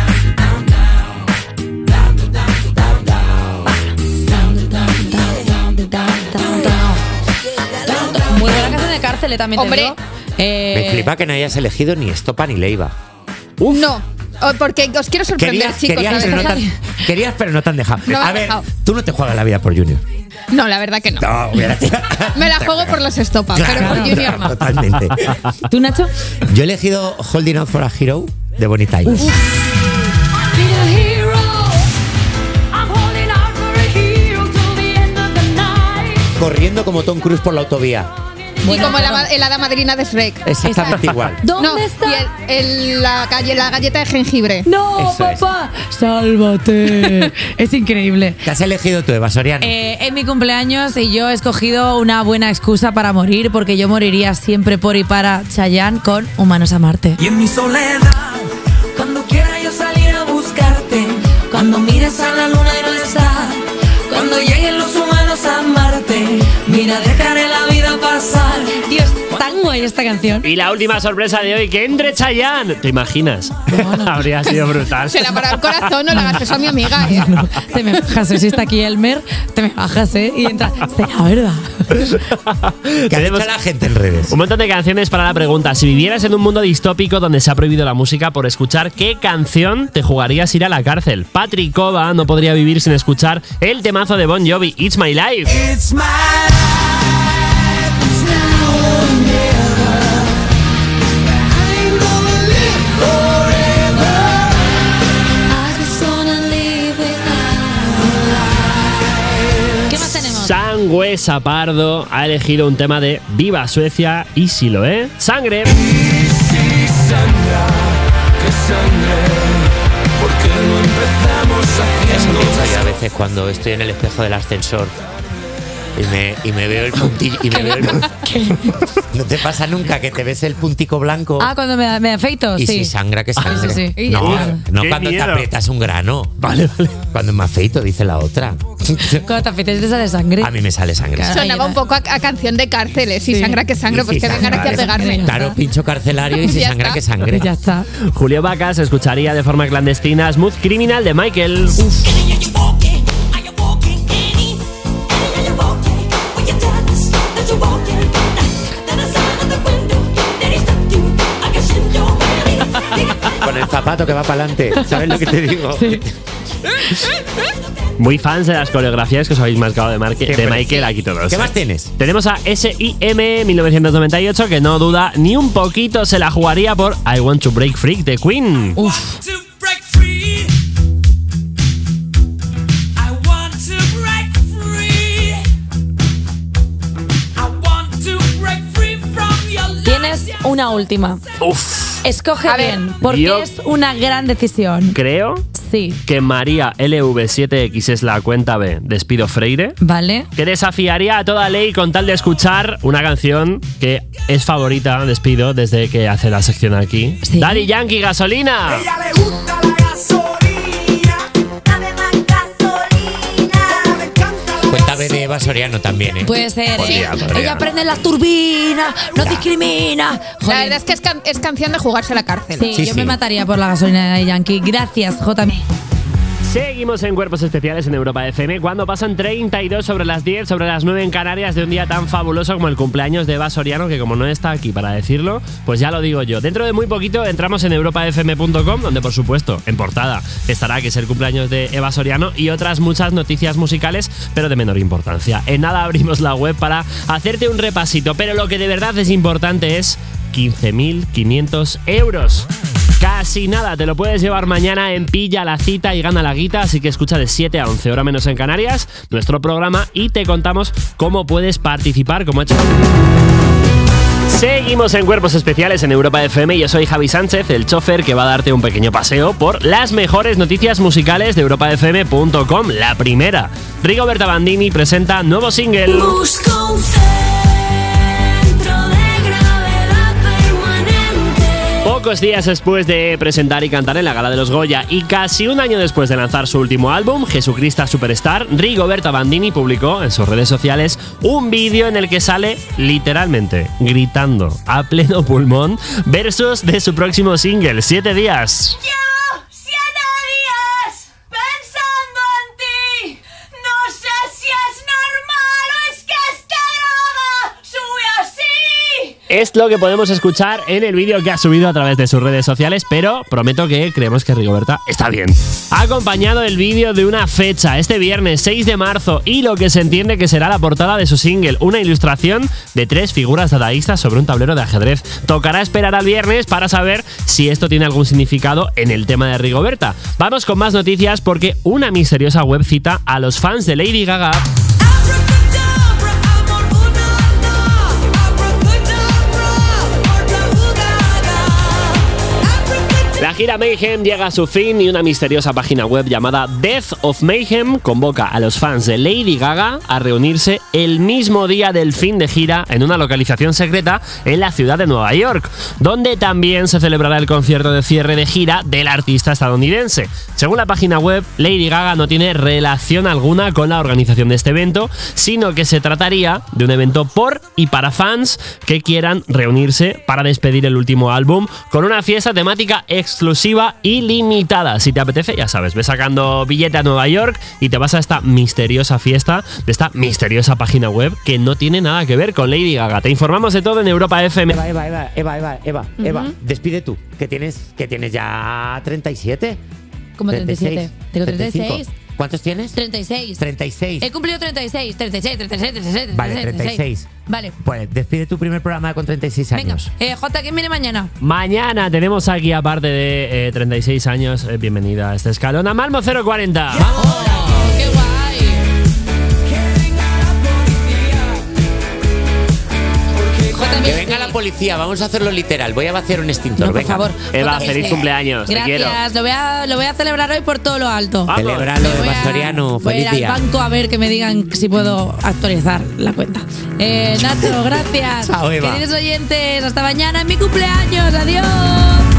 Muy buena canción de cárcel, eh, también te Hombre. digo. Eh, Me flipa que no hayas elegido ni Estopa ni Leiva. No, oh, porque os quiero sorprender, Querías, chicos. querías, la pero no verdad. te han, querías, pero no te han dejado. No me a han ver, dejado. tú no te juegas la vida por Junior. No, la verdad que no. No, hubiera tirado. Me la juego por los Estopa, pero por Junior no. Totalmente. ¿Tú, Nacho? Yo he elegido Holding Out for a Hero de Bonnie Tyler. corriendo como Tom Cruise por la autovía. Y como la, el hada madrina de Shrek. Exactamente igual. ¿Dónde no, está? Y el, el, la, calle, la galleta de jengibre. No, Eso papá, es. Sálvate. Es increíble. ¿Qué has elegido tú, Eva Soriano? Eh, es mi cumpleaños y yo he escogido una buena excusa para morir, porque yo moriría siempre por y para Chayanne con Humanos a Marte. Y en mi soledad, cuando quiera yo salir a buscarte, cuando mires a la luna y no está, cuando lleguen los humanos a Marte, mira, dejaré la vida pasar. Dios, tan guay esta canción. Y la última sorpresa de hoy, que entre Chayanne. ¿Te imaginas? Bueno. Habría sido brutal. Se la para el corazón, no le hagas eso a mi amiga, ¿eh? No, te me bajas, si está aquí Elmer, te me bajas, ¿eh? Y entras, será verdad. ¿Qué ha dicho la gente en redes? Un montón de canciones para la pregunta. Si vivieras en un mundo distópico donde se ha prohibido la música por escuchar, ¿qué canción te jugarías ir a la cárcel? Patrick Kova no podría vivir sin escuchar el temazo de Bon Jovi, It's My Life. It's my life, it's now or never. I'm gonna live forever. I just wanna live without. ¿Qué más tenemos? Sangüesa Pardo ha elegido un tema de Viva Suecia y si lo es, Sangre. Y si sangra, que sangre, porque no empezamos Eso haciendo. pienso yo a veces cuando estoy en el espejo del ascensor y me, y me veo el puntillo y me veo el, ¿no te pasa nunca que te ves el puntico blanco? Ah, cuando me, me afeito, Y sí. si sangra, que sangre. Ah, sí, sí. No, Uf, no qué cuando miedo. te aprietas un grano. Vale, vale. Cuando me afeito, dice la otra. Cuando te afeitas te sale sangre. A mí me sale sangre. Claro. Sonaba un poco a, a canción de cárceles. Si Sí. sangra, que sangra, pues Y si que vengan sangra, aquí a pegarme. Claro, pincho carcelario y si Ya sangra, está. que sangre. Ya está. Julio Vacas escucharía de forma clandestina Smooth Criminal de Michael. Uf. Con el zapato que va para adelante. ¿Sabes lo que te digo? Sí. Muy fans de las coreografías que os habéis marcado de, Marque- de Siempre. Michael aquí todos. ¿Qué ¿eh? más tienes? Tenemos a S I M mil novecientos noventa y ocho que no duda ni un poquito se la jugaría por I Want to Break Free de Queen. Uf. To break free. I want to break free. I want to break free from your life. Tienes una última. Uf. Escoge A ver, bien, porque yo- es una gran decisión. Creo Sí. que María L V siete X es la cuenta B de Espido Freire, ¿Vale? que desafiaría a toda ley con tal de escuchar una canción que es favorita de Espido desde que hace la sección aquí. Sí. Daddy Yankee, Gasolina. Ella le gusta la gasolina. Dame más gasolina. Me encanta la Cuéntame de Eva Soriano también, ¿eh? Puede ser. Podría, ¿eh? podría. Ella prende las turbinas, no discrimina. La Joder. verdad es que es, can- es canción de jugarse a la cárcel. Sí, Sí, yo sí. me mataría por la gasolina de Yankee. Gracias, J. Seguimos en Cuerpos Especiales en Europa F M cuando pasan treinta y dos sobre las diez, sobre las nueve en Canarias, de un día tan fabuloso como el cumpleaños de Eva Soriano, que como no está aquí para decirlo, pues ya lo digo yo. Dentro de muy poquito entramos en europa f m punto com, donde por supuesto, en portada, estará que es el cumpleaños de Eva Soriano y otras muchas noticias musicales, pero de menor importancia. En nada abrimos la web para hacerte un repasito, pero lo que de verdad es importante es quince mil quinientos euros. Casi nada, te lo puedes llevar mañana en Pilla la Cita y Gana la Guita, así que escucha de siete a once, hora menos en Canarias, nuestro programa y te contamos cómo puedes participar, como ha hecho. Seguimos en Cuerpos Especiales en Europa F M y yo soy Javi Sánchez, el chofer que va a darte un pequeño paseo por las mejores noticias musicales de europa f m punto com. La primera, Rigoberta Bandini presenta nuevo single. Busco un centro de gravedad permanente. Pocos días después de presentar y cantar en la Gala de los Goya y casi un año después de lanzar su último álbum, Jesucrista Superstar, Rigoberta Bandini publicó en sus redes sociales un vídeo en el que sale literalmente gritando a pleno pulmón versos de su próximo single, Siete Días. Llevo siete días pensando en ti. No sé si es normal o es que esta droga sube así. Es lo que podemos escuchar en el vídeo que ha subido a través de sus redes sociales, pero prometo que creemos que Rigoberta está bien. Ha acompañado el vídeo de una fecha, este viernes seis de marzo, y lo que se entiende que será la portada de su single, una ilustración de tres figuras dadaístas sobre un tablero de ajedrez. Tocará esperar al viernes para saber si esto tiene algún significado en el tema de Rigoberta. Vamos con más noticias porque una misteriosa web cita a los fans de Lady Gaga Abracadabra, La gira Mayhem llega a su fin y una misteriosa página web llamada Death of Mayhem convoca a los fans de Lady Gaga a reunirse el mismo día del fin de gira en una localización secreta en la ciudad de Nueva York, donde también se celebrará el concierto de cierre de gira del artista estadounidense. Según la página web, Lady Gaga no tiene relación alguna con la organización de este evento, sino que se trataría de un evento por y para fans que quieran reunirse para despedir el último álbum con una fiesta temática exclusiva y limitada. Si te apetece, ya sabes, ves sacando billete a Nueva York y te vas a esta misteriosa fiesta de esta misteriosa página web que no tiene nada que ver con Lady Gaga. Te informamos de todo en Europa F M. Eva, Eva, Eva, Eva, Eva, Eva, uh-huh. Eva, despide tú, que tienes, que tienes ya treinta y siete. ¿Cómo treinta y siete? Tengo treinta y seis. ¿Cuántos tienes? treinta y seis. treinta y seis. He cumplido treinta y seis. treinta y seis, treinta y seis, treinta y seis, treinta y seis. Vale, treinta y seis. Vale. Pues despide tu primer programa con treinta y seis años. Venga, eh, Jota, ¿quién viene mañana? Mañana tenemos aquí, aparte de eh, treinta y seis años, eh, bienvenida a este escalón, a Malmo cero cuarenta. ¡Vamos! ¡Qué guay! Que venga la policía, vamos a hacerlo literal. Voy a vaciar un extintor, no, por venga. favor. Eva, feliz cumpleaños, Gracias, te quiero. lo voy, a, lo voy a celebrar hoy por todo lo alto. Celébralo, Eva Soriano, Voy a feliz ir al día. banco a ver que me digan si puedo actualizar la cuenta. Eh, Nacho, gracias. Chao, Eva. Queridos oyentes, hasta mañana en mi cumpleaños. Adiós.